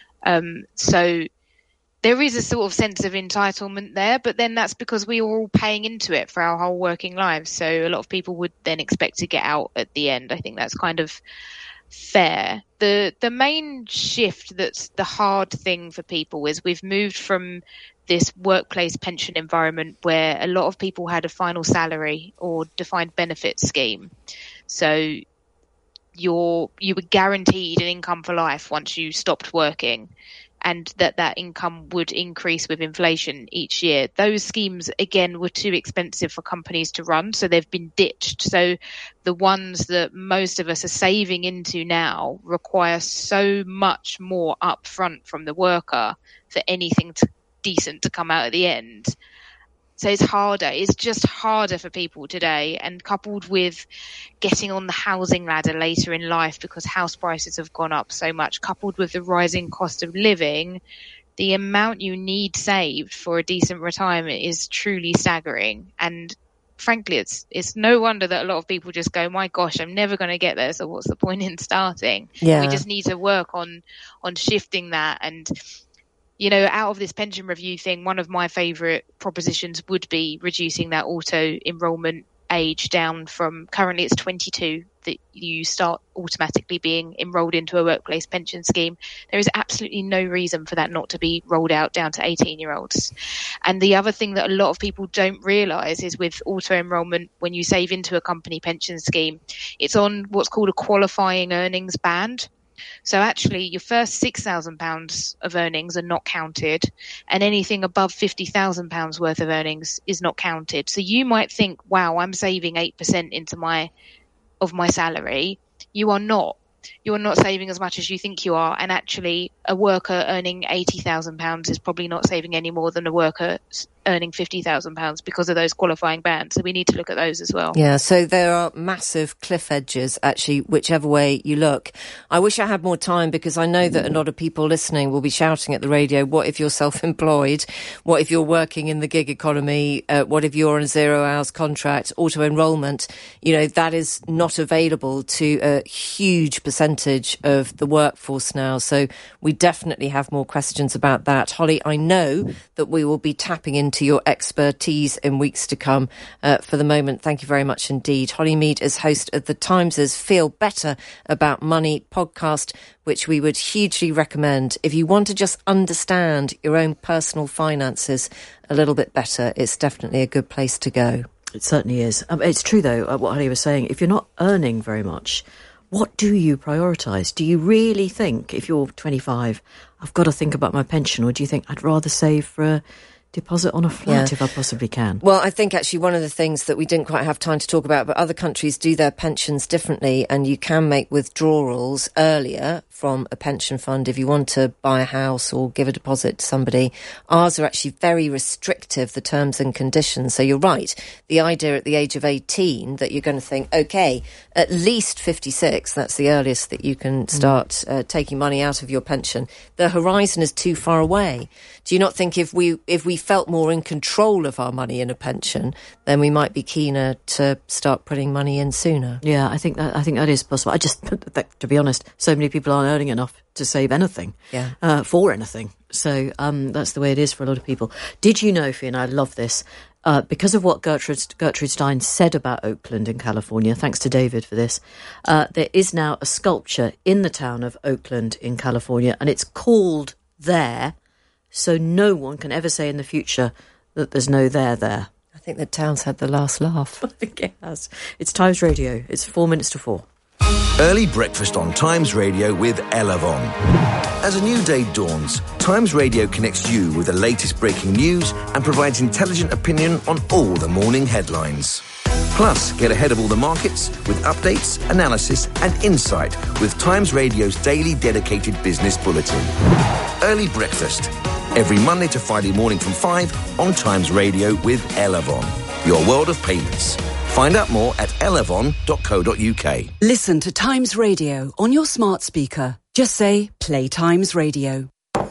So there is a sort of sense of entitlement there, but then that's because we are all paying into it for our whole working lives. So a lot of people would then expect to get out at the end. I think that's kind of fair. The main shift that's the hard thing for people is we've moved from this workplace pension environment where a lot of people had a final salary or defined benefit scheme. So you were guaranteed an income for life once you stopped working, and that income would increase with inflation each year. Those schemes, again, were too expensive for companies to run, so they've been ditched. So the ones that most of us are saving into now require so much more upfront from the worker for anything decent to come out at the end. So it's harder. It's just harder for people today. And coupled with getting on the housing ladder later in life because house prices have gone up so much, coupled with the rising cost of living, the amount you need saved for a decent retirement is truly staggering. And frankly, it's no wonder that a lot of people just go, my gosh, I'm never going to get there, so what's the point in starting? Yeah. We just need to work on shifting that. And out of this pension review thing, one of my favourite propositions would be reducing that auto-enrolment age down from, currently it's 22 that you start automatically being enrolled into a workplace pension scheme. There is absolutely no reason for that not to be rolled out down to 18-year-olds. And the other thing that a lot of people don't realise is with auto-enrolment, when you save into a company pension scheme, it's on what's called a qualifying earnings band. So actually your first £6,000 of earnings are not counted, and anything above £50,000 worth of earnings is not counted. So you might think, wow, I'm saving 8% into my salary. You are not. You're not saving as much as you think you are. And actually a worker earning £80,000 is probably not saving any more than a worker earning £50,000 because of those qualifying bands. So we need to look at those as well. Yeah, so there are massive cliff edges, actually, whichever way you look. I wish I had more time, because I know that a lot of people listening will be shouting at the radio, what if you're self-employed? What if you're working in the gig economy? What if you're on a 0-hours contract? Auto-enrolment, that is not available to a huge percentage of the workforce now. So we definitely have more questions about that. Holly, I know that we will be tapping into your expertise in weeks to come. For the moment, thank you very much indeed. Holly Mead is host of the Times' Feel Better About Money podcast, which we would hugely recommend. If you want to just understand your own personal finances a little bit better, it's definitely a good place to go. It certainly is. It's true, though, what Holly was saying. If you're not earning very much, what do you prioritise? Do you really think, if you're 25, I've got to think about my pension, or do you think I'd rather save for a deposit on a flat if I possibly can. Well, I think actually one of the things that we didn't quite have time to talk about, but other countries do their pensions differently, and you can make withdrawals earlier from a pension fund if you want to buy a house or give a deposit to somebody. Ours are actually very restrictive, the terms and conditions. So you're right. The idea at the age of 18 that you're going to think, OK, at least 56, that's the earliest that you can start taking money out of your pension. The horizon is too far away. Do you not think if we felt more in control of our money in a pension, then we might be keener to start putting money in sooner? Yeah, I think that is possible. I just, to be honest, so many people aren't earning enough to save anything, for anything. So that's the way it is for a lot of people. Did you know, Fiona, I love this, because of what Gertrude Stein said about Oakland in California, thanks to David for this, there is now a sculpture in the town of Oakland in California, and it's called There, so no one can ever say in the future that there's no there. I think the town's had the last laugh. I think it has. It's Times Radio. It's 4 minutes to 4. Early breakfast on Times Radio with Elavon. As a new day dawns, Times Radio connects you with the latest breaking news and provides intelligent opinion on all the morning headlines. Plus, get ahead of all the markets with updates, analysis and insight with Times Radio's daily dedicated business bulletin. Early breakfast, every Monday to Friday morning from 5 on Times Radio with Elavon, your world of payments. Find out more at elavon.co.uk. Listen to Times Radio on your smart speaker. Just say, play Times Radio.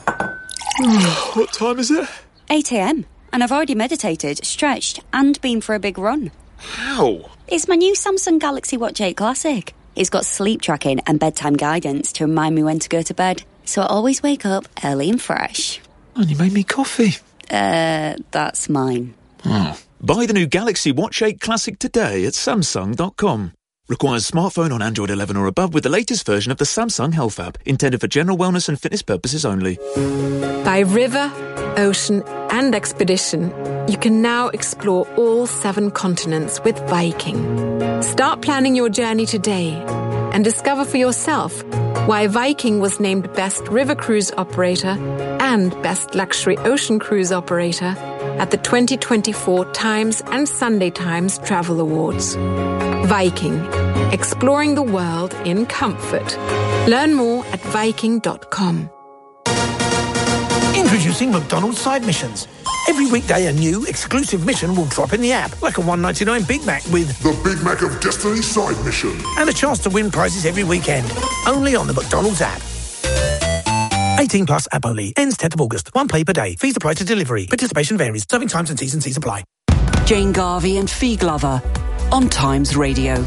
What time is it? 8 a.m. And I've already meditated, stretched, and been for a big run. How? It's my new Samsung Galaxy Watch 8 Classic. It's got sleep tracking and bedtime guidance to remind me when to go to bed. So I always wake up early and fresh. And you made me coffee. That's mine. Buy the new Galaxy Watch 8 Classic today at Samsung.com. Requires smartphone on Android 11 or above with the latest version of the Samsung Health app, intended for general wellness and fitness purposes only. By river, ocean and expedition, you can now explore all 7 continents with Viking. Start planning your journey today and discover for yourself why Viking was named Best River Cruise Operator and Best Luxury Ocean Cruise Operator at the 2024 Times and Sunday Times Travel Awards. Viking, exploring the world in comfort. Learn more at Viking.com. Introducing McDonald's Side Missions. Every weekday a new exclusive mission will drop in the app, like a $1.99 Big Mac with the Big Mac of Destiny Side Mission. And a chance to win prizes every weekend. Only on the McDonald's app. 18 plus app only. Ends 10th of August. One pay per day. Fees apply to delivery. Participation varies. Serving times and T's apply. Jane Garvey and Fee Glover on Times Radio.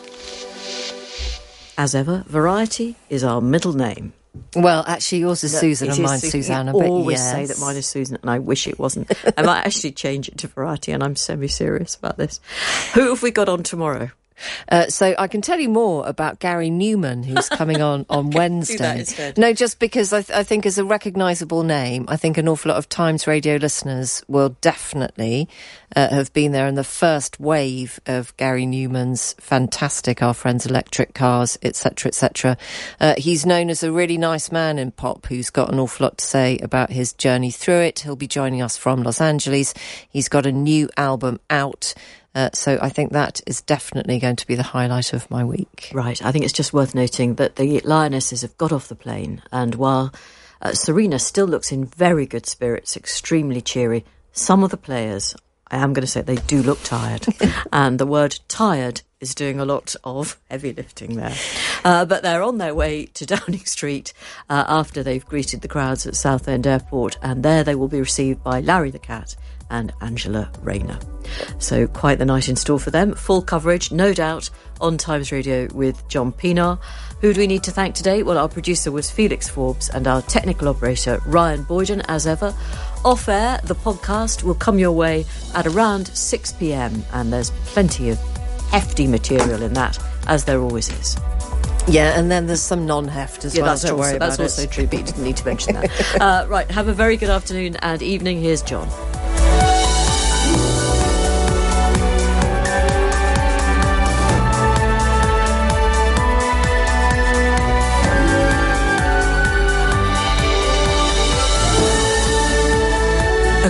As ever, Variety is our middle name. Well, actually, yours is Susan and mine's Susanna. I always say that mine is Susan, and I wish it wasn't. I might actually change it to Variety, and I'm semi-serious about this. Who have we got on tomorrow? So I can tell you more about Gary Newman, who's coming on Wednesday. Do that instead. No, just because I think as a recognisable name, I think an awful lot of Times Radio listeners will definitely have been there in the first wave of Gary Newman's fantastic Our Friends Electric Cars, etc., etc. He's known as a really nice man in pop who's got an awful lot to say about his journey through it. He'll be joining us from Los Angeles. He's got a new album out. So I think that is definitely going to be the highlight of my week. Right. I think it's just worth noting that the Lionesses have got off the plane, and while Serena still looks in very good spirits, extremely cheery, some of the players, I am going to say, they do look tired. And the word tired is doing a lot of heavy lifting there. But they're on their way to Downing Street after they've greeted the crowds at Southend Airport, and there they will be received by Larry the Cat and Angela Rayner. So quite the night in store for them. Full coverage, no doubt, on Times Radio with John Pinar. Who do we need to thank today? Well, our producer was Felix Forbes and our technical operator Ryan Boyden, as ever. Off air, the podcast will come your way at around 6 p.m, and there's plenty of hefty material in that, as there always is. Yeah, and then there's some non-heft as well. That's also true, but you didn't need to mention that. Right, have a very good afternoon and evening. Here's John.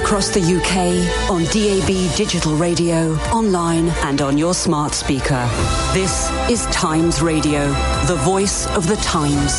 Across the UK, on DAB digital radio, online and on your smart speaker. This is Times Radio, the voice of the times.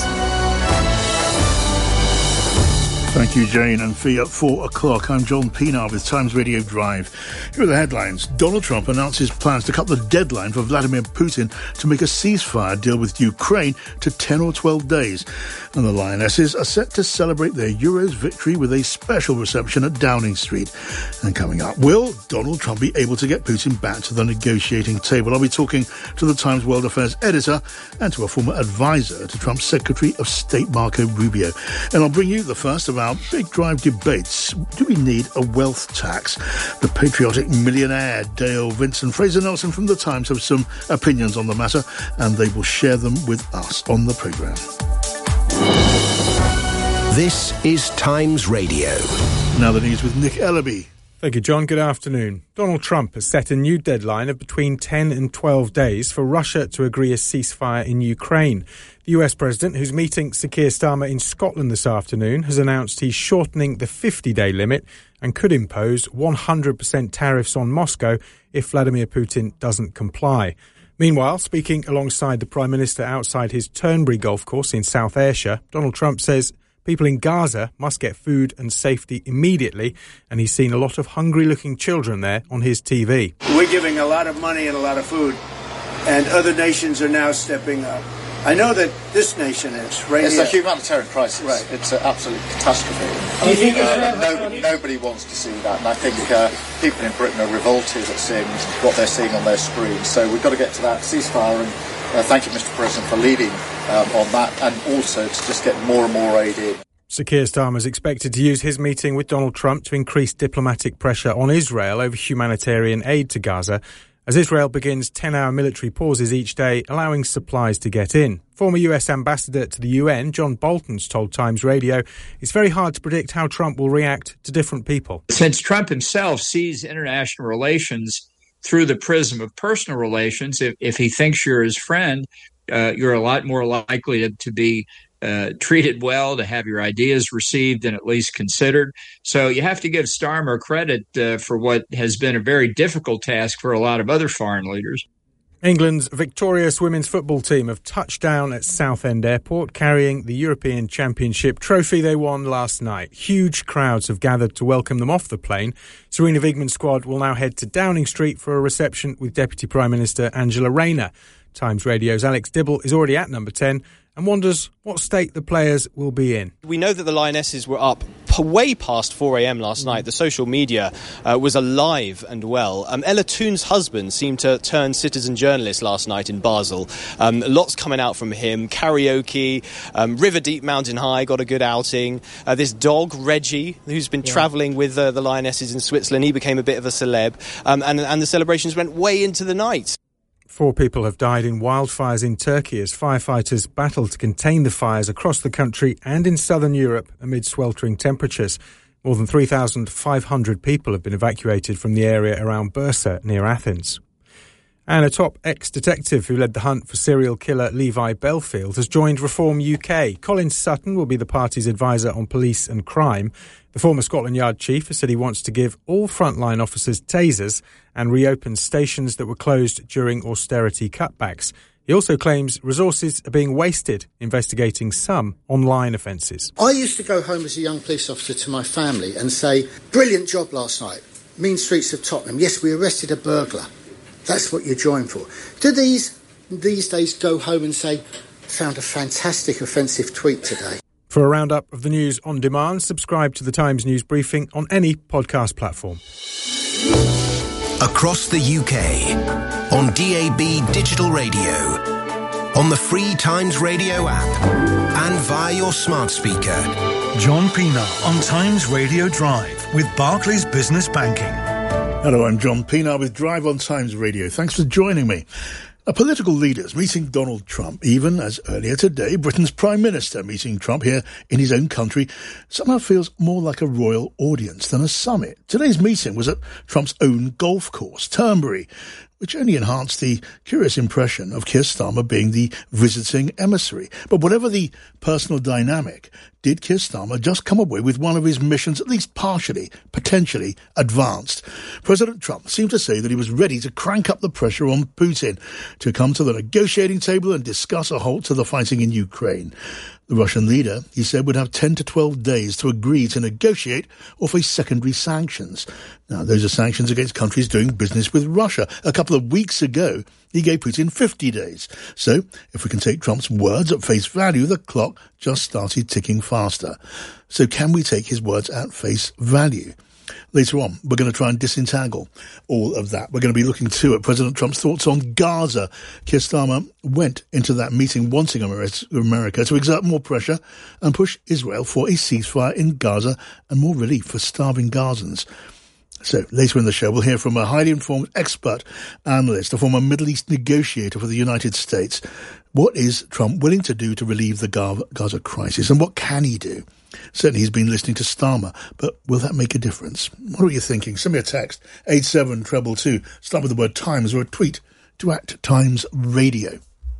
Thank you, Jane and Fee. At 4 o'clock, I'm John Pienaar with Times Radio Drive. Here are the headlines. Donald Trump announces plans to cut the deadline for Vladimir Putin to make a ceasefire deal with Ukraine to 10 or 12 days. And the Lionesses are set to celebrate their Euros victory with a special reception at Downing Street. And coming up, will Donald Trump be able to get Putin back to the negotiating table? I'll be talking to the Times World Affairs editor and to a former advisor to Trump's Secretary of State, Marco Rubio. And I'll bring you the first of our big drive debates. Do we need a wealth tax? The patriotic millionaire Dale Vincent, Fraser Nelson from The Times have some opinions on the matter, and they will share them with us on the programme. This is Times Radio. Now the news with Nick Ellaby. Thank you, John. Good afternoon. Donald Trump has set a new deadline of between 10 and 12 days for Russia to agree a ceasefire in Ukraine. The US President, who's meeting Sir Keir Starmer in Scotland this afternoon, has announced he's shortening the 50-day limit and could impose 100% tariffs on Moscow if Vladimir Putin doesn't comply. Meanwhile, speaking alongside the Prime Minister outside his Turnberry golf course in South Ayrshire, Donald Trump says people in Gaza must get food and safety immediately, and he's seen a lot of hungry-looking children there on his TV. We're giving a lot of money and a lot of food, and other nations are now stepping up. I know that this nation is, right? It's a humanitarian crisis. Right. It's an absolute catastrophe. Do you think nobody wants to see that, and I think people in Britain are revolted at seeing what they're seeing on their screens. So we've got to get to that ceasefire, and thank you, Mr. President, for leading on that, and also to just get more and more aid in. Sir Keir Starmer is expected to use his meeting with Donald Trump to increase diplomatic pressure on Israel over humanitarian aid to Gaza, as Israel begins 10-hour military pauses each day, allowing supplies to get in. Former US Ambassador to the UN, John Bolton's told Times Radio it's very hard to predict how Trump will react to different people. Since Trump himself sees international relations through the prism of personal relations, if he thinks you're his friend, you're a lot more likely to be treated well, to have your ideas received and at least considered. So you have to give Starmer credit for what has been a very difficult task for a lot of other foreign leaders. England's victorious women's football team have touched down at Southend Airport, carrying the European Championship trophy they won last night. Huge crowds have gathered to welcome them off the plane. Sarina Wiegman's squad will now head to Downing Street for a reception with Deputy Prime Minister Angela Rayner. Times Radio's Alex Dibble is already at number 10 and wonders what state the players will be in. We know that the Lionesses were up way past 4 a.m. last night. The social media was alive and well. Ella Toon's husband seemed to turn citizen journalist last night in Basel. Lots coming out from him. Karaoke, River Deep Mountain High got a good outing. This dog, Reggie, who's been travelling with the Lionesses in Switzerland, he became a bit of a celeb. And the celebrations went way into the night. 4 people have died in wildfires in Turkey as firefighters battle to contain the fires across the country and in southern Europe amid sweltering temperatures. More than 3,500 people have been evacuated from the area around Bursa near Athens. And a top ex-detective who led the hunt for serial killer Levi Belfield has joined Reform UK. Colin Sutton will be the party's advisor on police and crime. The former Scotland Yard chief has said he wants to give all frontline officers tasers and reopen stations that were closed during austerity cutbacks. He also claims resources are being wasted investigating some online offences. I used to go home as a young police officer to my family and say, brilliant job last night, mean streets of Tottenham. Yes, we arrested a burglar. That's what you're joined for. Do these days go home and say, found a fantastic offensive tweet today? For a roundup of the news on demand, subscribe to the Times News Briefing on any podcast platform. Across the UK, on DAB digital radio, on the free Times Radio app, and via your smart speaker. John Pienaar on Times Radio Drive with Barclays Business Banking. Hello, I'm John Pienaar with Drive on Times Radio. Thanks for joining me. Political leaders meeting Donald Trump, even as earlier today, Britain's Prime Minister meeting Trump here in his own country, somehow feels more like a royal audience than a summit. Today's meeting was at Trump's own golf course, Turnberry, which only enhanced the curious impression of Keir Starmer being the visiting emissary. But whatever the personal dynamic, did Keir Starmer just come away with one of his missions at least partially, potentially advanced? President Trump seemed to say that he was ready to crank up the pressure on Putin to come to the negotiating table and discuss a halt to the fighting in Ukraine. The Russian leader, he said, would have 10 to 12 days to agree to negotiate or face secondary sanctions. Now, those are sanctions against countries doing business with Russia. A couple of weeks ago, he gave Putin 50 days. So, if we can take Trump's words at face value, the clock just started ticking faster. So can we take his words at face value? Later on, we're going to try and disentangle all of that. We're going to be looking too at President Trump's thoughts on Gaza. Keir Starmer went into that meeting wanting America to exert more pressure and push Israel for a ceasefire in Gaza and more relief for starving Gazans. So, later in the show, we'll hear from a highly informed expert analyst, a former Middle East negotiator for the United States. What is Trump willing to do to relieve the Gaza crisis, and what can he do? Certainly he's been listening to Starmer, but will that make a difference? What are you thinking? Send me a text, 87222. Start with the word Times or a tweet to @TimesRadio.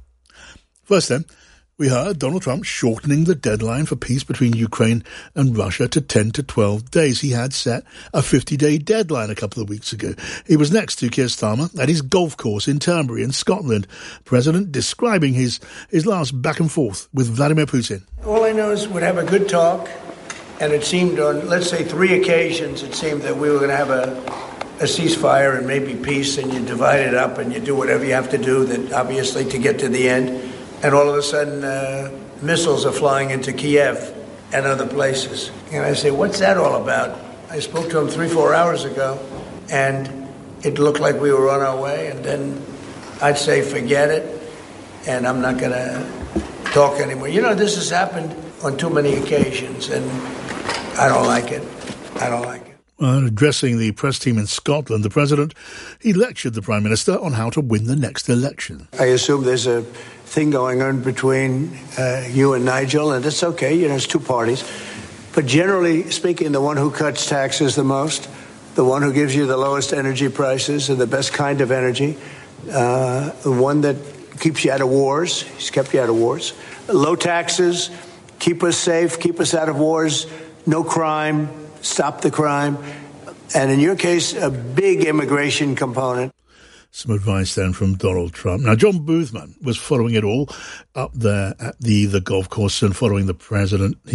First then, we heard Donald Trump shortening the deadline for peace between Ukraine and Russia to 10 to 12 days. He had set a 50-day deadline a couple of weeks ago. He was next to Keir Starmer at his golf course in Turnberry in Scotland. President describing his last back and forth with Vladimir Putin. All I know is we'd have a good talk, and it seemed on, let's say, 3 occasions, it seemed that we were going to have a ceasefire and maybe peace, and you divide it up and you do whatever you have to do, that obviously to get to the end. And all of a sudden, missiles are flying into Kiev and other places. And I say, what's that all about? I spoke to him 3-4 hours ago, and it looked like we were on our way. And then I'd say, forget it, and I'm not going to talk anymore. You know, this has happened on too many occasions, and I don't like it. I don't like it. Addressing the press team in Scotland, the President, he lectured the Prime Minister on how to win the next election. I assume there's a thing going on between you and Nigel, and it's okay, you know, it's 2 parties. But generally speaking, the one who cuts taxes the most, the one who gives you the lowest energy prices and the best kind of energy, the one that keeps you out of wars, he's kept you out of wars. Low taxes, keep us safe, keep us out of wars, no crime, stop the crime, and in your case, a big immigration component. Some advice then from Donald Trump. Now, John Boothman was following it all up there at the golf course and following the president.